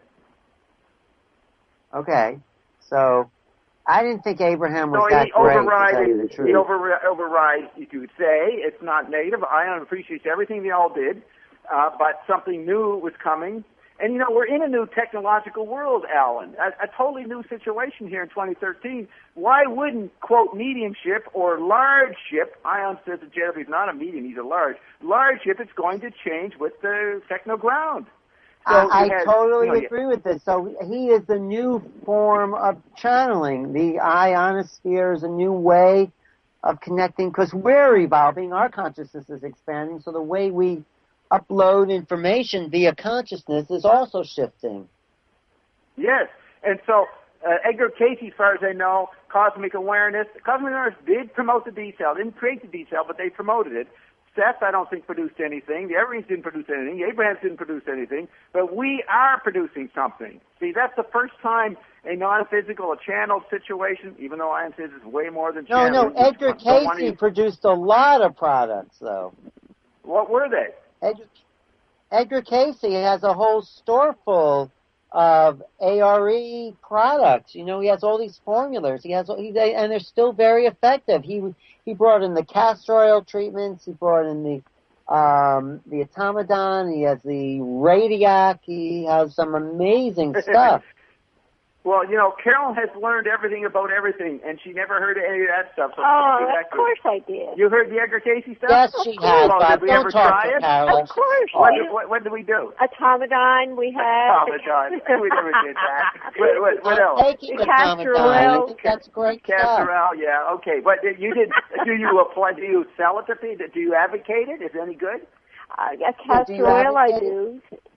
Okay, so I didn't think Abraham was So that he great, to overrides, tell you the truth. he over, overrides, you could say. It's not negative. Ion appreciates everything they all did, uh, but something new was coming. And, you know, we're in a new technological world, Alan, a, a totally new situation here in twenty thirteen. Why wouldn't, quote, mediumship or large ship, Ion says that J W is not a medium, he's a large, large ship is going to change with the techno ground. So I, you I had- totally you know, agree with this. So he is the new form of channeling. The ionosphere is a new way of connecting, because we're evolving, our consciousness is expanding, so the way we upload information via consciousness is also shifting. Yes, and so uh, Edgar Casey, as far as I know, Cosmic Awareness, Cosmic Awareness did promote the D-cell, didn't create the D-cell, but they promoted it. Seth, I don't think, produced anything. The Evergreens didn't produce anything. The Abrahams didn't produce anything. But we are producing something. See, that's the first time a non-physical, a channeled situation, even though Ion says it's way more than No, channeling. no, Edgar which don't want Casey to- produced a lot of products, though. What were they? Edgar, Edgar Casey has a whole store full of A R E products. You know, he has all these formulas. He has, he, they, and they're still very effective. He he brought in the castor oil treatments. He brought in the um, the Automedon. He has the Radiac. He has some amazing stuff. Well, you know, Carol has learned everything about everything, and she never heard any of that stuff. So Oh, get of back to it. course I did. You heard the Edgar Casey stuff? Yes, she has, Oh, Bob. did we Don't ever talk try to it? Carol. Of course. What, we- what, what did we do? Automedon we had. Oh, my God. We never did that. What, what, what I'm else? taking The the castor Automedon. I oil. think that's great stuff. Castorel, yeah, okay. But you did, do you apply, do you sell it to people? Do you advocate it? Is it any good? Uh, yeah, Do castor you oil I advocate do.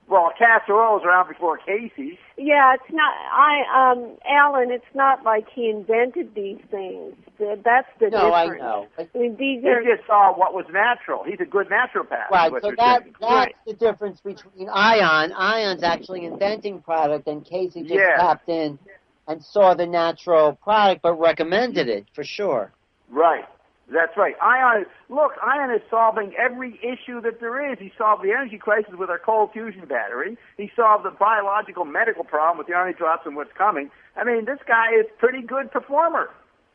Well, Castor Oil was around before Casey. Yeah, it's not. I um, Alan. It's not like he invented these things. That's the no, difference. I know. I mean, these He are just saw what was natural. He's a good naturopath. Right, what so you're that, saying. that's Right. the difference between Ion. Ion's actually inventing product, and Casey just Yes. tapped in and saw the natural product, but recommended it, for sure. Right. That's right. Ion, look, Ion is solving every issue that there is. He solved the energy crisis with our cold fusion battery. He solved the biological medical problem with the R N A drops and what's coming. I mean, this guy is a pretty good performer.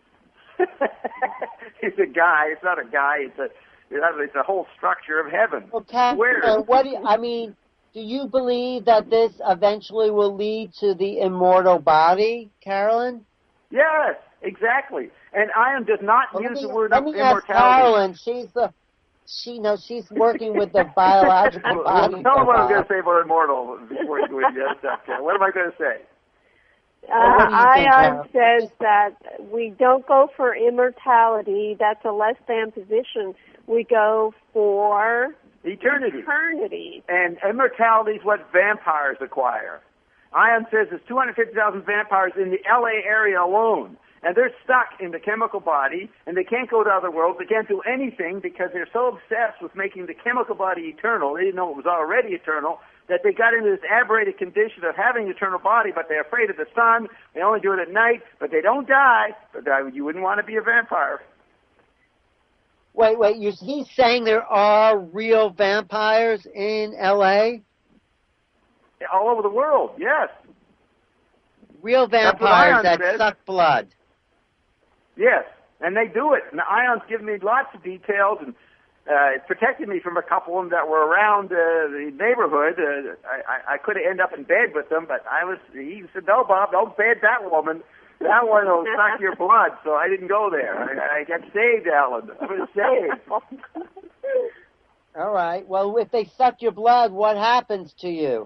He's a guy. It's not a guy. It's a it's a whole structure of heaven. Okay. Where? Uh, what do you, I mean, do you believe that this eventually will lead to the immortal body, Carolyn? Yes, exactly. And Ion does not Well, use let me, the word let me ask immortality. Carolyn. She's the she knows she's working with the biological body. Well, tell me what I'm going to say about immortal before you go into the other stuff. Ken. What am I going to say? Uh, what do you think, Ion Carol? says that we don't go for immortality. That's a less than position. We go for Eternity. eternity. And immortality is what vampires acquire. Ion says there's two hundred fifty thousand vampires in the L A area alone. And they're stuck in the chemical body, and they can't go to other worlds. They can't do anything because they're so obsessed with making the chemical body eternal. They didn't know it was already eternal, that they got into this aberrated condition of having an eternal body, but they're afraid of the sun. They only do it at night, but they don't die. But uh, you wouldn't want to be a vampire. Wait, wait. You, he's saying there are real vampires in L A? All over the world, yes. Real That's what vampires Ion that says. suck blood. Yes, and they do it. And the Ion's given me lots of details, and uh, it protected me from a couple of them that were around uh, the neighborhood. Uh, I, I, I could have ended up in bed with them, but I was. He said, "No, Bob, don't bed that woman. That one will suck your blood." So I didn't go there. I, I got saved, Alan. I was saved. All right. Well, if they suck your blood, what happens to you?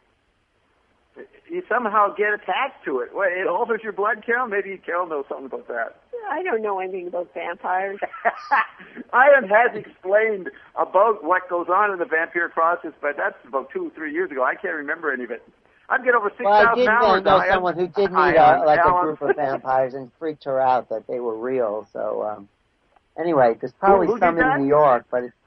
You somehow get attached to it. What, it alters your blood, Carol? Maybe Carol knows something about that. I don't know anything about vampires. Ian has explained about what goes on in the vampiric process, but that's about two or three years ago. I can't remember any of it. I'd get over six Well, I thousand did hours. know Ian. someone who did meet Ian, a, like Alan. a group of vampires and freaked her out that they were real. So um, anyway, there's probably Who- who some did that? in New York, but it's,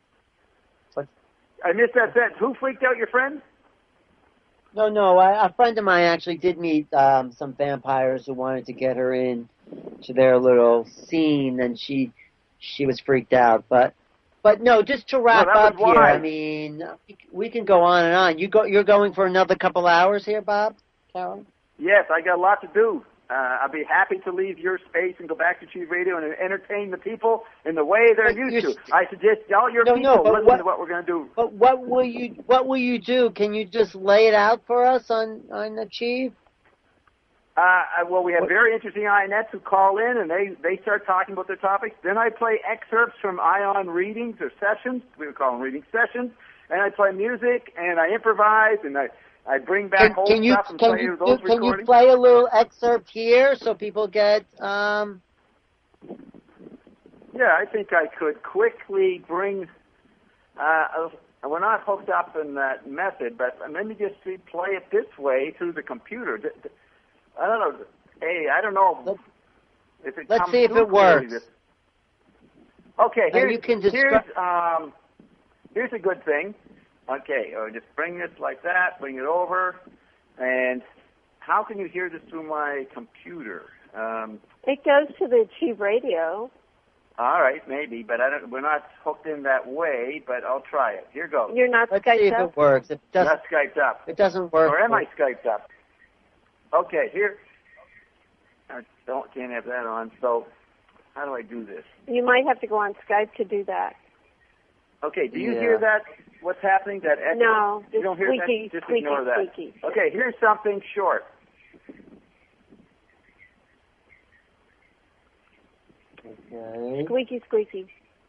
I missed that sentence. Who freaked out your friend? no, no. I, a friend of mine actually did meet um, some vampires who wanted to get her in to their little scene, and she she was freaked out. But but no, just to wrap Well, that up was here. why. I mean, we can go on and on. You go. You're going for another couple hours here, Bob? Carol? Yes, I got a lot to do. Uh, I'll be happy to leave your space and go back to Chief Radio and entertain the people in the way they're But used you're to. st- I suggest all your No, people no, but listen what- to what we're going to do. But what will you what will you do? Can you just lay it out for us on on the Chief? Uh, I- well, we have very interesting Ionets who call in, and they, they start talking about their topics. Then I play excerpts from Ion readings or sessions. We would call them reading sessions. And I play music, and I improvise, and I, I bring back Can, old can you stuff and can play you those do, can you recordings. play a little excerpt here so people get um Yeah, I think I could quickly bring. Uh, we're not hooked up in that method, but let me just see, play it this way through the computer. D- d- I don't know. Hey, I don't know Let's- if it let's comes see if through it works. clearly. Okay, Now here's you can here's descri- um here's a good thing. Okay, uh, just bring this like that, bring it over, and how can you hear this through my computer? Um, It goes to the Chief Radio. all right, maybe, but I don't, we're not hooked in that way. But I'll try it. Here goes. You're not let's see Skyped if up? it works. If it doesn't Not Skyped up. it doesn't work. Or am I Skyped up? Okay, here. I don't can't have that on. So, how do I do this? You might have to go on Skype to do that. Okay, do you Yeah. hear that? What's happening? That echo? No, you just don't hear squeaky, that. Just squeaky, ignore that. squeaky. Okay, here's something short. Okay. Squeaky, squeaky.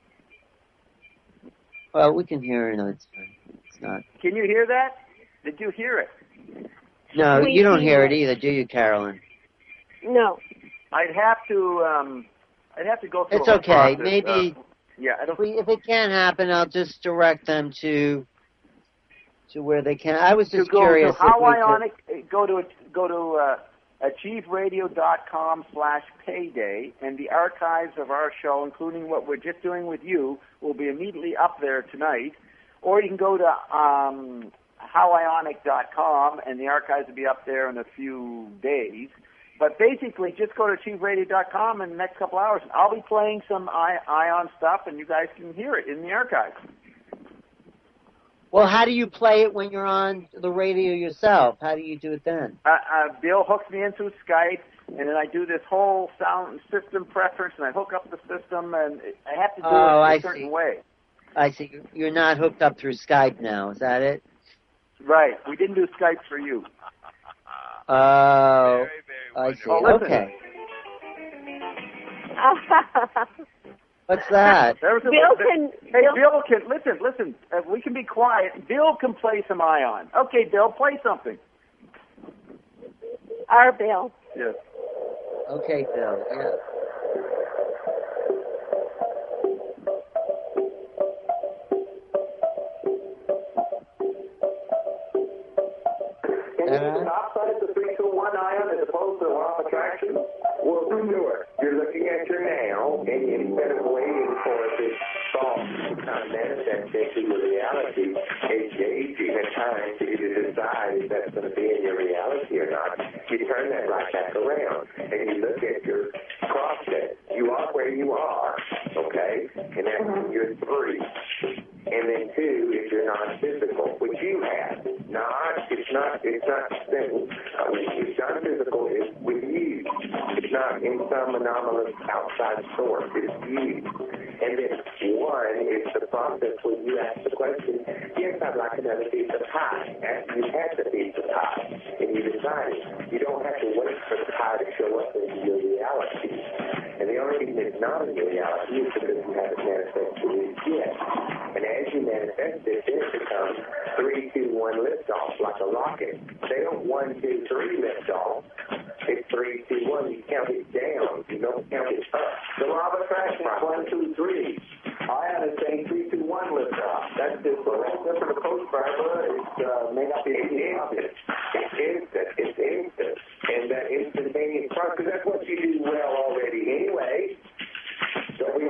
Well, we can hear it. No, it's fine. It's not. Can you hear that? Did you hear it? No, Squeaky. you don't hear it either, do you, Carolyn? No. I'd have to. Um, I'd have to go through. It's a whole okay. process. Maybe Uh, yeah, I if don't. we if it can't happen, I'll just direct them to to where they can. I was to just go curious. to How if we could- Ionic, go to go to uh, achieveradio.com slash payday, and the archives of our show, including what we're just doing with you, will be immediately up there tonight. Or you can go to um, how ionic dot com, and the archives will be up there in a few days. But basically, just go to achieve radio dot com in the next couple hours. I'll be playing some Ion stuff, and you guys can hear it in the archives. Well, how do you play it when you're on the radio yourself? How do you do it then? Uh, uh, Bill hooks me in through Skype, and then I do this whole sound system preference, and I hook up the system, and I have to do Oh, it I a certain see. way. I see. You're not hooked up through Skype now. Is that it? Right. We didn't do Skype for you. Oh, Very, very I see. Oh, listen. Okay. What's that? There was a, Bill there- can. Hey, Bill, Bill can listen. Listen. Uh, we can be quiet. Bill can play some Ion. Okay, Bill, play something. our Bill. Yes. Okay, Bill. Yeah. Can you use an offside of the three two one ion as opposed to the law of attraction? Well, do it. You're looking at your now, and instead of waiting for this thought to kind of manifest into your reality, engaging a time for you to decide if that's going to be in your reality or not, you turn that right back around, and you look at your process. You are where you are, okay? And that's your three. And then two is your non-physical, which you have. Not, it's not, it's not simple. I mean, it's non-physical is with you. It's not in some anomalous outside source. It's you. And then one is the process where you ask the question, yes, I'd like another piece of pie. After you've had the piece of pie, and you decide it. You don't have to wait for the pie to show up into your reality. And the only thing that's not in your reality is because you haven't manifested it yet. And as you manifest it, then it becomes three, two, one liftoff, like a rocket. They don't one, two, three lift off. It's three, two, one. You count it down. You don't count it up. The law of attraction is one, two, three. I had a saying three, two, one lift off. That's just a little different approach, Barbara. It uh, may not be instant. It's instant. It's instant. And that instantaneous process, because that's what you do well already anyway. So we,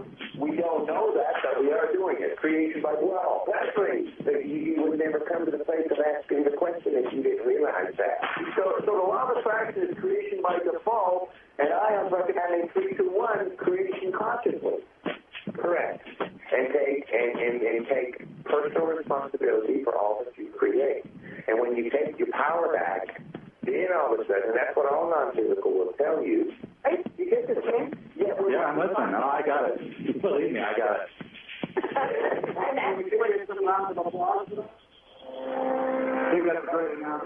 we don't know that, but we are doing it. Creation by well. That's great. You, you would never come to the place of asking the question if you didn't realize that. So, so the law of attraction is creation by default, and I am recommending three to one creation consciously. Correct. And take and, and, and take personal responsibility for all that you create. And when you take your power back, then all of a sudden, and that's what all non-physical will tell you. Hey, you get this thing? Yeah, yeah, I'm listening. No, I got it. Believe me, I got it. You got it right now.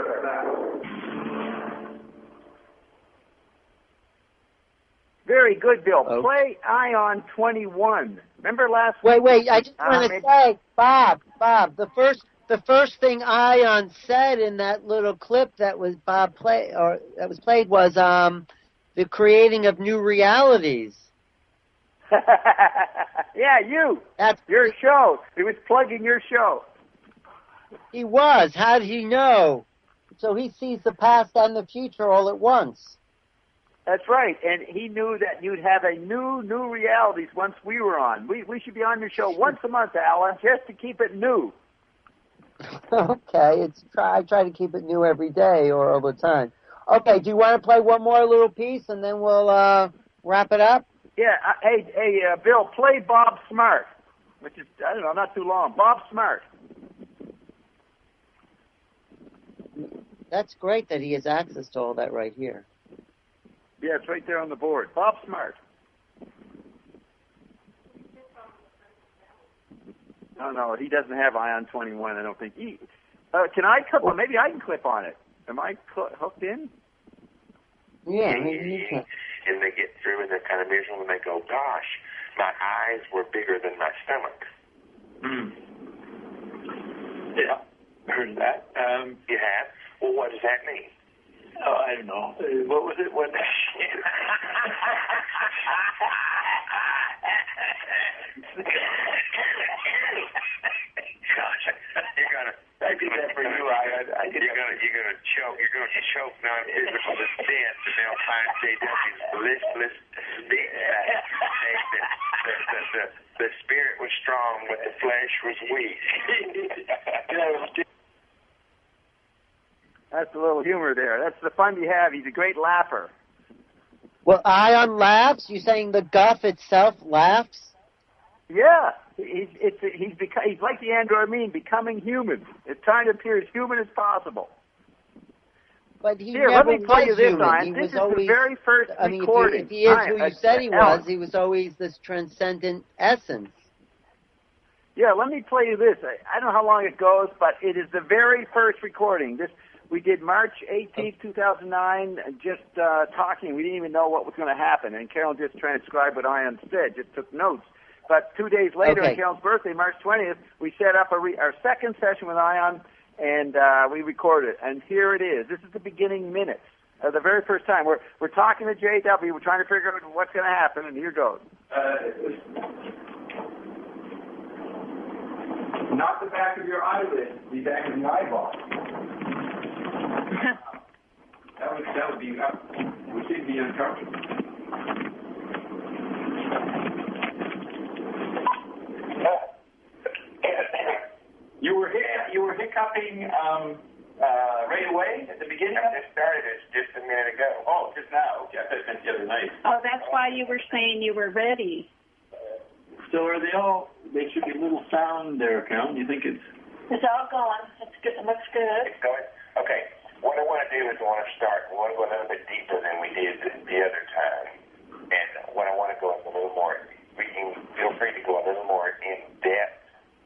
Very good, Bill. Okay. Play Ion twenty-one. Remember last Wait, week? wait. I just want Uh, to maybe- say, Bob, Bob, the first, the first thing Ion said in that little clip that was Bob play or that was played was um, the creating of new realities. Yeah, you. That's Your show. He was plugging your show. he was. How did he know? So he sees the past and the future all at once. That's right, and he knew that you'd have a new, new realities once we were on. We we should be on your show once a month, Alan, just to keep it new. Okay, it's try. I try to keep it new every day or all the time. Okay, do you want to play one more little piece and then we'll uh, wrap it up? Yeah, uh, hey, hey, uh, Bill, play Bob Smart, which is I don't know, not too long. Bob Smart. That's great that he has access to all that right here. Yeah, it's right there on the board. Bob Smart. No, no, he doesn't have Ion twenty-one. I don't think. He, uh, can I clip? Well, maybe I can clip on it. Am I cl- hooked in? Yeah. And, he- and they get through and they're kind of miserable and they go, gosh, my eyes were bigger than my stomach. Mm. Yeah, heard that. Um, You have? Well, what does that mean? oh, I don't know. Uh, What was it? What? Gosh, you're gonna I, I you're gonna you're gonna choke. You're gonna choke non-physical descent, and they'll find J W's listless speech. The, the, the, the, the spirit was strong, but the flesh was weak. That's a little humor there. That's the fun you have. He's a great laugher. Well, Ion laughs? You saying the guff itself laughs? Yeah, he's it's he's beca- he's like the android becoming human. It's trying to appear as human as possible. But he Here, never let me tell was you this, human. Ian. He This was is always, the very first I mean, recording. if he, if he is Ian, who you uh, said he Alan. was, he was always this transcendent essence. Yeah, let me tell you this. I, I don't know how long it goes, but it is the very first recording. This we did March eighteenth, two thousand nine, just uh, talking. We didn't even know what was going to happen, and Carol just transcribed what Ian said, just took notes. But two days later, Okay. on Carol's birthday, March twentieth, we set up a re- our second session with Ion, and uh, we recorded it. And here it is. This is the beginning minutes of the very first time. We're we're talking to J W. We're trying to figure out what's going to happen, and here goes. Uh, not the back of your eyelid, the back of the eyeball. that would that would be up, would seem to be uncomfortable. You were hic- you were hiccuping um, uh, right away at the beginning. I just started it just a minute ago. Oh, just now. Okay, I thought it meant the other night. Oh, that's why you were saying you were ready. So are they all? They should be little sound there, Count. You think it's? It's all going. It's good. It looks good. It's going. Okay. What I want to do is I want to start. I want to go a little bit deeper than we did the, the other time, and what I want to go is a little more. We can feel free to go a little more in depth.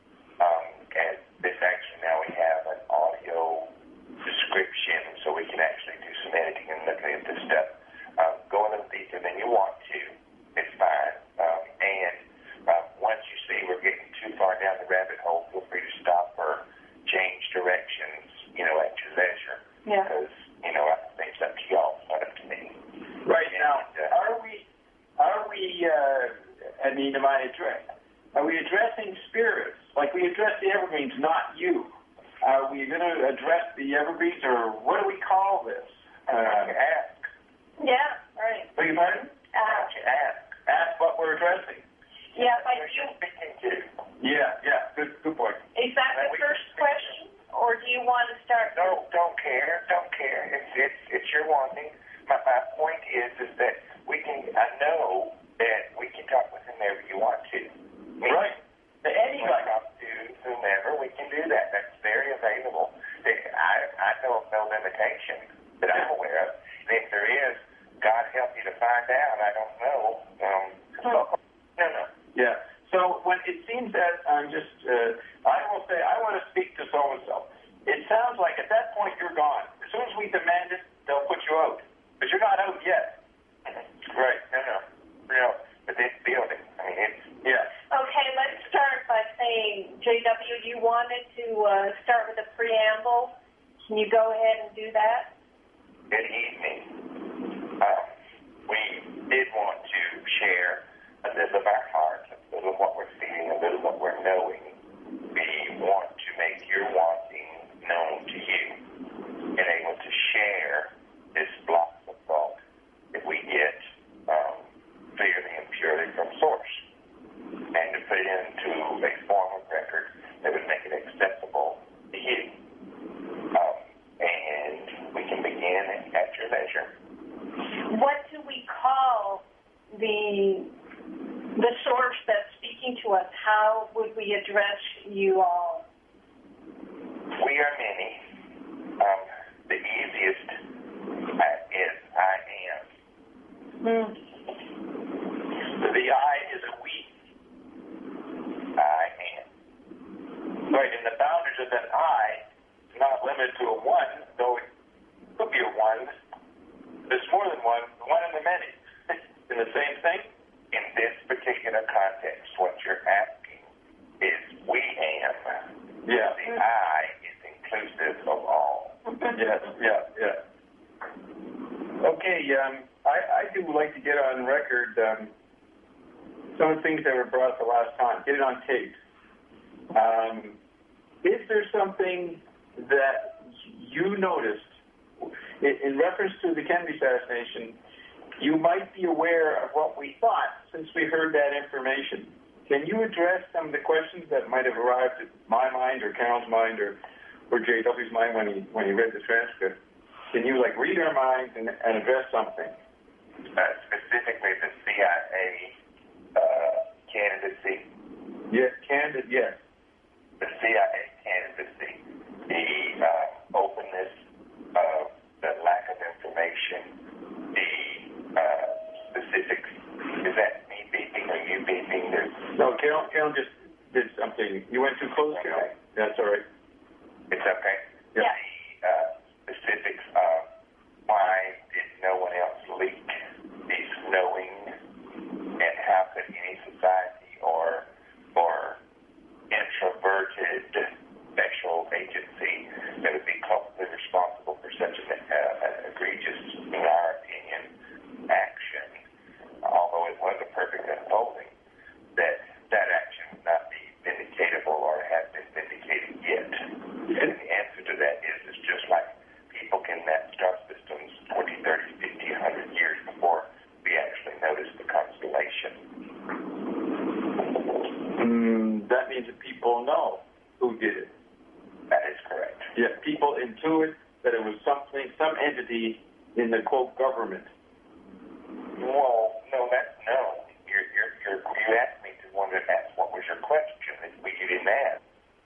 Um, and this actually now we have an audio description, so we can actually do some editing and looking at this stuff. Um, go a little deeper than you want to. It's fine. Um, and uh, once you see we're getting too far down the rabbit hole, feel free to stop or change directions, you know, at your leisure. Yeah. Because, you know, I think it's up to y'all, it's not up to me. Right And, now, uh, are we? Are we? Uh, I mean, am I address? Are we addressing spirits like we address the evergreens, not you? Are we going to address the evergreens, or what do we call this? Uh, ask. Yeah, right. Beg your pardon? Uh, Ask. Ask what we're addressing. yeah, Who like you're you. speaking to. Yeah, yeah. Good, good point. Is that the first question, or do you want to start? No, don't care. Don't care. It's it's it's your wanting. My my point is is that we can. I know that we can talk with whomever you want to. Right. Anybody. Anybody. Talk to whomever, we can do that. That's very available. I I know of no limitation that I'm aware of. And if there is, God help you to find out. I don't know. Um. Oh. No, no. Yeah. So when it seems that I'm just, uh, I will say, I want to speak to so-and-so. It sounds like at that point you're gone. As soon as we demand it, they'll put you out. But you're not out yet. Right. No, no. No. But this building, I mean, it's. Yeah. Okay, let's start by saying, J W, you wanted to uh, start with a preamble. Can you go ahead and do that? Good evening. Uh, we did want to share a little of our hearts, a little of what we're feeling, a little of what we're knowing. We want to make your wanting known to you and able to share this block of thought that we get um, clearly and purely from Source, and to put it into a form of record that would make it accessible to you. Um, and we can begin at your leisure. What do we call the the source that's speaking to us? How would we address you all? We are many. Um, the easiest uh, is I am. Mm. The I is a we. I am. Right, and the boundaries of that I is not limited to a one, though it could be a one. There's more than one, one in the many. In the same thing? In this particular context, what you're asking is we am. Yeah. The I is inclusive of all. Yes, yeah, yeah. Okay, um, I, I do like to get on record um, some of the things that were brought up the last time, get it on tape. Um, is there something that you noticed, in, in reference to the Kennedy assassination, you might be aware of what we thought since we heard that information. Can you address some of the questions that might have arrived at my mind or Carol's mind or, or J W's mind when he when he read the transcript? Can you like read our minds and, and address something? Uh, specifically the C I A uh, candidacy? Yes, candid, yes. The C I A candidacy, the uh, openness of the lack of information, the uh, specifics. Is that me beeping or you beeping? There's No, Carol, Carol just did something. You went too close, Okay. Carol. That's all right. It's okay. Yeah. The uh, specifics of why did no one else leak these knowing, and how could any society or or introverted special agency that would be culpably responsible for such an, uh, an egregious, in our opinion, action, although it was a perfect unfolding, that that action would not be vindicatable or have been vindicated yet. And the answer to that is, it's just like people can map star systems twenty, thirty, fifty, one hundred years before we actually notice the constellation. Mm, that means that people know who did it. That is correct. Yeah, people intuit that it was something, some entity in the quote government. Well, no, that's no. You're, you're, you're, you asked me to one that asked what was your question, and we you didn't ask.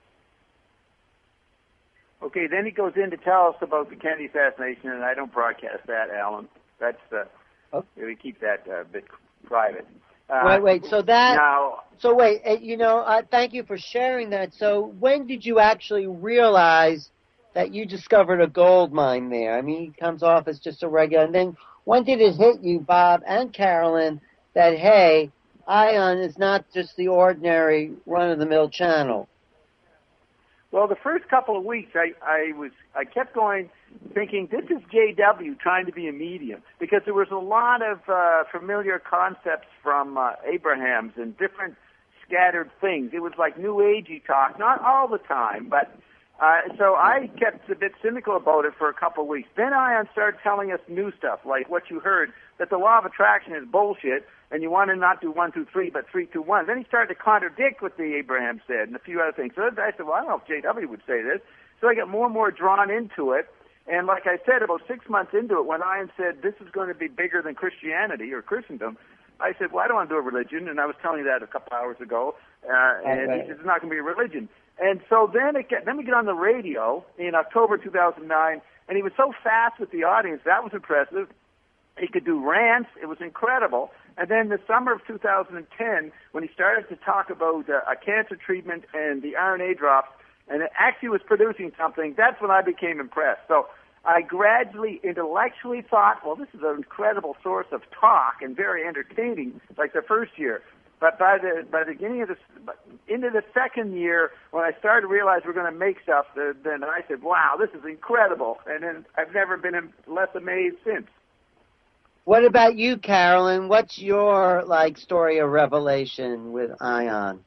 Okay, then he goes in to tell us about the Kennedy assassination, and I don't broadcast that, Alan. That's uh, Oh. we keep that a uh, bit private. Uh, Wait, wait. So that. Now, So wait. uh, You know, uh, thank you for sharing that. So when did you actually realize that you discovered a gold mine there? I mean, he comes off as just a regular. And then when did it hit you, Bob and Carolyn, that hey, Ion is not just the ordinary run-of-the-mill channel? well, the first couple of weeks, I, I was I kept going, thinking this is J W trying to be a medium, because there was a lot of uh, familiar concepts from uh, Abrahams and different scattered things. It was like New Agey talk, not all the time, but uh, so I kept a bit cynical about it for a couple of weeks. Then Ion started telling us new stuff, like what you heard, that the law of attraction is bullshit, and you want to not do one, two, three, but three, two, one. Then he started to contradict what the Abraham said and a few other things. So I said, well, I don't know if J W would say this. So I got more and more drawn into it. And like I said, about six months into it, when Ian said this is going to be bigger than Christianity or Christendom, I said, well, I don't want to do a religion. And I was telling you that a couple hours ago. Uh, and right. he said, it's not going to be a religion. And so then it get, then we get on the radio in October two thousand nine, and he was so fast with the audience. That was impressive. He could do rants. It was incredible. And then the summer of two thousand ten, when he started to talk about uh, a cancer treatment and the R N A drops, and it actually was producing something, that's when I became impressed. So I gradually intellectually thought, well, this is an incredible source of talk and very entertaining, like the first year. But by the by the beginning of the into the second year, when I started to realize we're going to make stuff, then I said, wow, this is incredible. And then I've never been less amazed since. What about you, Carolyn? What's your like story of revelation with Ion?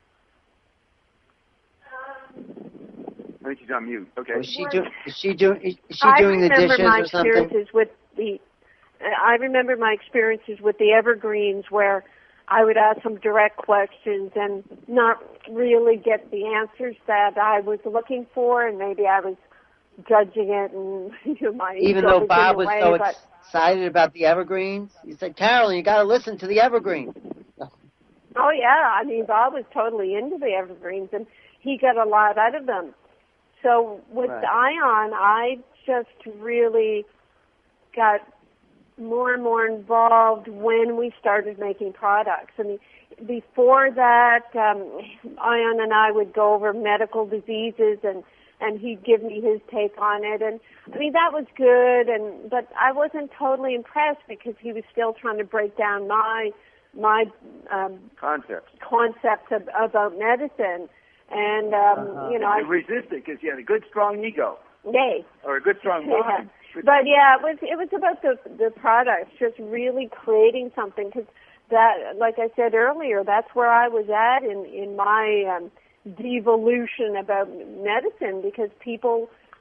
I think she's on mute. Okay. Was she doing? Is she doing? Is she I doing the remember dishes my or something? experiences with the. I remember my experiences with the Evergreens, where I would ask some direct questions and not really get the answers that I was looking for, and maybe I was judging it, and you know, my Even ego though was Bob in the was way, so but, excited about the Evergreens, he said, "Carolyn, you got to listen to the Evergreens." Oh yeah, I mean Bob was totally into the Evergreens, and he got a lot out of them. So with Right. Ion, I just really got more and more involved when we started making products. I mean, before that, um, Ion and I would go over medical diseases, and and he'd give me his take on it. And I mean, that was good, and but I wasn't totally impressed because he was still trying to break down my my um, Concepts. concepts of, about medicine. And um, Uh-huh. you know, I I resist it because you had a good, strong ego yay. or a good, strong Yeah. mind. But yeah, it was it was about the the products, just really creating something. Because that, like I said earlier, that's where I was at in in my um, devolution about medicine. Because people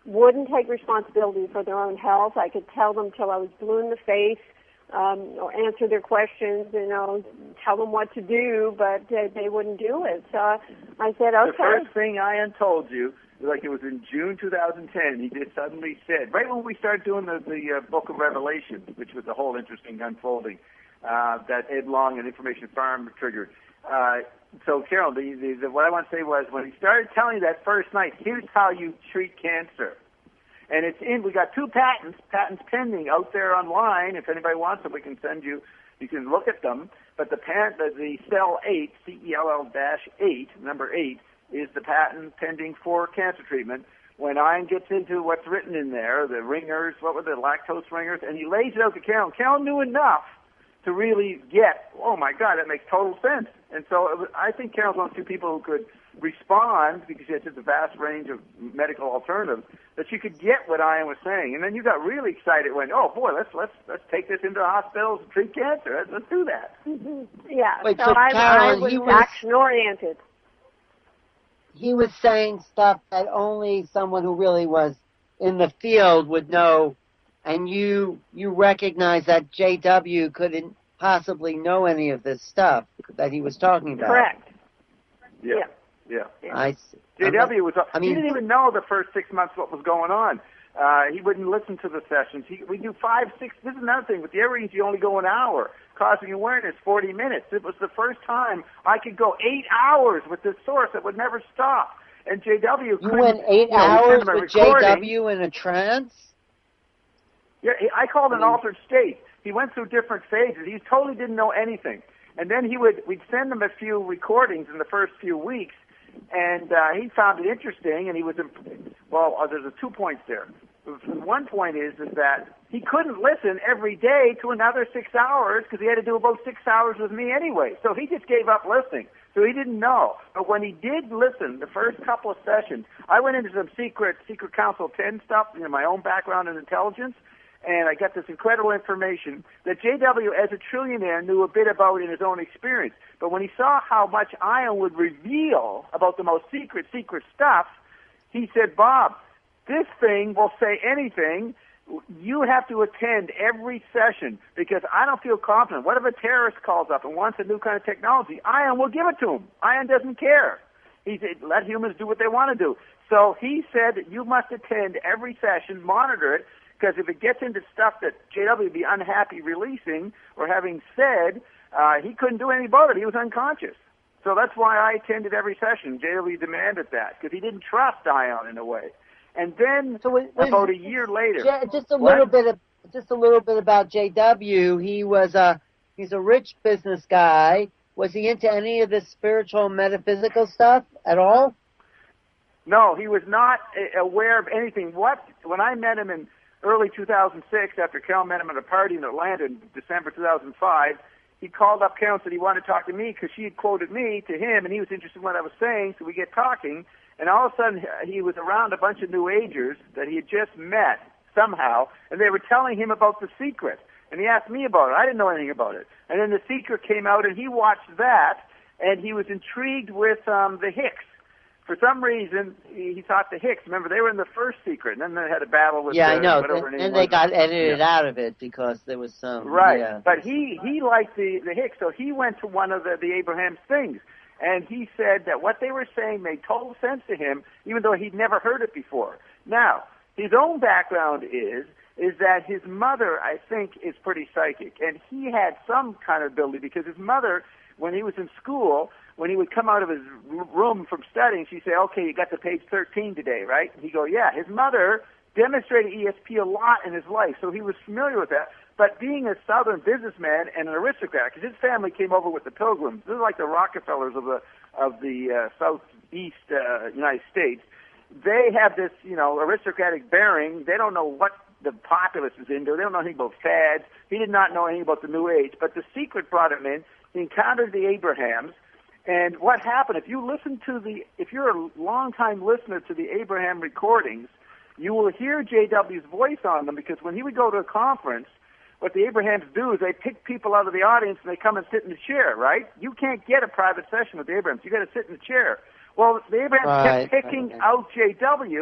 wouldn't take responsibility for their own health. I could tell them till I was blue in the face, um, or answer their questions, you know, tell them what to do, but uh, they wouldn't do it. So I said, okay. The first thing Ian told you, like it was in June two thousand ten, he just suddenly said, right when we started doing the, the uh, Book of Revelation, which was a whole interesting unfolding, uh, that Ed Long and Information Farm triggered. Uh, so, Carol, the, the, the, what I want to say was, when he started telling you that first night, here's how you treat cancer. And it's in, we got two patents, patents pending out there online. If anybody wants them, we can send you, you can look at them. But the patent, the, the cell eight, C E L L dash eight, number eight, is the patent pending for cancer treatment. When Ian gets into what's written in there, the ringers, what were the lactose ringers, and he lays it out to Carol. Carol knew enough to really get, oh my God, that makes total sense. And so it was, I think Carol's one of the two people who could respond, because she has such a vast range of medical alternatives, that she could get what Ian was saying. And then you got really excited when, oh boy, let's let's let's take this into hospitals and treat cancer. Let's, let's do that. Mm-hmm. Yeah. Wait, so, so I, Carolyn, I was, he was action oriented. He was saying stuff that only someone who really was in the field would know, and you you recognize that J W couldn't possibly know any of this stuff that he was talking about. Correct. Yeah. Yeah. yeah. I see. J W was, I mean, he didn't even know the first six months what was going on. Uh, he wouldn't listen to the sessions. He, we do five, six, this is another thing. With the Evergreens, you only go an hour. Causing Awareness, forty minutes. It was the first time I could go eight hours with this source that would never stop. And J W You went eight you know, hours we with J W in a trance? Yeah, he, I called it an altered state. He went through different phases. He totally didn't know anything. And then he would, we'd send him a few recordings in the first few weeks, and uh, he found it interesting, and he was, imp- well, uh, there's a two points there. One point is, is that he couldn't listen every day to another six hours because he had to do about six hours with me anyway. So he just gave up listening. So he didn't know. But when he did listen, the first couple of sessions, I went into some secret, Secret Council ten stuff, you know, my own background in intelligence, and I got this incredible information that J W, as a trillionaire, knew a bit about in his own experience. But when he saw how much Ian would reveal about the most secret, secret stuff, he said, Bob, this thing will say anything. You have to attend every session because I don't feel confident. What if a terrorist calls up and wants a new kind of technology? Ian will give it to him. Ian doesn't care. He said, let humans do what they want to do. So he said that you must attend every session, monitor it, because if it gets into stuff that J W would be unhappy releasing or having said, uh, he couldn't do anything about it. He was unconscious. So that's why I attended every session. J W demanded that because he didn't trust Ion in a way. And then so it, about a year later, just a what? little bit of just a little bit about J W. He was a he's a rich business guy. Was he into any of this spiritual, metaphysical stuff at all? No, he was not aware of anything. What when I met him in early two thousand six, after Carol met him at a party in Atlanta in December two thousand five, he called up Carol and said he wanted to talk to me because she had quoted me to him, and he was interested in what I was saying. So we get talking. And all of a sudden, he was around a bunch of New Agers that he had just met somehow, and they were telling him about The Secret. And he asked me about it. I didn't know anything about it. And then The Secret came out, and he watched that, and he was intrigued with um, the Hicks. For some reason, he, he thought the Hicks. Remember, they were in the first Secret, and then they had a battle with yeah, the, I know. whatever And, name and they was. got edited yeah. out of it because there was some right. Yeah. But he he liked the the Hicks, so he went to one of the the Abraham's things. And he said that what they were saying made total sense to him, even though he'd never heard it before. Now, his own background is is that his mother, I think, is pretty psychic. And he had some kind of ability because his mother, when he was in school, when he would come out of his room from studying, she'd say, okay, you got to page thirteen today, right? He'd go, yeah. His mother demonstrated E S P a lot in his life, so he was familiar with that. But being a Southern businessman and an aristocrat, because his family came over with the Pilgrims, this is like the Rockefellers of the of the uh, southeast uh, United States. They have this, you know, aristocratic bearing. They don't know what the populace is into. They don't know anything about fads. He did not know anything about the New Age. But The Secret brought him in. He encountered the Abrahams. And what happened, if you listen to the, if you're a long-time listener to the Abraham recordings, you will hear J W's voice on them because when he would go to a conference, what the Abrahams do is they pick people out of the audience and they come and sit in the chair, right? You can't get a private session with the Abrahams. You got to sit in the chair. Well, the Abrahams right. kept picking okay. out J W,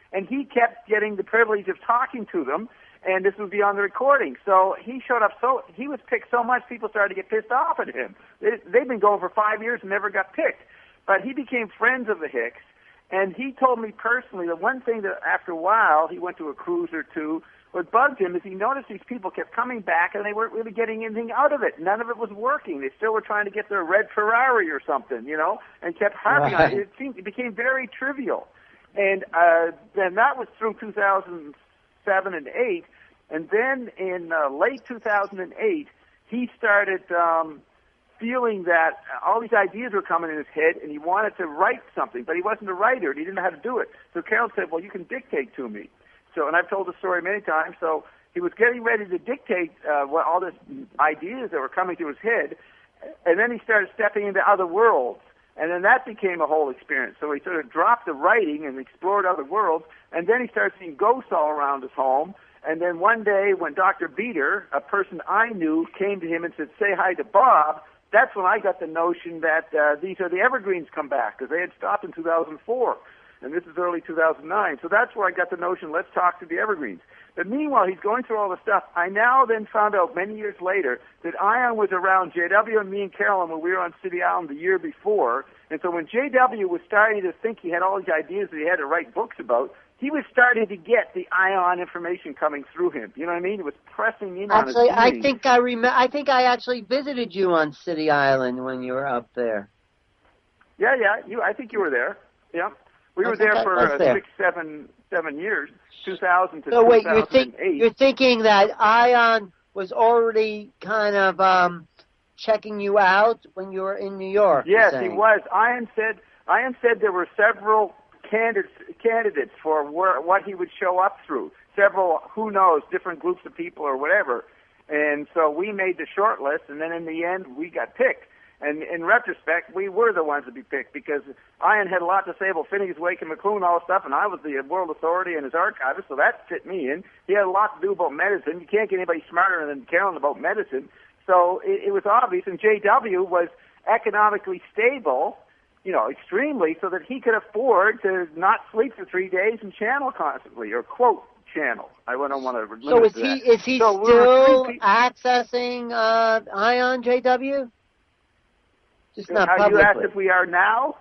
and he kept getting the privilege of talking to them, and this would be on the recording. So he showed up so, he was picked so much, people started to get pissed off at him. They, they've been going for five years and never got picked. But he became friends of the Hicks, and he told me personally that one thing that after a while, he went to a cruise or two, what bugged him is he noticed these people kept coming back and they weren't really getting anything out of it. None of it was working. They still were trying to get their red Ferrari or something, you know, and kept harping right. on it. It, seemed, it became very trivial. And uh, then that was through two thousand seven and eight. And then in uh, late two thousand eight, he started um, feeling that all these ideas were coming in his head, and he wanted to write something, but he wasn't a writer, and he didn't know how to do it. So Carol said, well, you can dictate to me. So, and I've told the story many times, so he was getting ready to dictate uh, what all these ideas that were coming to his head, and then he started stepping into other worlds. And then that became a whole experience. So he sort of dropped the writing and explored other worlds, and then he started seeing ghosts all around his home. And then one day when Doctor Beater, a person I knew, came to him and said, say hi to Bob, that's when I got the notion that uh, these are the Evergreens come back, because they had stopped in two thousand four. And this is early two thousand nine. So that's where I got the notion, let's talk to the Evergreens. But meanwhile, he's going through all the stuff. I now then found out many years later that Ion was around J W and me and Carolyn when we were on City Island the year before. And so when J W was starting to think he had all these ideas that he had to write books about, he was starting to get the Ion information coming through him. You know what I mean? It was pressing in on his Actually, I brain. think I remember. I think I actually visited you on City Island when you were up there. Yeah, yeah. You, I think you were there. Yeah. We I were think there I for was uh, there. six, seven, seven years, two thousand to So wait, you're, two thousand eight. think, you're thinking that Ion was already kind of um, checking you out when you were in New York? Yes, you're he saying. was. Ian said. Ian said there were several candidates candidates for where, what he would show up through. Several, who knows, different groups of people or whatever. And so we made the short list, and then in the end, we got picked. And in retrospect, we were the ones to be picked because Ian had a lot to say about Phineas Wake and McLuhan, all stuff, and I was the world authority and his archivist, so that fit me in. He had a lot to do about medicine. You can't get anybody smarter than Carolyn about medicine. So it, it was obvious, and J W was economically stable, you know, extremely, so that he could afford to not sleep for three days and channel constantly, or quote, channel. I don't want to limit So is to he that. is he so we were still three pe- accessing uh, Ion J W? Just not Are publicly. you asked if we are now?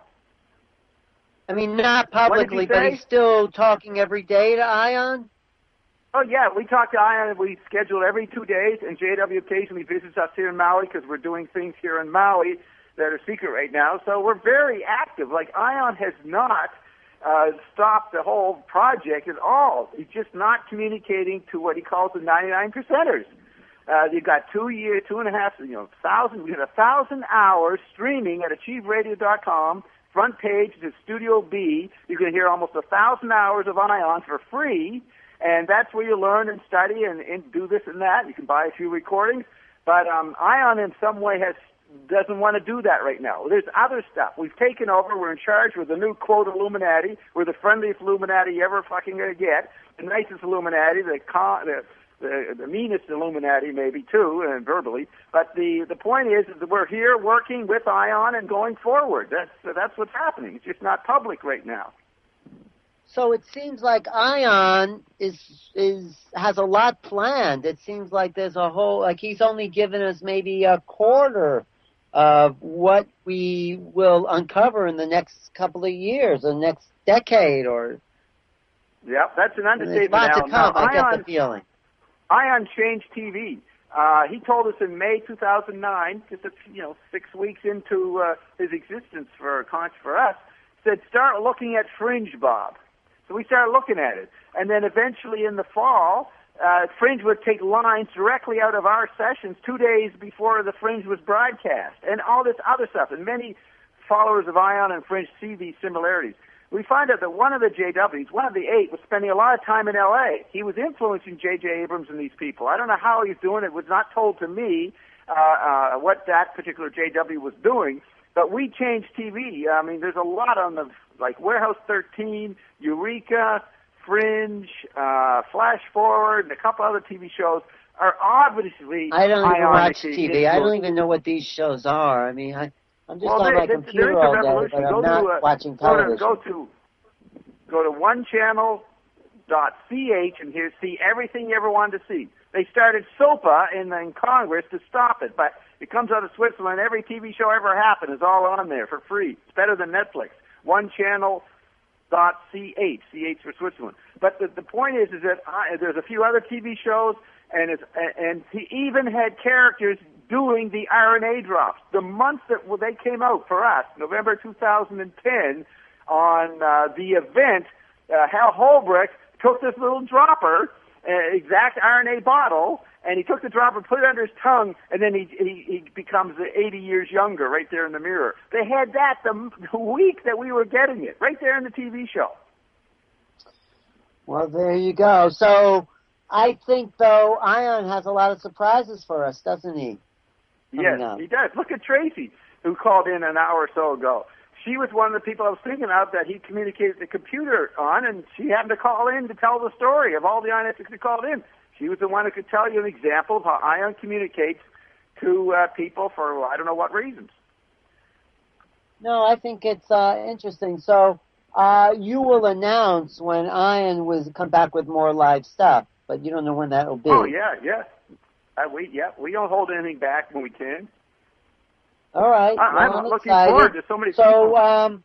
I mean, not What did publicly, you but say? he's still talking every day to Ion? Oh, yeah, we talk to Ion, and we schedule every two days, and J W occasionally visits us here in Maui because we're doing things here in Maui that are secret right now. So we're very active. Like, Ion has not uh, stopped the whole project at all. He's just not communicating to what he calls the ninety-nine percenters. Uh, you've got two year, two and a half, you know, thousand, we got a thousand hours streaming at achieve radio dot com. Front page is Studio B. You can hear almost a thousand hours of Ion for free, and that's where you learn and study and, and do this and that. You can buy a few recordings, but um, Ion in some way has doesn't want to do that right now. There's other stuff. We've taken over. We're in charge with the new quote Illuminati. We're the friendliest Illuminati you ever fucking gonna get. The nicest Illuminati, the con, the The, the meanest Illuminati, maybe, too, and verbally. But the, the point is, is that we're here working with Ion and going forward. That's that's what's happening. It's just not public right now. So it seems like Ion is is has a lot planned. It seems like there's a whole, like he's only given us maybe a quarter of what we will uncover in the next couple of years, or next decade, or... Yep, that's an There's understatement. a lot to Now, come, I get Ion, the feeling. Ion changed T V. Uh, he told us in May two thousand nine, just a, you know six weeks into uh, his existence for for us, said start looking at Fringe, Bob. So we started looking at it, and then eventually in the fall, uh, Fringe would take lines directly out of our sessions two days before the Fringe was broadcast, and all this other stuff. And many followers of Ion and Fringe see these similarities. We find out that one of the J Ws, one of the eight, was spending a lot of time in L A. He was influencing J J Abrams and these people. I don't know how he's doing it. It was not told to me uh, uh, what that particular J W was doing, but we changed T V. I mean, there's a lot on the, like Warehouse thirteen, Eureka, Fringe, uh, Flash Forward, and a couple other T V shows are obviously I don't even watch ionically T V. I don't influenced. even know what these shows are. I mean, I, I'm just Well, on there, my there, computer there is a all day, revolution. but I'm go not to, uh, watching go to, television. go to go to one channel dot c h and here see everything you ever wanted to see. They started SOPA in, in Congress to stop it, but it comes out of Switzerland. Every T V show ever happened is all on there for free. It's better than Netflix. One channel dot c h, C H for Switzerland. But the, the point is, is that I, there's a few other T V shows, and it's, and he even had characters doing the R N A drops. The month that well, they came out for us, November two thousand ten, on uh, the event, uh, Hal Holbrook took this little dropper, uh, exact R N A bottle, and he took the dropper, put it under his tongue, and then he he, he becomes eighty years younger right there in the mirror. They had that the, the week that we were getting it, right there in the T V show. Well, there you go. So I think, though, Ion has a lot of surprises for us, doesn't he? Yes, up. he does. Look at Tracy, who called in an hour or so ago. She was one of the people I was thinking of that he communicated the computer on, and she happened to call in to tell the story of all the Ionistics who called in. She was the one who could tell you an example of how Ion communicates to uh, people for I don't know what reasons. No, I think it's uh, interesting. So uh, you will announce when Ion was come back with more live stuff, but you don't know when that will be. Oh yeah, yeah. Uh, we yeah we don't hold anything back when we can. All right. I, well, I'm, I'm looking excited. forward to so many so, people. So, um,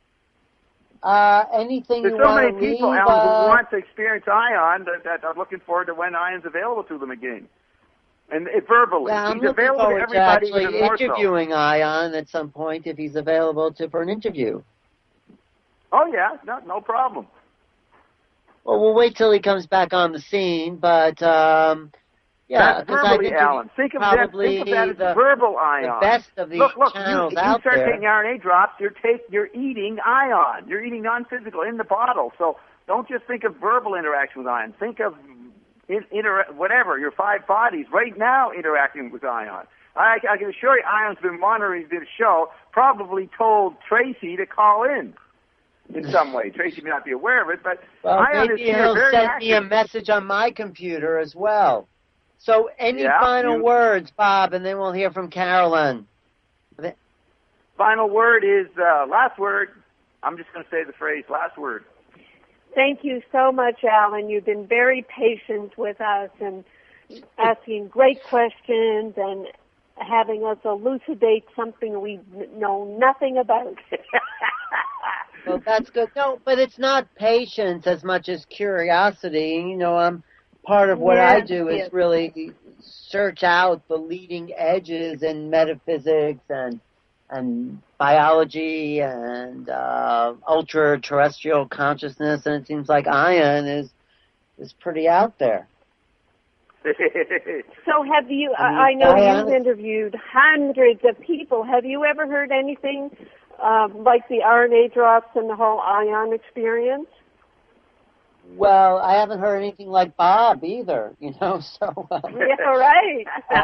uh, anything There's you so want many to people, leave, Alan, uh, who want to experience Ion that, that are looking forward to when Ion's available to them again. And it, verbally. Yeah, I'm he's looking available forward to to everybody, actually even more interviewing Ion at some point if he's available to for an interview. So. Oh, yeah. No, no problem. Well, we'll wait till he comes back on the scene, but, um, yeah, because I think Alan. Think of that, think of that as the, verbal Ion. The best of these look, look, channels you, out you start there. taking R N A drops, you're take, you're eating Ion. You're eating non-physical in the bottle. So don't just think of verbal interaction with Ion. Think of in, inter, whatever, your five bodies right now interacting with Ion. I, I can assure you Ion's been monitoring this show, probably told Tracy to call in in some way. Tracy may not be aware of it, but well, Ion maybe is he'll very send active. me a message on my computer as well. So any yeah, final you, words, Bob, and then we'll hear from Carolyn. Final word is, uh, last word, I'm just going to say the phrase, last word. Thank you so much, Alan. You've been very patient with us and asking great questions and having us elucidate something we know nothing about. Well, that's good. No, but it's not patience as much as curiosity. You know, I'm part of what yes, I do is yes. really search out the leading edges in metaphysics and and biology and uh, ultra-terrestrial consciousness, and it seems like Ion is is pretty out there. So have you, I, mean, I know Ion, you've interviewed hundreds of people. Have you ever heard anything um, like the R N A drops and the whole Ion experience? Well, I haven't heard anything like Bob either, you know, so... Uh, yeah, right.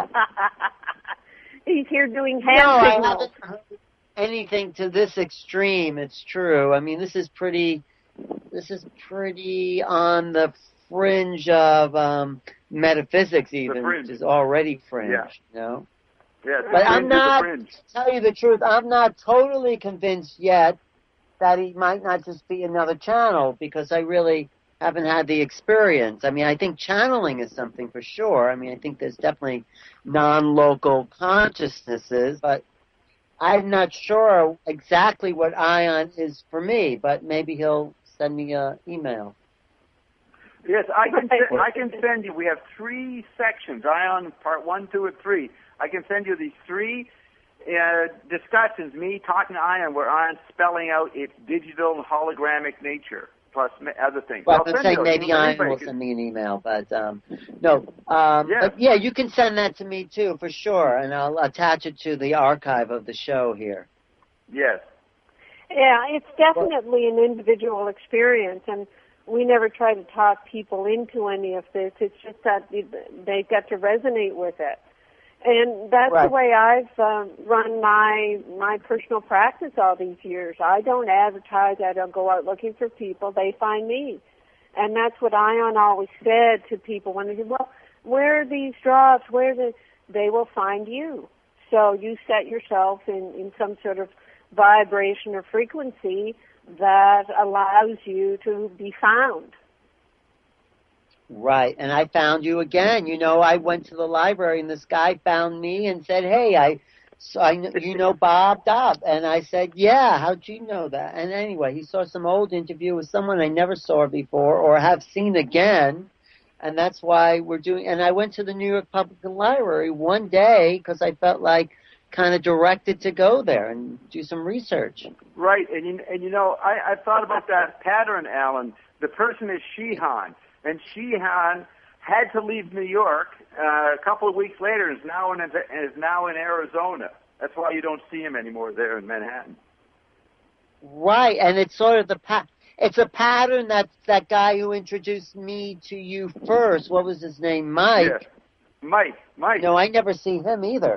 He's here doing hand no, signals. I haven't heard anything to this extreme, it's true. I mean, this is pretty, this is pretty on the fringe of um, metaphysics even, which is already fringe, yeah. you know? Yeah, but I'm not, to tell you the truth, I'm not totally convinced yet that he might not just be another channel, because I really haven't had the experience. I mean, I think channeling is something for sure. I mean, I think there's definitely non-local consciousnesses, but I'm not sure exactly what Ion is for me, but maybe he'll send me an email. Yes, I can, se- I can send you, we have three sections, Ion part one, two, and three. I can send you these three uh, discussions, me talking to Ion, where Ion's spelling out its digital hologramic nature. Plus other things. Well, I'm saying maybe Ion will send me an email, but um, no. Um, yeah. But yeah, you can send that to me too, for sure, and I'll attach it to the archive of the show here. Yes. Yeah, it's definitely an individual experience, and we never try to talk people into any of this. It's just that they get to resonate with it. And that's right. The way I've um, run my my personal practice all these years. I don't advertise. I don't go out looking for people. They find me. And that's what Ion always said to people when they said, well, where are these drops? Where are the... They will find you. So you set yourself in, in some sort of vibration or frequency that allows you to be found. Right, and I found you again. You know, I went to the library, and this guy found me and said, "Hey, I, so I, kn- you know Bob Dobb?" And I said, "Yeah, how'd you know that?" And anyway, he saw some old interview with someone I never saw before or have seen again, and that's why we're doing. And I went to the New York Public Library one day because I felt like kind of directed to go there and do some research. Right, and you, and you know, I, I thought about that pattern, Alan. The person is Sheehan. And Sheehan had to leave New York uh, a couple of weeks later. Is now in is now in Arizona. That's why you don't see him anymore there in Manhattan. Right, and it's sort of the pa- it's a pattern that that guy who introduced me to you first. What was his name? Mike. Yes. Mike. Mike. No, I never see him either.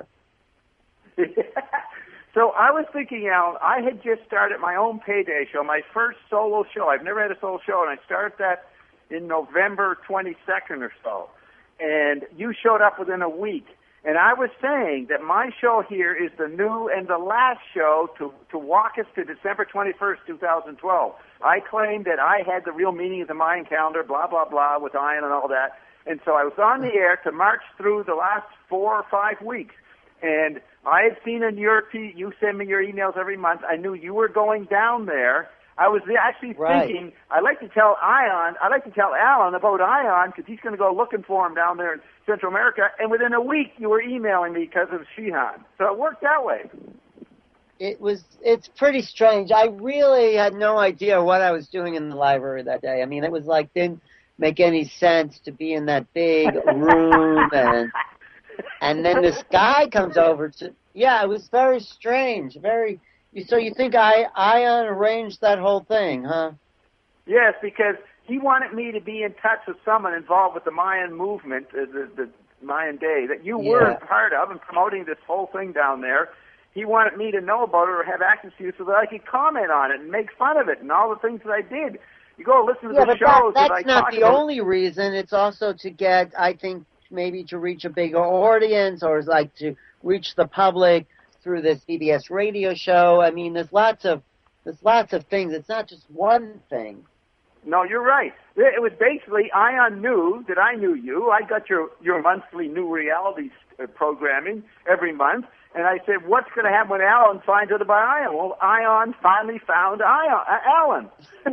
So I was thinking, Alan, I had just started my own payday show, my first solo show. I've never had a solo show, and I started that in November twenty-second or so, and you showed up within a week. And I was saying that my show here is the new and the last show to, to walk us to December twenty-first, twenty twelve. I claimed that I had the real meaning of the Mayan calendar, blah, blah, blah, with Ion and all that. And so I was on the air to march through the last four or five weeks. And I had seen in your, you send me your emails every month. I knew you were going down there. I was actually right. thinking, I'd like to tell Ion, I'd like to tell Alan about Ion because he's going to go looking for him down there in Central America. And within a week, you were emailing me because of Sheehan. So it worked that way. It was, it's pretty strange. I really had no idea what I was doing in the library that day. I mean, it was like, didn't make any sense to be in that big room and, and then this guy comes over to, yeah, it was very strange, very, so you think I, Ion arranged that whole thing, huh? Yes, because he wanted me to be in touch with someone involved with the Mayan movement, uh, the, the Mayan Day, that you yeah. were part of and promoting this whole thing down there. He wanted me to know about it or have access to you so that I could comment on it and make fun of it and all the things that I did. You go listen to yeah, the but shows that, that I that's not talk the about. only reason. It's also to get, I think, maybe to reach a bigger audience or like to reach the public through this C B S radio show. I mean, there's lots of there's lots of things. It's not just one thing. No, you're right. It was basically Ion knew that I knew you. I got your your monthly New Realities uh, programming every month, and I said, "What's going to happen when Alan finds out about Ion?" Well, Ion finally found Ion, uh, Alan.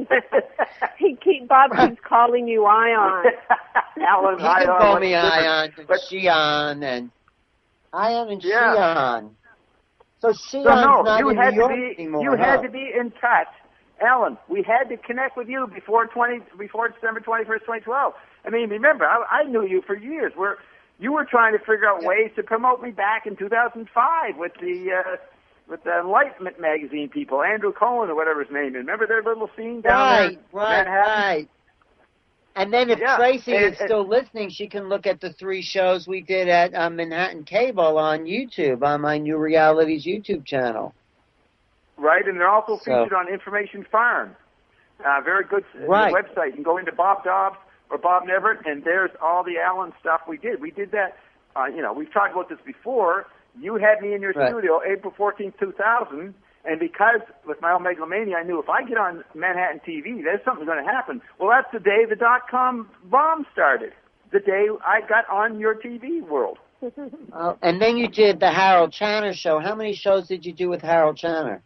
he keep Bob keeps calling you Ion. Alan, He Ion. can call me different? Ion and but, Sheehan and Ion and yeah. Sheehan. So Sheehan's so no, not you in had New York to be anymore. you had huh? to be in touch. Alan, we had to connect with you before twenty before December twenty first, twenty twelve. I mean, remember, I, I knew you for years. We're you were trying to figure out yeah. ways to promote me back in two thousand five with the uh, with the Enlightenment magazine people, Andrew Cohen or whatever his name is. Remember their little scene down right, there in right, Manhattan? right. And then if Yeah, Tracy and- is still listening, she can look at the three shows we did at uh, Manhattan Cable on YouTube, on my New Realities YouTube channel. Right, and they're also So- featured on Information Farm. Uh, very good uh, Right. website. You can go into Bob Dobbs or Bob Neverett, and there's all the Alan stuff we did. We did that, uh, you know, we've talked about this before. You had me in your Right. studio April fourteenth, two thousand, and because with my own megalomania, I knew if I get on Manhattan T V, there's something going to happen. Well, that's the day the dot-com bomb started, the day I got on your T V world. Uh, and then you did the Harold Channer show. How many shows did you do with Harold Channer?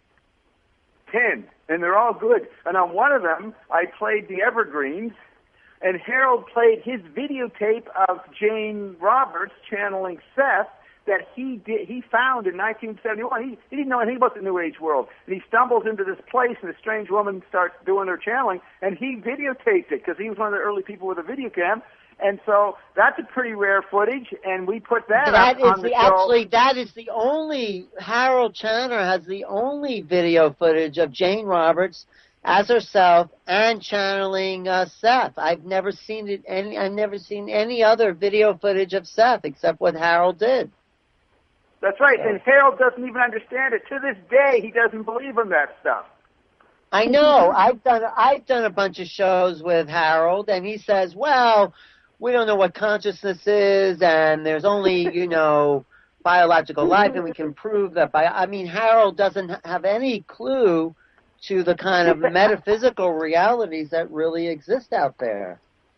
Ten, and they're all good. And on one of them, I played the Evergreens, and Harold played his videotape of Jane Roberts channeling Seth that he did, he found in nineteen seventy-one. He, he didn't know anything about the New Age world. And he stumbles into this place, and a strange woman starts doing her channeling, and he videotaped it because he was one of the early people with a video cam. And so that's a pretty rare footage, and we put that, That up is on the, the show. actually that is the only Harold Channer has the only video footage of Jane Roberts as herself and channeling uh, Seth. I've never seen it any. I've never seen any other video footage of Seth except what Harold did. That's right, and Harold doesn't even understand it. To this day, he doesn't believe in that stuff. I know. I've done I've done a bunch of shows with Harold, and he says, "Well, we don't know what consciousness is, and there's only, you know, biological life, and we can prove that by." I mean, Harold doesn't have any clue to the kind of metaphysical realities that really exist out there.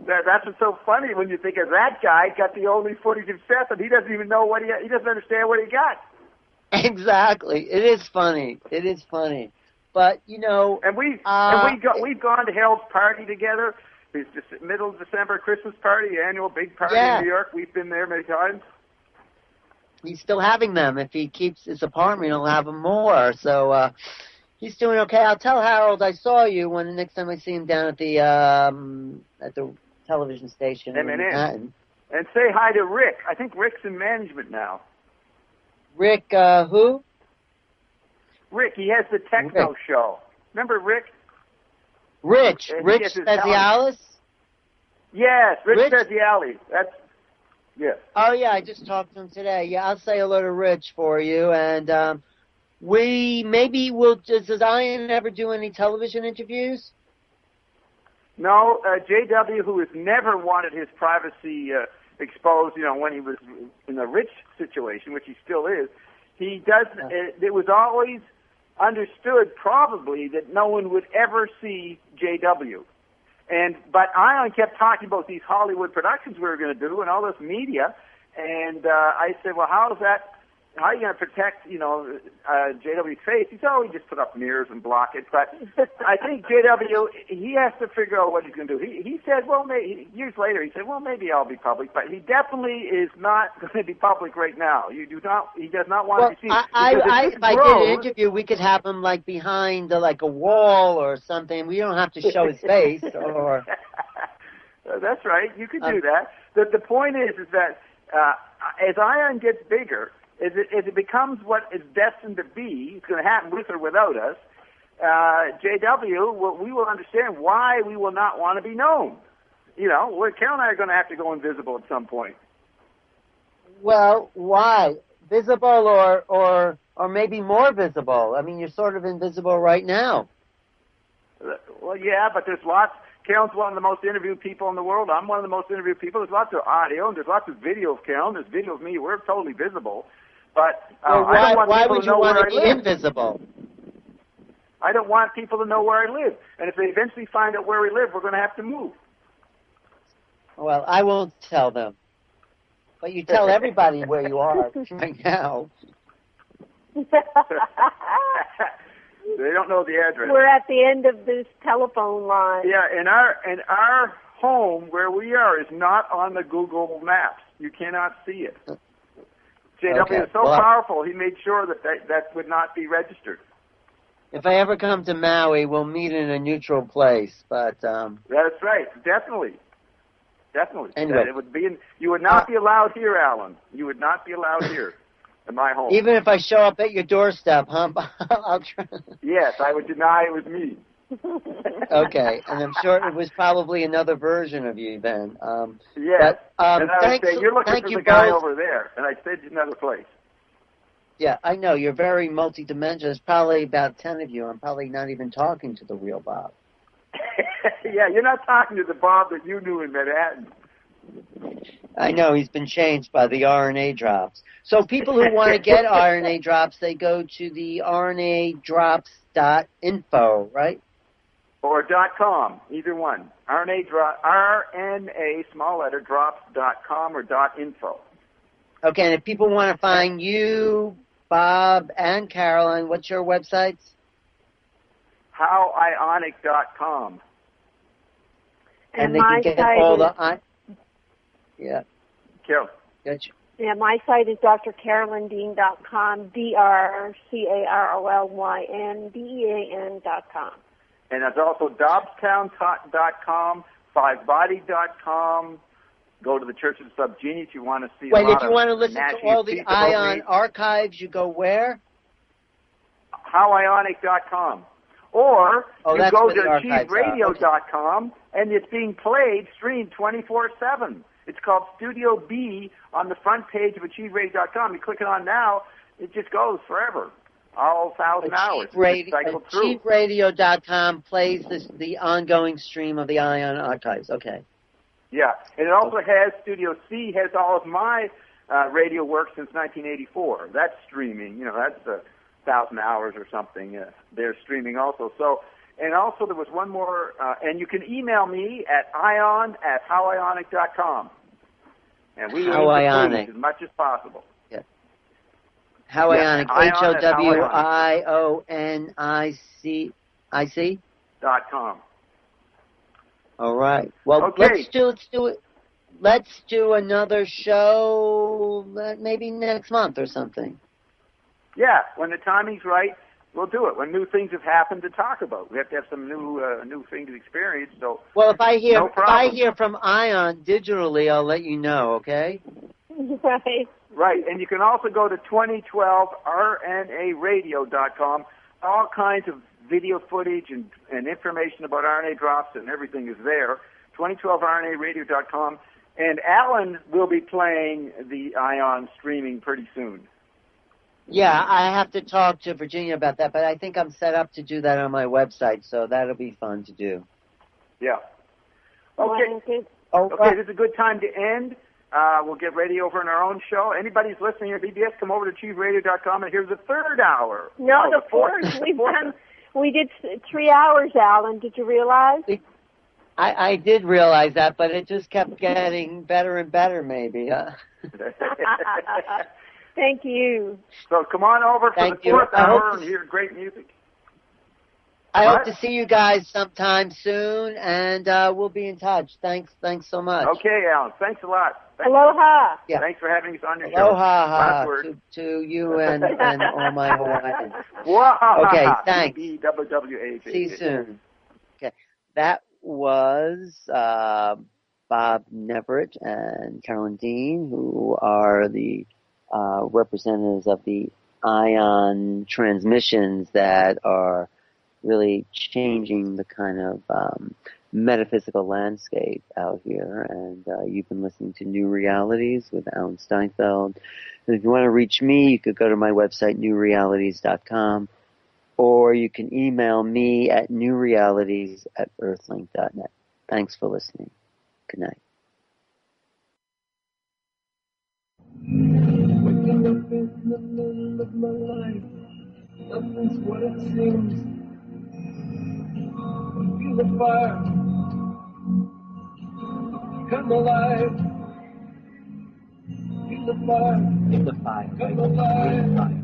That, that's what's so funny when you think of that guy got the only footage of Seth, and he doesn't even know what he he doesn't understand what he got. Exactly. It is funny. It is funny. But you know, and we uh, and we go we've gone to Harold's party together. His just middle of December Christmas party, annual big party yeah. in New York. We've been there many times. He's still having them. If he keeps his apartment, he'll have them more. So uh, he's doing okay. I'll tell Harold I saw you when the next time I see him down at the um, at the television station in Manhattan. And say hi to Rick. I think Rick's in management now. Rick, uh, who? Rick. He has the techno Rick. show. Remember Rick? Rich. And Rich Spezialis? Yes, Rich, Rich Spezialis. That's, yes. Oh, yeah, I just talked to him today. Yeah, I'll say hello to Rich for you. And um, we maybe will, does, does Ian ever do any television interviews? No, uh, J W, who has never wanted his privacy uh, exposed, you know, when he was in a rich situation, which he still is, he does, uh, it was always understood probably that no one would ever see J W. And, but Ion kept talking about these Hollywood productions we were going to do and all this media, and uh, I said, well, how is that, how are you going to protect, you know, uh, J W's face? He said, oh, he just put up mirrors and block it. But I think J W, he has to figure out what he's going to do. He, he said, well, maybe, years later, he said, well, maybe I'll be public. But he definitely is not going to be public right now. You do not, he does not want well, to be seen. I, I, I, if I grows, did an interview, we could have him, like, behind, uh, like, a wall or something. We don't have to show his face or... That's right. You could do um, that. The, the point is, is that uh, as Ion gets bigger, As it, as it becomes what is destined to be, it's going to happen with or without us, uh, J W, will, we will understand why we will not want to be known. You know, well, Carol and I are going to have to go invisible at some point. Well, why? Visible or, or, or maybe more visible? I mean, you're sort of invisible right now. Well, yeah, but there's lots. Carol's one of the most interviewed people in the world. I'm one of the most interviewed people. There's lots of audio, and there's lots of video of Carol, and there's video of me. We're totally visible. But uh, well, why, I don't want why people would to you know want where to be I live. invisible? I don't want people to know where I live. And if they eventually find out where we live, we're going to have to move. Well, I won't tell them. But you tell everybody where you are right now. They don't know the address. We're at the end of this telephone line. Yeah, and our and our home where we are is not on the Google Maps. You cannot see it. J W Okay. is so well, powerful, he made sure that, that that would not be registered. If I ever come to Maui, we'll meet in a neutral place. But um, That's right, definitely. Definitely. Anyway. It would be in, you would not Uh, be allowed here, Alan. You would not be allowed here in my home. even if I show up at your doorstep, huh? I'll try. Yes, I would deny it was me. Okay, and I'm sure it was probably another version of you then. Um, Yes. but, um, and I would thanks, say, you're looking thank for you the guy both. over there, and I'd send you another place. Yeah, I know. You're very multidimensional. There's probably about ten of you. I'm probably not even talking to the real Bob. Yeah, you're not talking to the Bob that you knew in Manhattan. I know. He's been changed by the R N A drops. So people who want to get R N A drops, they go to the R N A drops dot info, right? Or dot .com, either one. R N A, dro- R N A small letter, drops dot com or dot .info. Okay, and if people want to find you, Bob, and Caroline, what's your websites? how ionic dot com. And, And they my can get site all is- the... I, yeah. Carol. Gotcha. Yeah, my site is d r carolyn dean dot com, D R C A R O L Y N D E A N dot com. And it's also dobstown dot com, five body dot com. Go to the Church of the Subgenius if you want to see Wait, a lot if you of want to listen to nasty all the speak about Ion me. archives, you go where? how ionic dot com. Or Oh, you that's go where the to archives achieve radio dot are. com, and it's being played, streamed twenty-four seven. It's called Studio B on the front page of achieve radio dot com. You click it on now, it just goes forever, all thousand hours. Achieve Radio, It's cycled through. achieve radio dot com plays this, the ongoing stream of the Ion archives. Okay. Yeah, and it also has, Studio C has all of my uh, radio work since nineteen eighty-four. That's streaming, you know, that's a thousand hours or something. Uh, they're streaming also. So and also there was one more, uh, and you can email me at ion at howionic dot com. And we How aim to Ionic. please as much as possible. Yeah. How Ionic, Yeah, H O Ion at W How I O N I C I C? Dot com. All right. Well, Okay. let's do let's do it. Let's do another show uh, maybe next month or something. Yeah, when the timing's right, we'll do it. When new things have happened to talk about, we have to have some new uh, new things to experience. So, Well, if I hear no if I problem. hear from Ion digitally, I'll let you know. Okay. Right. Right, and you can also go to twenty twelve R N A radio dot com. All kinds of video footage and, and information about R N A drops and everything is there. twenty twelve R N A radio dot com. And Alan will be playing the Ion streaming pretty soon. Yeah, I have to talk to Virginia about that, but I think I'm set up to do that on my website, so that'll be fun to do. Yeah. Okay. Okay. Oh, Okay, this is a good time to end. Uh, we'll get ready over in our own show. Anybody's listening at B B S, come over to cheese radio dot com, and here's the third hour. No, oh, the fourth. We've done. We did three hours, Alan. Did you realize? I, I did realize that, but it just kept getting better and better, maybe. Huh? Thank you. So come on over for Thank the you. fourth I hope hour to and hear great music. I What? hope to see you guys sometime soon, and uh, we'll be in touch. Thanks, thanks so much. Okay, Alan. Thanks a lot. Thanks, Aloha. Yeah. Thanks for having us on your show. Aloha Last word. to, to you and, and all my Hawaiians. Wow. Okay, thanks. B W W H. See you soon. Okay, that was uh, Bob Neverett and Carolyn Dean, who are the uh, representatives of the ion transmissions that are really changing the kind of um, metaphysical landscape out here. And uh, you've been listening to New Realities with Alan Steinfeld. And if you want to reach me, you could go to my website, new realities dot com, or you can email me at newrealities at earthlink dot net. Thanks for listening. Good night. Waking up in the middle of my life, nothing's what it seems. Feel the fire, come alive. Feel the fire, In the fire. come alive.